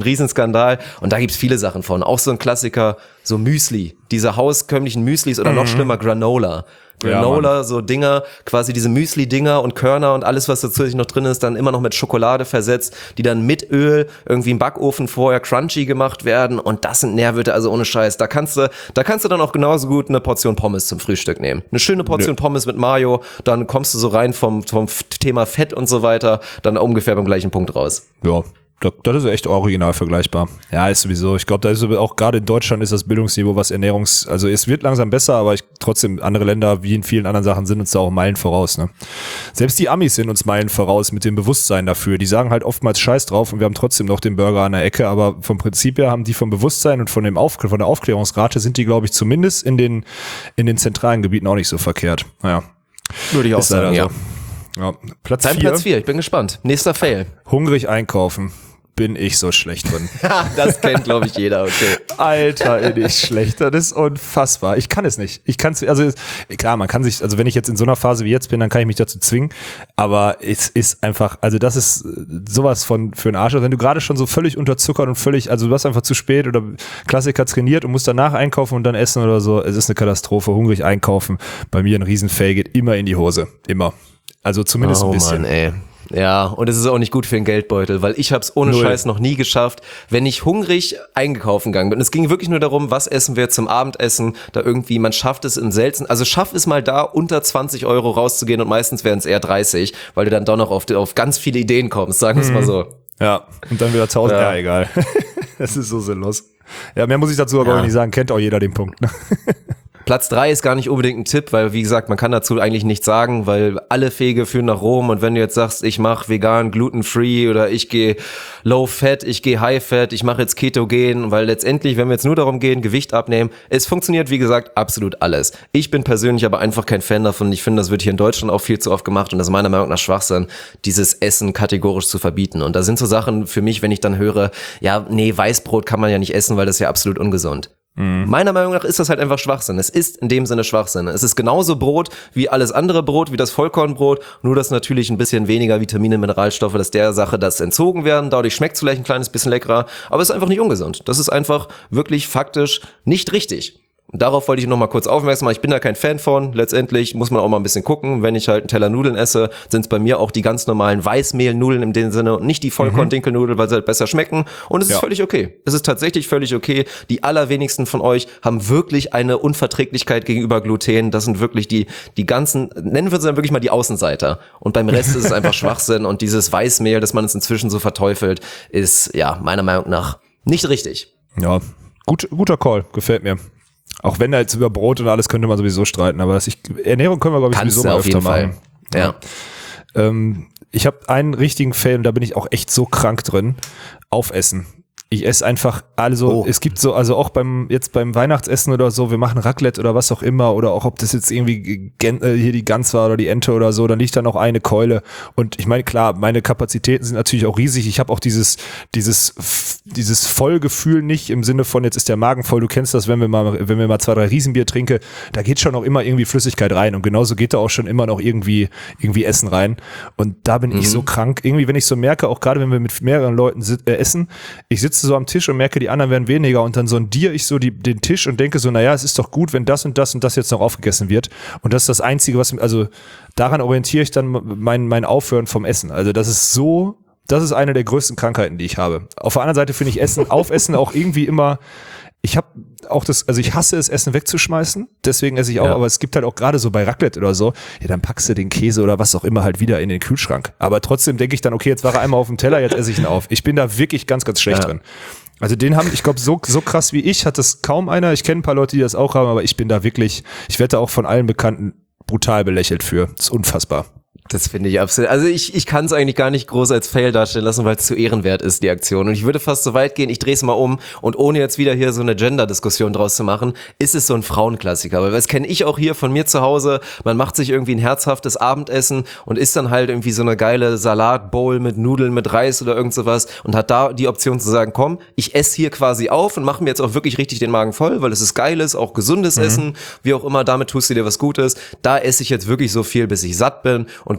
Skandal. Und da gibt's viele Sachen von. Auch so ein Klassiker, so Müsli. Diese hauskömmlichen Müslis oder mhm. noch schlimmer Granola. Granola, ja, so Dinger, quasi diese Müsli-Dinger und Körner und alles, was dazu noch drin ist, dann immer noch mit Schokolade versetzt, die dann mit Öl irgendwie im Backofen vorher crunchy gemacht werden und das sind Nährwerte, also ohne Scheiß. Da kannst du, da kannst du dann auch genauso gut eine Portion Pommes zum Frühstück nehmen. Eine schöne Portion Nö. Pommes mit Mayo, dann kommst du so rein vom, vom Thema Fett und so weiter, dann ungefähr beim gleichen Punkt raus. Ja. Das ist echt original vergleichbar. Ja, ist sowieso. Ich glaube, da ist auch gerade in Deutschland ist das Bildungsniveau, was Ernährungs, also es wird langsam besser, aber ich, trotzdem andere Länder wie in vielen anderen Sachen sind uns da auch Meilen voraus. Ne? Selbst die Amis sind uns Meilen voraus mit dem Bewusstsein dafür. Die sagen halt oftmals Scheiß drauf und wir haben trotzdem noch den Burger an der Ecke, aber vom Prinzip her haben die vom Bewusstsein und von dem Auf, von der Aufklärungsrate sind die, glaube ich, zumindest in den in den zentralen Gebieten auch nicht so verkehrt. Naja. Würde ich auch sagen, ja. So. Ja. Platz Dein vier. Platz vier, ich bin gespannt. Nächster Fail. Hungrig einkaufen. Bin ich so schlecht drin. Das kennt, glaube ich, jeder, okay. Alter, bin ich schlecht. Das ist unfassbar. Ich kann es nicht. Ich kann es, also klar, man kann sich, also wenn ich jetzt in so einer Phase wie jetzt bin, dann kann ich mich dazu zwingen. Aber es ist einfach, also das ist sowas von für einen Arsch. Wenn du gerade schon so völlig unterzuckert und völlig, also du warst einfach zu spät oder Klassiker trainiert und musst danach einkaufen und dann essen oder so, es ist eine Katastrophe. Hungrig einkaufen. Bei mir ein Riesenfail, geht immer in die Hose. Immer. Also zumindest oh, ein bisschen. Mann, ey. Ja, und es ist auch nicht gut für den Geldbeutel, weil ich habe es ohne Null. Scheiß noch nie geschafft, wenn ich hungrig eingekauft gegangen bin. Und es ging wirklich nur darum, was essen wir zum Abendessen, da irgendwie, man schafft es in selten, also schaff es mal da, unter zwanzig Euro rauszugehen und meistens wären es eher dreißig, weil du dann doch noch auf, auf ganz viele Ideen kommst, sagen wir es mal so. Ja, und dann wieder tausend, ja, ja egal. Das ist so sinnlos. Ja, mehr muss ich dazu aber ja. auch nicht sagen, kennt auch jeder den Punkt. Ne? Platz drei ist gar nicht unbedingt ein Tipp, weil wie gesagt, man kann dazu eigentlich nichts sagen, weil alle Wege führen nach Rom und wenn du jetzt sagst, ich mache vegan, gluten-free oder ich gehe low-fat, ich gehe high-fat, ich mache jetzt ketogen, weil letztendlich, wenn wir jetzt nur darum gehen, Gewicht abnehmen, es funktioniert, wie gesagt, absolut alles. Ich bin persönlich aber einfach kein Fan davon. Ich finde, das wird hier in Deutschland auch viel zu oft gemacht und das ist meiner Meinung nach Schwachsinn, dieses Essen kategorisch zu verbieten. Und da sind so Sachen für mich, wenn ich dann höre, ja, nee, Weißbrot kann man ja nicht essen, weil das ist ja absolut ungesund. Mhm. Meiner Meinung nach ist das halt einfach Schwachsinn. Es ist in dem Sinne Schwachsinn. Es ist genauso Brot wie alles andere Brot, wie das Vollkornbrot, nur dass natürlich ein bisschen weniger Vitamine, Mineralstoffe, dass der Sache das entzogen werden. Dadurch schmeckt es vielleicht ein kleines bisschen leckerer, aber es ist einfach nicht ungesund. Das ist einfach wirklich faktisch nicht richtig. Und darauf wollte ich noch mal kurz aufmerksam machen. Ich bin da kein Fan von. Letztendlich muss man auch mal ein bisschen gucken. Wenn ich halt einen Teller Nudeln esse, sind es bei mir auch die ganz normalen Weißmehlnudeln in dem Sinne und nicht die Vollkorn-Dinkelnudeln, weil sie halt besser schmecken. Und es ist ja. völlig okay. Es ist tatsächlich völlig okay. Die allerwenigsten von euch haben wirklich eine Unverträglichkeit gegenüber Gluten. Das sind wirklich die die ganzen, nennen wir sie dann wirklich mal die Außenseiter. Und beim Rest ist es einfach Schwachsinn. Und dieses Weißmehl, das man es inzwischen so verteufelt, ist ja meiner Meinung nach nicht richtig. Ja, gut, guter Call. Gefällt mir. Auch wenn da jetzt über Brot und alles könnte man sowieso streiten, aber das ich, Ernährung können wir, glaube ich, Kannst sowieso mal auf öfter jeden machen. Fall. Ja. ja. Ähm, ich habe einen richtigen Fail und da bin ich auch echt so krank drin. Aufessen. Ich esse einfach, also oh. es gibt so, also auch beim jetzt beim Weihnachtsessen oder so, wir machen Raclette oder was auch immer oder auch ob das jetzt irgendwie Gen, äh, hier die Gans war oder die Ente oder so, dann liegt da noch eine Keule und ich meine, klar, meine Kapazitäten sind natürlich auch riesig, ich habe auch dieses dieses dieses Vollgefühl nicht im Sinne von, jetzt ist der Magen voll, du kennst das, wenn wir mal wenn wir mal zwei, drei Riesenbier trinke, da geht schon auch immer irgendwie Flüssigkeit rein und genauso geht da auch schon immer noch irgendwie irgendwie Essen rein und da bin mhm. ich so krank, irgendwie wenn ich so merke, auch gerade wenn wir mit mehreren Leuten sit- äh, essen, ich sitze so am Tisch und merke, die anderen werden weniger und dann sondiere ich so die, den Tisch und denke so, naja, es ist doch gut, wenn das und das und das jetzt noch aufgegessen wird und das ist das Einzige, was, also daran orientiere ich dann mein, mein Aufhören vom Essen. Also das ist so, das ist eine der größten Krankheiten, die ich habe. Auf der anderen Seite finde ich Essen, Aufessen auch irgendwie immer, ich habe auch das, also ich hasse es, Essen wegzuschmeißen, deswegen esse ich auch, ja. aber es gibt halt auch gerade so bei Raclette oder so, ja, dann packst du den Käse oder was auch immer halt wieder in den Kühlschrank. Aber trotzdem denke ich dann, okay, jetzt war er einmal auf dem Teller, jetzt esse ich ihn auf. Ich bin da wirklich ganz, ganz schlecht ja. drin. Also den haben, ich glaube, so so krass wie ich hat das kaum einer. Ich kenne ein paar Leute, die das auch haben, aber ich bin da wirklich, ich werde da auch von allen Bekannten brutal belächelt für. Das ist unfassbar. Das finde ich absolut. Also ich ich kann es eigentlich gar nicht groß als Fail darstellen lassen, weil es zu ehrenwert ist, die Aktion. Und ich würde fast so weit gehen, ich drehe es mal um und ohne jetzt wieder hier so eine Gender-Diskussion draus zu machen, ist es so ein Frauenklassiker. Weil das kenne ich auch hier von mir zu Hause. Man macht sich irgendwie ein herzhaftes Abendessen und isst dann halt irgendwie so eine geile Salatbowl mit Nudeln, mit Reis oder irgend sowas und hat da die Option zu sagen, komm, ich esse hier quasi auf und mache mir jetzt auch wirklich richtig den Magen voll, weil es ist geiles, auch gesundes mhm. Essen, wie auch immer, damit tust du dir was Gutes. Da esse ich jetzt wirklich so viel, bis ich satt bin und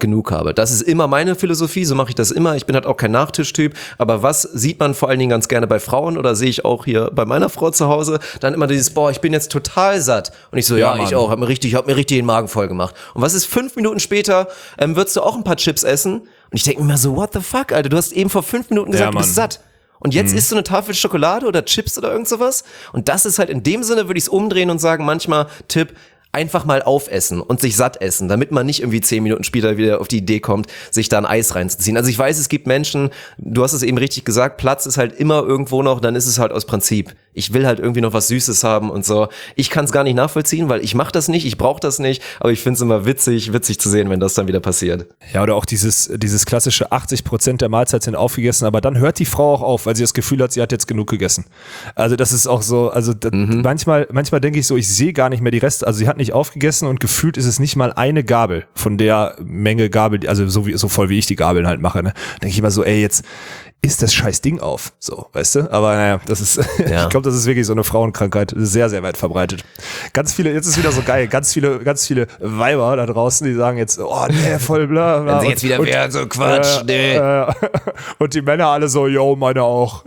genug habe. Das ist immer meine Philosophie, so mache ich das immer. Ich bin halt auch kein Nachtischtyp, aber was sieht man vor allen Dingen ganz gerne bei Frauen oder sehe ich auch hier bei meiner Frau zu Hause, dann immer dieses, boah, ich bin jetzt total satt. Und ich so, ja, ja ich auch, hab mir richtig, hab mir richtig den Magen voll gemacht. Und was ist fünf Minuten später, ähm, würdest du auch ein paar Chips essen? Und ich denke mir immer so, what the fuck, Alter, du hast eben vor fünf Minuten gesagt, ja, du bist satt. Und jetzt mhm. isst du eine Tafel Schokolade oder Chips oder irgend sowas. Und das ist halt in dem Sinne, würde ich es umdrehen und sagen, manchmal, Tipp, einfach mal aufessen und sich satt essen, damit man nicht irgendwie zehn Minuten später wieder auf die Idee kommt, sich da ein Eis reinzuziehen. Also ich weiß, es gibt Menschen, du hast es eben richtig gesagt, Platz ist halt immer irgendwo noch, dann ist es halt aus Prinzip. Ich will halt irgendwie noch was Süßes haben und so. Ich kann es gar nicht nachvollziehen, weil ich mache das nicht, ich brauche das nicht, aber ich finde es immer witzig, witzig zu sehen, wenn das dann wieder passiert. Ja, oder auch dieses, dieses klassische achtzig Prozent der Mahlzeit sind aufgegessen, aber dann hört die Frau auch auf, weil sie das Gefühl hat, sie hat jetzt genug gegessen. Also das ist auch so, also das, mhm. manchmal, manchmal denke ich so, ich sehe gar nicht mehr die Reste, also sie hat nicht aufgegessen und gefühlt ist es nicht mal eine Gabel von der Menge Gabel, also so, wie, so voll wie ich die Gabeln halt mache, ne? Denke ich immer so, ey, jetzt isst das scheiß Ding auf, so, weißt du? Aber naja, das ist, ja. ich glaube, das ist wirklich so eine Frauenkrankheit, sehr, sehr weit verbreitet. Ganz viele, jetzt ist wieder so geil, ganz viele, ganz viele Weiber da draußen, die sagen jetzt, oh, nee, voll bla, bla. Wenn sie jetzt wieder wären, so Quatsch, äh, nee. Äh, und die Männer alle so, yo, meine auch.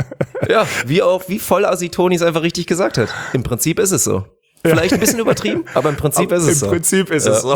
Ja, wie auch, wie voll Assi Toni es einfach richtig gesagt hat. Im Prinzip ist es so. Vielleicht ein bisschen übertrieben, aber im Prinzip aber ist es im so. Im Prinzip ist ja. es so.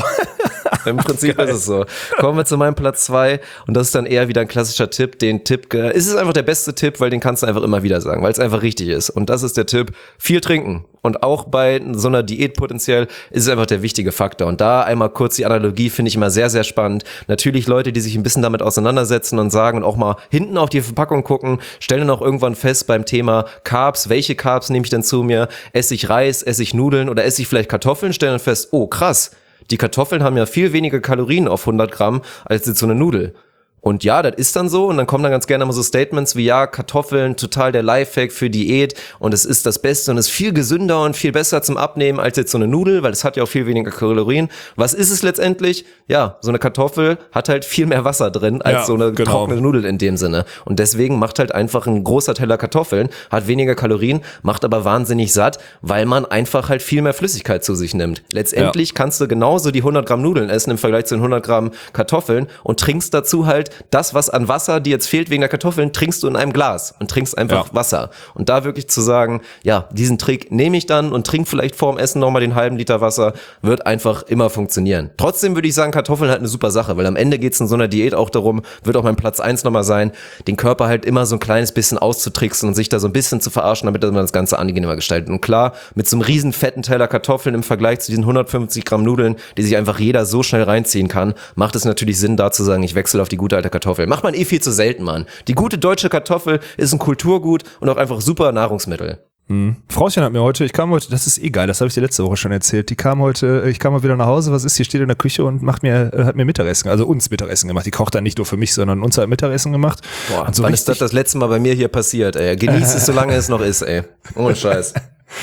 Im Prinzip Geil. Ist es so. Kommen wir zu meinem Platz zwei und das ist dann eher wieder ein klassischer Tipp. Den Tipp, es ist einfach der beste Tipp, weil den kannst du einfach immer wieder sagen, weil es einfach richtig ist. Und das ist der Tipp, viel trinken. Und auch bei so einer Diät potenziell ist es einfach der wichtige Faktor. Und da einmal kurz die Analogie finde ich immer sehr, sehr spannend. Natürlich Leute, die sich ein bisschen damit auseinandersetzen und sagen und auch mal hinten auf die Verpackung gucken, stellen dann auch irgendwann fest beim Thema Carbs, welche Carbs nehme ich denn zu mir? Esse ich Reis, esse ich Nudeln oder esse ich vielleicht Kartoffeln? Stellen dann fest, oh krass, die Kartoffeln haben ja viel weniger Kalorien auf hundert Gramm als jetzt so eine Nudel. Und ja, das ist dann so und dann kommen dann ganz gerne mal so Statements wie, ja, Kartoffeln, total der Lifehack für Diät und es ist das Beste und es ist viel gesünder und viel besser zum Abnehmen als jetzt so eine Nudel, weil es hat ja auch viel weniger Kalorien. Was ist es letztendlich? Ja, so eine Kartoffel hat halt viel mehr Wasser drin als ja, so eine genau. trockene Nudel in dem Sinne. Und deswegen macht halt einfach ein großer Teller Kartoffeln, hat weniger Kalorien, macht aber wahnsinnig satt, weil man einfach halt viel mehr Flüssigkeit zu sich nimmt. Letztendlich ja. kannst du genauso die hundert Gramm Nudeln essen im Vergleich zu den hundert Gramm Kartoffeln und trinkst dazu halt das, was an Wasser dir jetzt fehlt wegen der Kartoffeln, trinkst du in einem Glas und trinkst einfach ja. Wasser. Und da wirklich zu sagen, ja, diesen Trick nehme ich dann und trink vielleicht vorm Essen nochmal den halben Liter Wasser, wird einfach immer funktionieren. Trotzdem würde ich sagen, Kartoffeln halt eine super Sache, weil am Ende geht es in so einer Diät auch darum, wird auch mein Platz eins nochmal sein, den Körper halt immer so ein kleines bisschen auszutricksen und sich da so ein bisschen zu verarschen, damit man das Ganze angenehmer gestaltet. Und klar, mit so einem riesen fetten Teller Kartoffeln im Vergleich zu diesen hundertfünfzig Gramm Nudeln, die sich einfach jeder so schnell reinziehen kann, macht es natürlich Sinn, da zu sagen, ich wechsle auf die gute alte Kartoffel. Macht man eh viel zu selten, Mann. Die gute deutsche Kartoffel ist ein Kulturgut und auch einfach super Nahrungsmittel. Mhm. Frauchen hat mir heute, ich kam heute, das ist eh geil, das habe ich dir letzte Woche schon erzählt, die kam heute, ich kam mal wieder nach Hause, was ist, hier steht in der Küche und macht mir, hat mir Mittagessen, also uns Mittagessen gemacht. Die kocht dann nicht nur für mich, sondern uns hat Mittagessen gemacht. Boah, so wann ist das das letzte Mal bei mir hier passiert, ey? Genieß es, solange es noch ist, ey. Ohne Scheiß.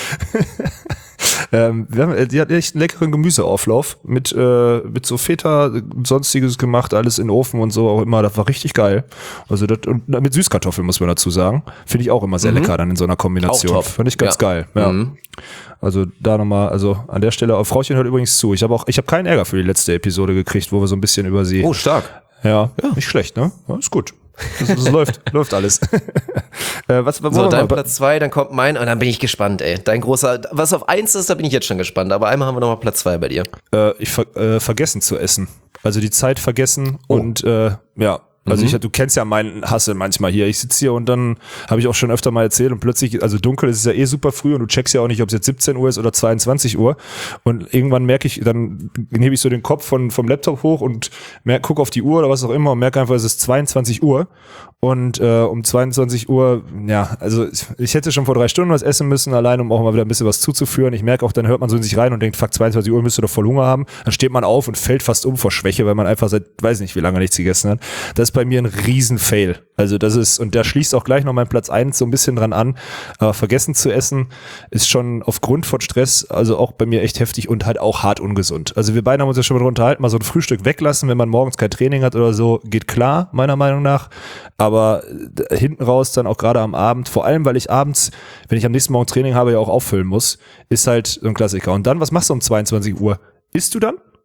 Ähm, wir haben, die hat echt einen leckeren Gemüseauflauf mit, äh, mit so Feta, sonstiges gemacht, alles in den Ofen und so auch immer, das war richtig geil. Also das, und mit Süßkartoffeln muss man dazu sagen. Finde ich auch immer sehr mhm. lecker dann in so einer Kombination. Auch top. Fand ich ganz ja. geil. Ja. Mhm. Also da nochmal, also an der Stelle, Frauchen hört übrigens zu. Ich habe auch, ich habe keinen Ärger für die letzte Episode gekriegt, wo wir so ein bisschen über sie. Oh, stark. Ja, ja. Nicht schlecht, ne? Ja, ist gut. Das, das läuft, läuft alles. äh, was, was, so, dein Platz zwei, dann kommt mein, und dann bin ich gespannt, ey. Dein großer, was auf eins ist, da bin ich jetzt schon gespannt, aber einmal haben wir nochmal Platz zwei bei dir. Äh, ich ver, äh, vergessen zu essen. Also die Zeit vergessen oh. und äh, ja. Also ich, du kennst ja meinen Hassel manchmal hier. Ich sitze hier und dann habe ich auch schon öfter mal erzählt und plötzlich, also dunkel ist es ja eh super früh und du checkst ja auch nicht, ob es jetzt siebzehn Uhr ist oder zweiundzwanzig Uhr. Und irgendwann merke ich, dann hebe ich so den Kopf von, vom Laptop hoch und merk, guck auf die Uhr oder was auch immer und merke einfach, es ist zweiundzwanzig Uhr. Und äh, um zweiundzwanzig Uhr, ja, also ich, ich hätte schon vor drei Stunden was essen müssen, allein um auch mal wieder ein bisschen was zuzuführen. Ich merke auch, dann hört man so in sich rein und denkt, fuck, zweiundzwanzig Uhr müsste doch voll Hunger haben. Dann steht man auf und fällt fast um vor Schwäche, weil man einfach seit, weiß nicht wie lange nichts gegessen hat. Das ist bei mir ein riesen Fail. Also das ist, und da schließt auch gleich noch mein Platz eins so ein bisschen dran an. Aber vergessen zu essen ist schon aufgrund von Stress, also auch bei mir echt heftig und halt auch hart ungesund. Also wir beide haben uns ja schon mal drunter unterhalten, mal so ein Frühstück weglassen, wenn man morgens kein Training hat oder so, geht klar, meiner Meinung nach. Aber hinten raus dann auch gerade am Abend, vor allem, weil ich abends, wenn ich am nächsten Morgen Training habe, ja auch auffüllen muss, ist halt so ein Klassiker. Und dann, was machst du um zweiundzwanzig Uhr? Isst du dann?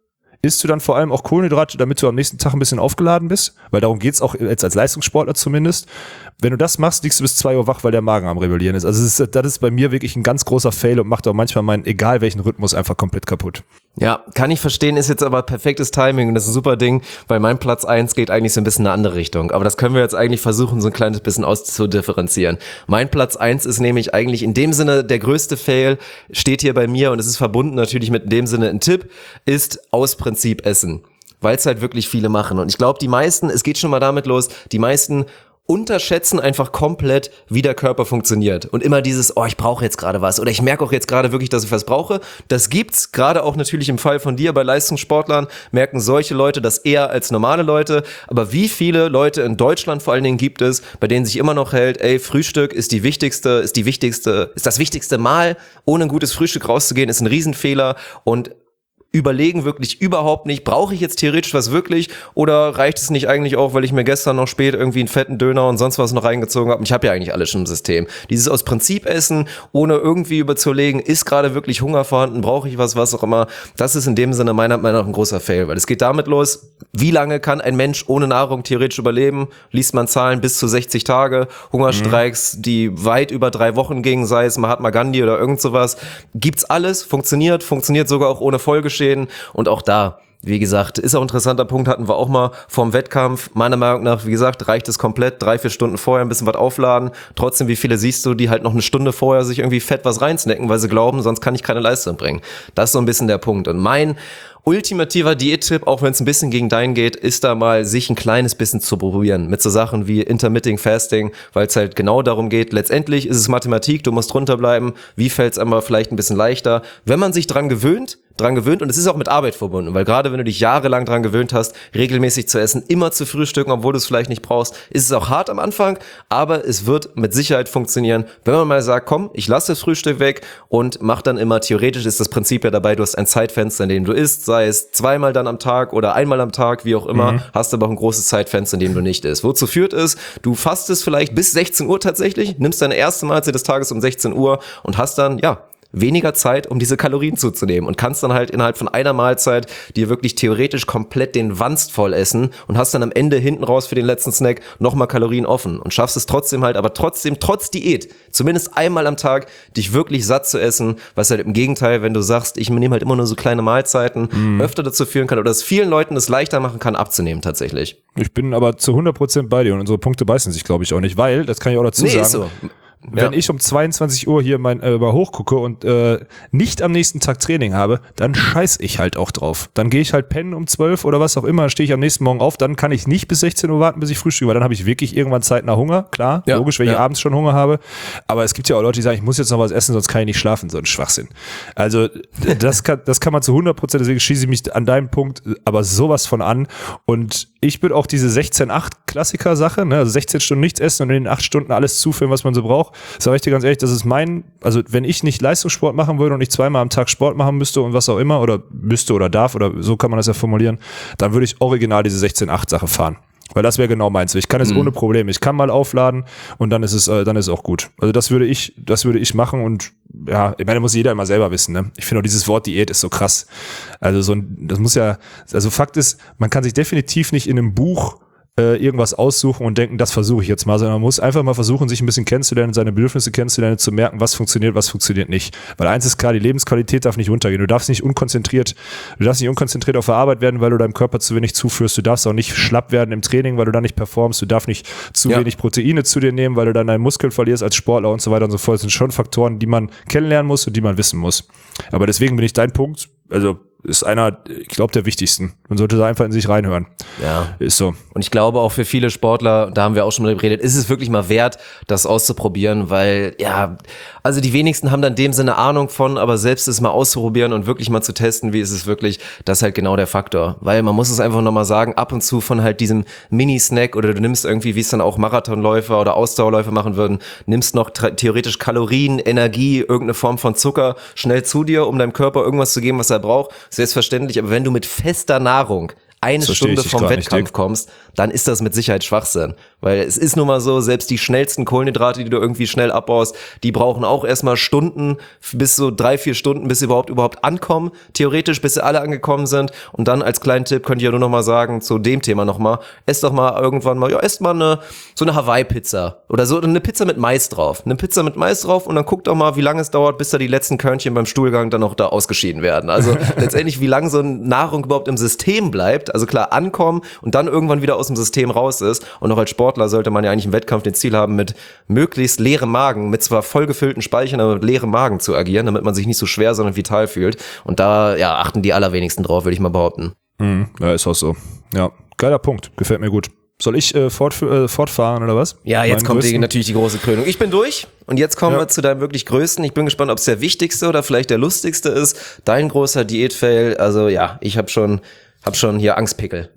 isst du dann vor allem auch Kohlenhydrate, damit du am nächsten Tag ein bisschen aufgeladen bist? Weil darum geht's auch jetzt als Leistungssportler zumindest. Wenn du das machst, liegst du bis zwei Uhr wach, weil der Magen am Rebellieren ist. Also das ist, das ist bei mir wirklich ein ganz großer Fail und macht auch manchmal meinen, egal welchen Rhythmus, einfach komplett kaputt. Ja, kann ich verstehen, ist jetzt aber perfektes Timing und das ist ein super Ding, weil mein Platz eins geht eigentlich so ein bisschen in eine andere Richtung. Aber das können wir jetzt eigentlich versuchen, so ein kleines bisschen auszudifferenzieren. Mein Platz eins ist nämlich eigentlich in dem Sinne der größte Fail, steht hier bei mir und es ist verbunden natürlich mit in dem Sinne ein Tipp, ist aus Prinzip Essen. Weil es halt wirklich viele machen. Und ich glaube, die meisten, es geht schon mal damit los, die meisten unterschätzen einfach komplett, wie der Körper funktioniert. Und immer dieses, oh, ich brauche jetzt gerade was oder ich merke auch jetzt gerade wirklich, dass ich was brauche. Das gibt's, gerade auch natürlich im Fall von dir bei Leistungssportlern, merken solche Leute das eher als normale Leute. Aber wie viele Leute in Deutschland vor allen Dingen gibt es, bei denen sich immer noch hält, ey, Frühstück ist die wichtigste, ist die wichtigste, ist das wichtigste Mal, ohne ein gutes Frühstück rauszugehen, ist ein Riesenfehler und überlegen wirklich überhaupt nicht, brauche ich jetzt theoretisch was wirklich oder reicht es nicht eigentlich auch, weil ich mir gestern noch spät irgendwie einen fetten Döner und sonst was noch reingezogen habe und ich habe ja eigentlich alles schon im System. Dieses aus Prinzip Essen, ohne irgendwie überzulegen, ist gerade wirklich Hunger vorhanden, brauche ich was, was auch immer, das ist in dem Sinne meiner Meinung nach ein großer Fail, weil es geht damit los, wie lange kann ein Mensch ohne Nahrung theoretisch überleben, liest man Zahlen bis zu sechzig Tage, Hungerstreiks, mhm. die weit über drei Wochen gingen, sei es Mahatma Gandhi oder irgend sowas, gibt's alles, funktioniert, funktioniert sogar auch ohne Folgeschäden. Und auch da, wie gesagt, ist auch ein interessanter Punkt, hatten wir auch mal vorm Wettkampf. Meiner Meinung nach, wie gesagt, reicht es komplett, drei, vier Stunden vorher ein bisschen was aufladen. Trotzdem, wie viele siehst du, die halt noch eine Stunde vorher sich irgendwie fett was reinsnacken, weil sie glauben, sonst kann ich keine Leistung bringen. Das ist so ein bisschen der Punkt. Und mein ultimativer Diättipp, auch wenn es ein bisschen gegen deinen geht, ist da mal, sich ein kleines bisschen zu probieren. Mit so Sachen wie Intermittent Fasting, weil es halt genau darum geht, letztendlich ist es Mathematik, du musst drunter bleiben. Wie fällt es einmal vielleicht ein bisschen leichter? Wenn man sich dran gewöhnt, dran gewöhnt und es ist auch mit Arbeit verbunden, weil gerade wenn du dich jahrelang dran gewöhnt hast, regelmäßig zu essen, immer zu frühstücken, obwohl du es vielleicht nicht brauchst, ist es auch hart am Anfang, aber es wird mit Sicherheit funktionieren, wenn man mal sagt, komm, ich lasse das Frühstück weg und mach dann immer, theoretisch ist das Prinzip ja dabei, du hast ein Zeitfenster, in dem du isst, sei es zweimal dann am Tag oder einmal am Tag, wie auch immer, mhm. hast aber auch ein großes Zeitfenster, in dem du nicht isst. Wozu führt es? Du fastest vielleicht bis sechzehn Uhr tatsächlich, nimmst deine erste Mahlzeit des Tages um sechzehn Uhr und hast dann, ja, weniger Zeit, um diese Kalorien zuzunehmen und kannst dann halt innerhalb von einer Mahlzeit dir wirklich theoretisch komplett den Wanst voll essen und hast dann am Ende hinten raus für den letzten Snack nochmal Kalorien offen und schaffst es trotzdem halt, aber trotzdem, trotz Diät, zumindest einmal am Tag, dich wirklich satt zu essen, was halt im Gegenteil, wenn du sagst, ich nehme halt immer nur so kleine Mahlzeiten, mm. öfter dazu führen kann oder es vielen Leuten es leichter machen kann, abzunehmen tatsächlich. Ich bin aber zu hundert Prozent bei dir und unsere Punkte beißen sich, glaube ich, auch nicht, weil, das kann ich auch dazu nee, sagen, ist so. Wenn ja. ich um zweiundzwanzig Uhr hier mein äh, mal hochgucke und äh, nicht am nächsten Tag Training habe, dann scheiß ich halt auch drauf. Dann gehe ich halt pennen um zwölf oder was auch immer, stehe ich am nächsten Morgen auf, dann kann ich nicht bis sechzehn Uhr warten, bis ich frühstücke, weil dann habe ich wirklich irgendwann Zeit nach Hunger, klar, ja. logisch, wenn ja. ich abends schon Hunger habe. Aber es gibt ja auch Leute, die sagen, ich muss jetzt noch was essen, sonst kann ich nicht schlafen, so ein Schwachsinn. Also das kann, das kann man zu hundert Prozent, deswegen schieße ich mich an deinem Punkt aber sowas von an. Und ich bin auch diese sechzehn acht Klassiker-Sache, ne? Also sechzehn Stunden nichts essen und in den acht Stunden alles zuführen, was man so braucht. Sag ich dir ganz ehrlich, das ist mein, also wenn ich nicht Leistungssport machen würde und ich zweimal am Tag Sport machen müsste und was auch immer oder müsste oder darf oder so kann man das ja formulieren, dann würde ich original diese sechzehn acht Sache fahren. Weil das wäre genau meins. Ich kann es mhm. ohne Probleme. Ich kann mal aufladen und dann ist es, äh, dann ist es auch gut. Also das würde ich, das würde ich machen und ja, ich meine, muss jeder immer selber wissen, ne? Ich finde auch dieses Wort Diät ist so krass. Also so ein, das muss ja, also Fakt ist, man kann sich definitiv nicht in einem Buch äh, irgendwas aussuchen und denken, das versuche ich jetzt mal, sondern man muss einfach mal versuchen, sich ein bisschen kennenzulernen, seine Bedürfnisse kennenzulernen, zu merken, was funktioniert, was funktioniert nicht. Weil eins ist klar, die Lebensqualität darf nicht runtergehen. Du darfst nicht unkonzentriert, du darfst nicht unkonzentriert auf der Arbeit werden, weil du deinem Körper zu wenig zuführst. Du darfst auch nicht schlapp werden im Training, weil du da nicht performst. Du darfst nicht zu ja. wenig Proteine zu dir nehmen, weil du dann deinen Muskeln verlierst als Sportler und so weiter und so fort. Das sind schon Faktoren, die man kennenlernen muss und die man wissen muss. Aber deswegen bin ich dein Punkt, also ist einer, ich glaube, der wichtigsten. Man sollte da einfach in sich reinhören. Ja. Ist so. Und ich glaube auch für viele Sportler, da haben wir auch schon mal geredet, ist es wirklich mal wert, das auszuprobieren, weil, ja, also die wenigsten haben dann in dem Sinne Ahnung von, aber selbst es mal auszuprobieren und wirklich mal zu testen, wie ist es wirklich, das ist halt genau der Faktor. Weil man muss es einfach nochmal sagen, ab und zu von halt diesem Mini-Snack oder du nimmst irgendwie, wie es dann auch Marathonläufer oder Ausdauerläufer machen würden, nimmst noch theoretisch Kalorien, Energie, irgendeine Form von Zucker schnell zu dir, um deinem Körper irgendwas zu geben, was er braucht. Selbstverständlich, aber wenn du mit fester Nahrung eine Das verstehe Stunde ich vom grad nicht, Wettkampf Dick. kommst, dann ist das mit Sicherheit Schwachsinn. Weil es ist nun mal so, selbst die schnellsten Kohlenhydrate, die du irgendwie schnell abbaust, die brauchen auch erstmal Stunden, bis so drei, vier Stunden, bis sie überhaupt überhaupt ankommen, theoretisch, bis sie alle angekommen sind. Und dann als kleinen Tipp könnt ihr ja nur noch mal sagen, zu dem Thema noch mal, esst doch mal irgendwann mal, ja, esst mal eine, so eine Hawaii-Pizza oder so, eine Pizza mit Mais drauf. Eine Pizza mit Mais drauf und dann guckt doch mal, wie lange es dauert, bis da die letzten Körnchen beim Stuhlgang dann noch da ausgeschieden werden. Also letztendlich, wie lange so eine Nahrung überhaupt im System bleibt. Also klar, ankommen und dann irgendwann wieder aus dem System raus ist. Und auch als Sportler sollte man ja eigentlich im Wettkampf den Ziel haben, mit möglichst leerem Magen, mit zwar vollgefüllten Speichern, aber mit leerem Magen zu agieren, damit man sich nicht so schwer, sondern vital fühlt. Und da, ja, achten die allerwenigsten drauf, würde ich mal behaupten. Mhm. Ja, ist auch so. Ja, geiler Punkt. Gefällt mir gut. Soll ich äh, fortf- äh, fortfahren oder was? Ja, jetzt Meinen kommt die, größten? natürlich die große Krönung. Ich bin durch und jetzt kommen Ja. wir zu deinem wirklich größten. Ich bin gespannt, ob es der wichtigste oder vielleicht der lustigste ist. Dein großer Diätfail. Also ja, ich habe schon, hab schon hier Angstpickel.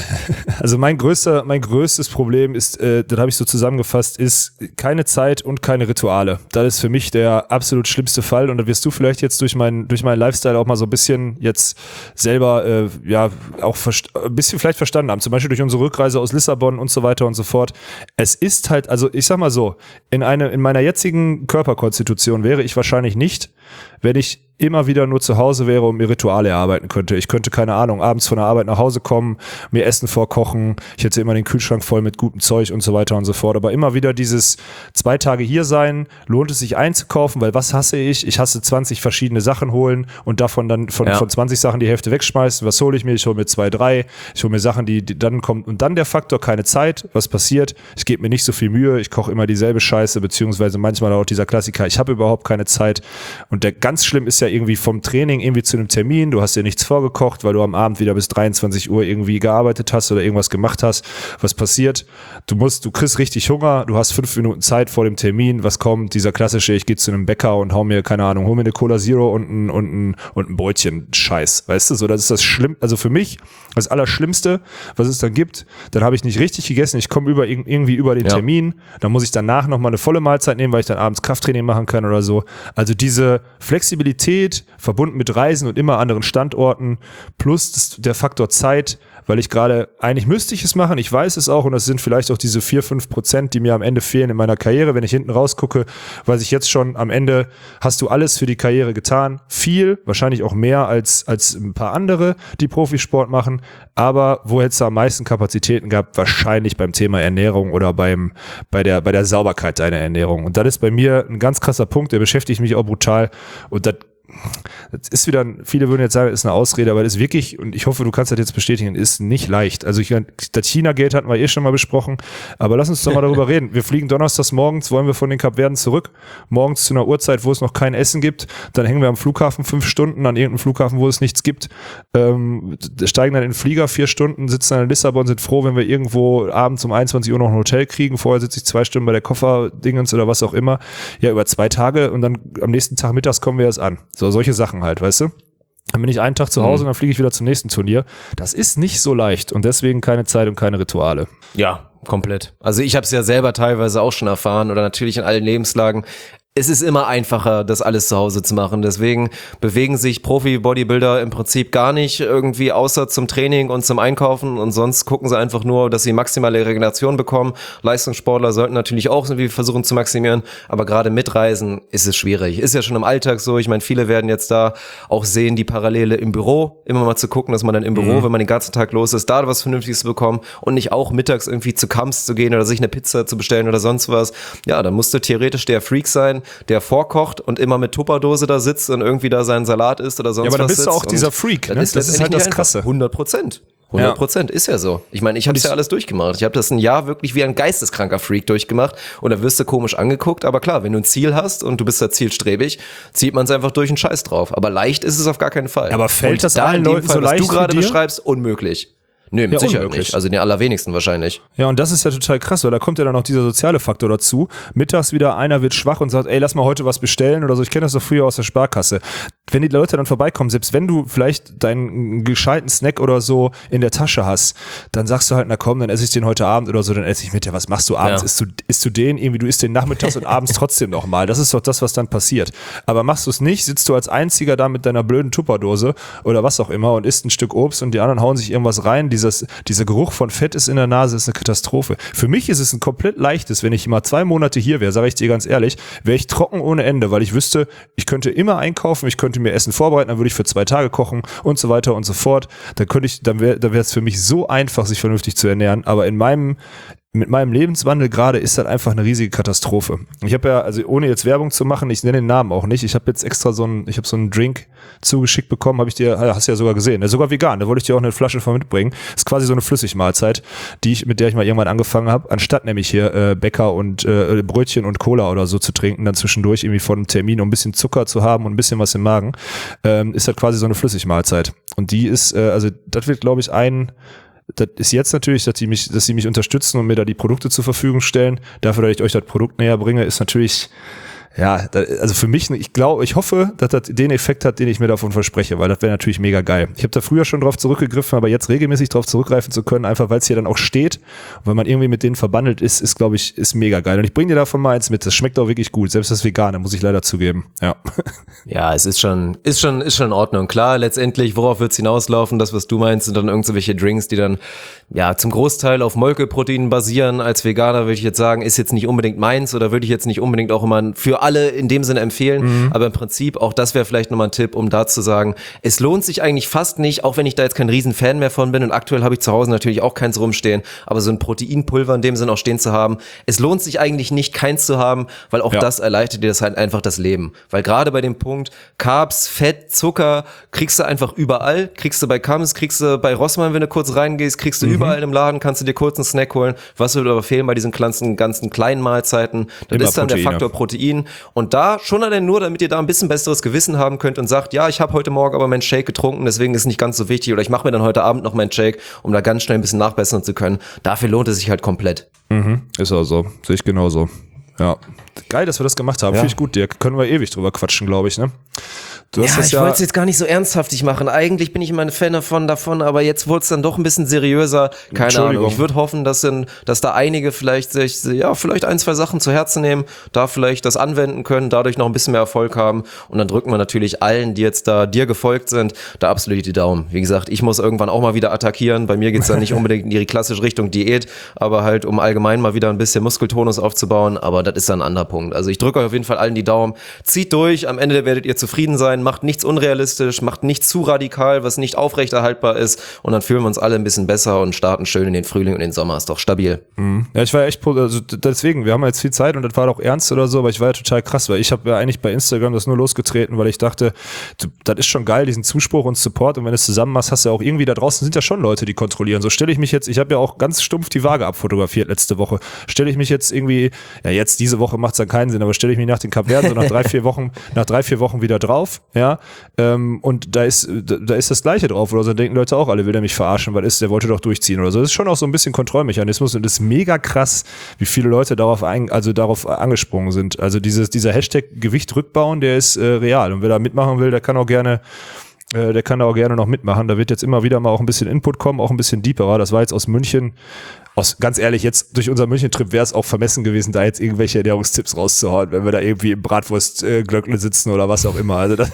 Also mein größter, mein größtes Problem ist, äh, das habe ich so zusammengefasst, ist keine Zeit und keine Rituale. Das ist für mich der absolut schlimmste Fall und da wirst du vielleicht jetzt durch meinen durch meinen Lifestyle auch mal so ein bisschen jetzt selber äh, ja auch verst- ein bisschen vielleicht verstanden haben. Zum Beispiel durch unsere Rückreise aus Lissabon und so weiter und so fort. Es ist halt, also ich sag mal so, in eine in meiner jetzigen Körperkonstitution wäre ich wahrscheinlich nicht, wenn ich immer wieder nur zu Hause wäre und mir Rituale erarbeiten könnte. Ich könnte, keine Ahnung, abends von der Arbeit nach Hause kommen, mir Essen vorkochen, ich hätte immer den Kühlschrank voll mit gutem Zeug und so weiter und so fort. Aber immer wieder dieses zwei Tage hier sein, lohnt es sich einzukaufen, weil was hasse ich? Ich hasse zwanzig verschiedene Sachen holen und davon dann von, Ja. von zwanzig Sachen die Hälfte wegschmeißen. Was hole ich mir? Ich hole mir zwei, drei. Ich hole mir Sachen, die, die dann kommen. Und dann der Faktor, keine Zeit. Was passiert? Ich gebe mir nicht so viel Mühe. Ich koche immer dieselbe Scheiße, beziehungsweise manchmal auch dieser Klassiker. Ich habe überhaupt keine Zeit. Und der ganz schlimm ist ja irgendwie vom Training irgendwie zu einem Termin. Du hast dir nichts vorgekocht, weil du am Abend wieder bis dreiundzwanzig Uhr irgendwie gearbeitet hast oder irgendwas gemacht hast. Was passiert? Du musst, du kriegst richtig Hunger. Du hast fünf Minuten Zeit vor dem Termin. Was kommt? Dieser klassische, ich gehe zu einem Bäcker und hau mir, keine Ahnung, hol mir eine Cola Zero und ein, und ein, und ein Brötchen. Scheiß. Weißt du, so, das ist das Schlimm, also für mich das Allerschlimmste, was es dann gibt. Dann habe ich nicht richtig gegessen. Ich komme über, irgendwie über den Ja. Termin. Dann muss ich danach nochmal eine volle Mahlzeit nehmen, weil ich dann abends Krafttraining machen kann oder so. Also diese Flexibilität verbunden mit Reisen und immer anderen Standorten plus das, der Faktor Zeit, weil ich gerade, eigentlich müsste ich es machen, ich weiß es auch und das sind vielleicht auch diese vier, fünf Prozent, die mir am Ende fehlen in meiner Karriere, wenn ich hinten rausgucke, weiß ich jetzt schon, am Ende hast du alles für die Karriere getan, viel, wahrscheinlich auch mehr als, als ein paar andere, die Profisport machen, aber wo hättest du am meisten Kapazitäten gehabt? Wahrscheinlich beim Thema Ernährung oder beim, bei der, bei der Sauberkeit deiner Ernährung und das ist bei mir ein ganz krasser Punkt, der beschäftigt mich auch brutal und das Das ist wieder, viele würden jetzt sagen, das ist eine Ausrede, aber das ist wirklich, und ich hoffe, du kannst das jetzt bestätigen, ist nicht leicht. Also ich, das China-Gate hatten wir eh schon mal besprochen, aber lass uns doch mal darüber reden. Wir fliegen donnerstags morgens, wollen wir von den Kapverden zurück, morgens zu einer Uhrzeit, wo es noch kein Essen gibt, dann hängen wir am Flughafen fünf Stunden, an irgendeinem Flughafen, wo es nichts gibt, ähm, steigen dann in den Flieger vier Stunden, sitzen dann in Lissabon, sind froh, wenn wir irgendwo abends um einundzwanzig Uhr noch ein Hotel kriegen, vorher sitze ich zwei Stunden bei der Kofferdingens oder was auch immer, ja, über zwei Tage und dann am nächsten Tag mittags kommen wir erst an. So, solche Sachen halt, weißt du? Dann bin ich einen Tag zu Hause und dann fliege ich wieder zum nächsten Turnier. Das ist nicht so leicht und deswegen keine Zeit und keine Rituale. Ja, komplett. Also ich habe es ja selber teilweise auch schon erfahren oder natürlich in allen Lebenslagen. Es ist immer einfacher, das alles zu Hause zu machen. Deswegen bewegen sich Profi-Bodybuilder im Prinzip gar nicht irgendwie außer zum Training und zum Einkaufen und sonst gucken sie einfach nur, dass sie maximale Regeneration bekommen. Leistungssportler sollten natürlich auch irgendwie versuchen zu maximieren, aber gerade mit Reisen ist es schwierig. Ist ja schon im Alltag so. Ich meine, viele werden jetzt da auch sehen, die Parallele im Büro, immer mal zu gucken, dass man dann im Büro, mhm. wenn man den ganzen Tag los ist, da was Vernünftiges zu bekommen und nicht auch mittags irgendwie zu Kamps zu gehen oder sich eine Pizza zu bestellen oder sonst was. Ja, dann musst du theoretisch der Freak sein, der vorkocht und immer mit Tupperdose da sitzt und irgendwie da seinen Salat isst oder sonst was. Ja, aber dann bist du auch und dieser Freak, ne? Das, Das ist halt das Krasse. hundert Prozent. hundert Prozent ist ja so. Ich meine, ich habe es ja alles durchgemacht. Ich habe das ein Jahr wirklich wie ein geisteskranker Freak durchgemacht und da wirst du komisch angeguckt. Aber klar, wenn du ein Ziel hast und du bist da zielstrebig, zieht man es einfach durch einen Scheiß drauf. Aber leicht ist es auf gar keinen Fall. Aber fällt und das da allen in dem Leuten Fall, so was leicht du gerade wie dir? beschreibst, unmöglich. Nö, mit Ja, Sicherheit unmöglich. nicht. Also den allerwenigsten wahrscheinlich. Ja, und das ist ja total krass, weil da kommt ja dann noch dieser soziale Faktor dazu. Mittags wieder einer wird schwach und sagt, ey, lass mal heute was bestellen oder so. Ich kenne das doch früher aus der Sparkasse. Wenn die Leute dann vorbeikommen, selbst wenn du vielleicht deinen gescheiten Snack oder so in der Tasche hast, dann sagst du halt, na komm, dann esse ich den heute Abend oder so, dann esse ich mit. Ja, was machst du abends? Ja. Isst du, isst du den irgendwie, du isst den nachmittags und abends trotzdem nochmal. Das ist doch das, was dann passiert. Aber machst du es nicht, sitzt du als Einziger da mit deiner blöden Tupperdose oder was auch immer und isst ein Stück Obst und die anderen hauen sich irgendwas rein. Die dieses, dieser Geruch von Fett ist in der Nase, ist eine Katastrophe. Für mich ist es ein komplett leichtes, wenn ich mal zwei Monate hier wäre, sage ich dir ganz ehrlich, wäre ich trocken ohne Ende, weil ich wüsste, ich könnte immer einkaufen, ich könnte mir Essen vorbereiten, dann würde ich für zwei Tage kochen und so weiter und so fort. Dann könnte ich, dann wäre, dann wäre es für mich so einfach, sich vernünftig zu ernähren. Aber in meinem Mit meinem Lebenswandel gerade ist das einfach eine riesige Katastrophe. Ich habe ja, also ohne jetzt Werbung zu machen, ich nenne den Namen auch nicht, ich habe jetzt extra so einen, ich habe so einen Drink zugeschickt bekommen, habe ich dir, hast du ja sogar gesehen, der ist sogar vegan, da wollte ich dir auch eine Flasche von mitbringen. Ist quasi so eine Flüssigmahlzeit, die ich, mit der ich mal irgendwann angefangen habe, anstatt nämlich hier äh, Bäcker und äh, Brötchen und Cola oder so zu trinken, dann zwischendurch irgendwie vor einem Termin, um ein bisschen Zucker zu haben und ein bisschen was im Magen, ähm, ist das quasi so eine Flüssigmahlzeit. Und die ist, äh, also das wird, glaube ich, ein Das ist jetzt natürlich, dass die mich, dass sie mich unterstützen und mir da die Produkte zur Verfügung stellen. Dafür, dass ich euch das Produkt näher bringe, ist natürlich, ja, da, also für mich, ich glaube, ich hoffe, dass das den Effekt hat, den ich mir davon verspreche, weil das wäre natürlich mega geil. Ich habe da früher schon drauf zurückgegriffen, aber jetzt regelmäßig drauf zurückgreifen zu können, einfach weil es hier dann auch steht und wenn man irgendwie mit denen verbandelt ist, ist, glaube ich, ist mega geil. Und ich bringe dir davon mal eins mit. Das schmeckt auch wirklich gut, selbst das Vegane, muss ich leider zugeben. Ja. Ja, es ist schon, ist schon, ist schon in Ordnung. Klar, letztendlich, worauf wird's hinauslaufen? Das, was du meinst, sind dann irgendwelche Drinks, die dann, ja, zum Großteil auf Molkeproteinen basieren. Als Veganer würde ich jetzt sagen, ist jetzt nicht unbedingt meins oder würde ich jetzt nicht unbedingt auch immer für alle in dem Sinne empfehlen. Mhm. Aber im Prinzip, auch das wäre vielleicht nochmal ein Tipp, um da zu sagen, es lohnt sich eigentlich fast nicht, auch wenn ich da jetzt kein Riesenfan mehr von bin und aktuell habe ich zu Hause natürlich auch keins rumstehen, aber so ein Proteinpulver in dem Sinne auch stehen zu haben, es lohnt sich eigentlich nicht, keins zu haben, weil auch ja. das erleichtert dir das halt einfach das Leben. Weil gerade bei dem Punkt Carbs, Fett, Zucker kriegst du einfach überall, kriegst du bei Kams, kriegst du bei Rossmann, wenn du kurz reingehst, kriegst du mhm. überall im Laden, kannst du dir kurz einen Snack holen. Was würde aber fehlen bei diesen ganzen, ganzen kleinen Mahlzeiten? Das Immer ist dann Proteine. Der Faktor Protein. Und da schon allein nur, damit ihr da ein bisschen besseres Gewissen haben könnt und sagt, ja, ich habe heute Morgen aber meinen Shake getrunken, deswegen ist es nicht ganz so wichtig oder ich mache mir dann heute Abend noch meinen Shake, um da ganz schnell ein bisschen nachbessern zu können. Dafür lohnt es sich halt komplett. Mhm. Ist auch so. Sehe ich genauso. Ja. Geil, dass wir das gemacht haben. Ja. Finde ich gut, Dirk. Können wir ewig drüber quatschen, glaube ich, ne? Du hast ja, das ich ja wollte es jetzt gar nicht so ernsthaftig machen. Eigentlich bin ich immer ein Fan davon, davon, aber jetzt wurde es dann doch ein bisschen seriöser. Keine Ahnung. Ich würde hoffen, dass, in, dass da einige vielleicht sich, ja, vielleicht ein, zwei Sachen zu Herzen nehmen, da vielleicht das anwenden können, dadurch noch ein bisschen mehr Erfolg haben. Und dann drücken wir natürlich allen, die jetzt da dir gefolgt sind, da absolut die Daumen. Wie gesagt, ich muss irgendwann auch mal wieder attackieren. Bei mir geht's dann nicht unbedingt in die klassische Richtung Diät, aber halt, um allgemein mal wieder ein bisschen Muskeltonus aufzubauen. Aber das ist dann ein anderer Punkt. Also ich drücke euch auf jeden Fall allen die Daumen. Zieht durch. Am Ende werdet ihr zufrieden sein. Macht nichts unrealistisch, macht nichts zu radikal, was nicht aufrechterhaltbar ist und dann fühlen wir uns alle ein bisschen besser und starten schön in den Frühling und den Sommer. Ist doch stabil. Mhm. Ja, ich war echt, also deswegen, wir haben jetzt viel Zeit und das war doch ernst oder so, aber ich war ja total krass, weil ich habe ja eigentlich bei Instagram das nur losgetreten, weil ich dachte, das ist schon geil, diesen Zuspruch und Support und wenn du es zusammen machst, hast du ja auch irgendwie, da draußen sind ja schon Leute, die kontrollieren. So stelle ich mich jetzt, ich habe ja auch ganz stumpf die Waage abfotografiert letzte Woche, stelle ich mich jetzt irgendwie, ja jetzt diese Woche macht es dann keinen Sinn, aber stelle ich mich nach den Kapverden so nach drei, vier Wochen, nach drei, vier Wochen wieder drauf, ja, Ähm, und da ist, da, da ist das Gleiche drauf oder so, denken Leute auch alle, will der mich verarschen, weil ist, der wollte doch durchziehen oder so. Das ist schon auch so ein bisschen Kontrollmechanismus und das ist mega krass, wie viele Leute darauf ein, also darauf angesprungen sind. Also dieses, dieser Hashtag Gewicht rückbauen, der ist äh, real und wer da mitmachen will, der kann auch gerne äh, der kann da auch gerne noch mitmachen. Da wird jetzt immer wieder mal auch ein bisschen Input kommen, auch ein bisschen deeperer. Das war jetzt aus München. Aus, ganz ehrlich, jetzt durch unseren München-Trip wäre es auch vermessen gewesen, da jetzt irgendwelche Ernährungstipps rauszuhauen, wenn wir da irgendwie im Bratwurst-Glöckle sitzen oder was auch immer. Also das,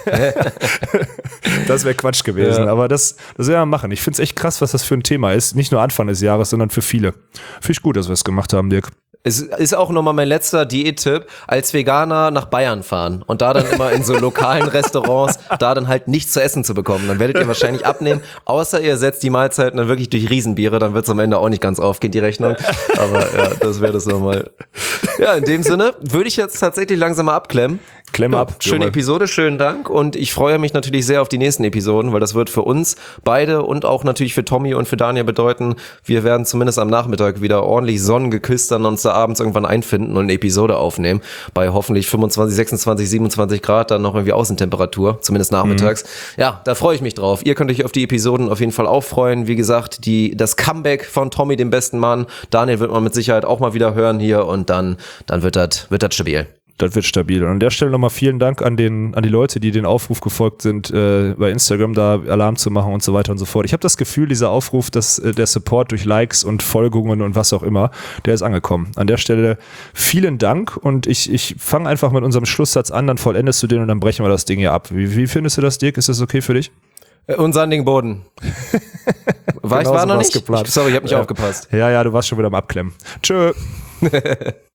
das wäre Quatsch gewesen. Ja. Aber das, das werden wir machen. Ich finde es echt krass, was das für ein Thema ist. Nicht nur Anfang des Jahres, sondern für viele. Finde ich gut, dass wir es gemacht haben, Dirk. Es ist auch nochmal mein letzter Diät-Tipp, als Veganer nach Bayern fahren und da dann immer in so lokalen Restaurants da dann halt nichts zu essen zu bekommen. Dann werdet ihr wahrscheinlich abnehmen, außer ihr setzt die Mahlzeiten dann wirklich durch Riesenbiere, dann wird es am Ende auch nicht ganz aufgehen, die Rechnung. Aber ja, das wäre das nochmal. Ja, in dem Sinne würde ich jetzt tatsächlich langsam mal abklemmen. Klemm ab. Ja, schöne Episode, schönen Dank und ich freue mich natürlich sehr auf die nächsten Episoden, weil das wird für uns beide und auch natürlich für Tommy und für Daniel bedeuten, wir werden zumindest am Nachmittag wieder ordentlich sonnengeküsst dann uns da abends irgendwann einfinden und eine Episode aufnehmen, bei hoffentlich fünfundzwanzig, sechsundzwanzig, siebenundzwanzig Grad, dann noch irgendwie Außentemperatur, zumindest nachmittags. Mhm. Ja, da freue ich mich drauf. Ihr könnt euch auf die Episoden auf jeden Fall auch freuen. Wie gesagt, die das Comeback von Tommy, dem besten Mann. Daniel wird man mit Sicherheit auch mal wieder hören hier und dann, dann wird das wird das stabil. Das wird stabil. Und an der Stelle nochmal vielen Dank an den an die Leute, die den Aufruf gefolgt sind, äh, bei Instagram da Alarm zu machen und so weiter und so fort. Ich habe das Gefühl, dieser Aufruf, dass äh, der Support durch Likes und Folgungen und was auch immer, der ist angekommen. An der Stelle vielen Dank und ich ich fange einfach mit unserem Schlusssatz an, dann vollendest du den und dann brechen wir das Ding hier ab. Wie, wie findest du das, Dirk? Ist das okay für dich? Und sandigen Boden. War ich Genau war so noch war's nicht? geplant. Ich, sorry, ich habe nicht ja. aufgepasst. Ja, ja, du warst schon wieder am Abklemmen. Tschö.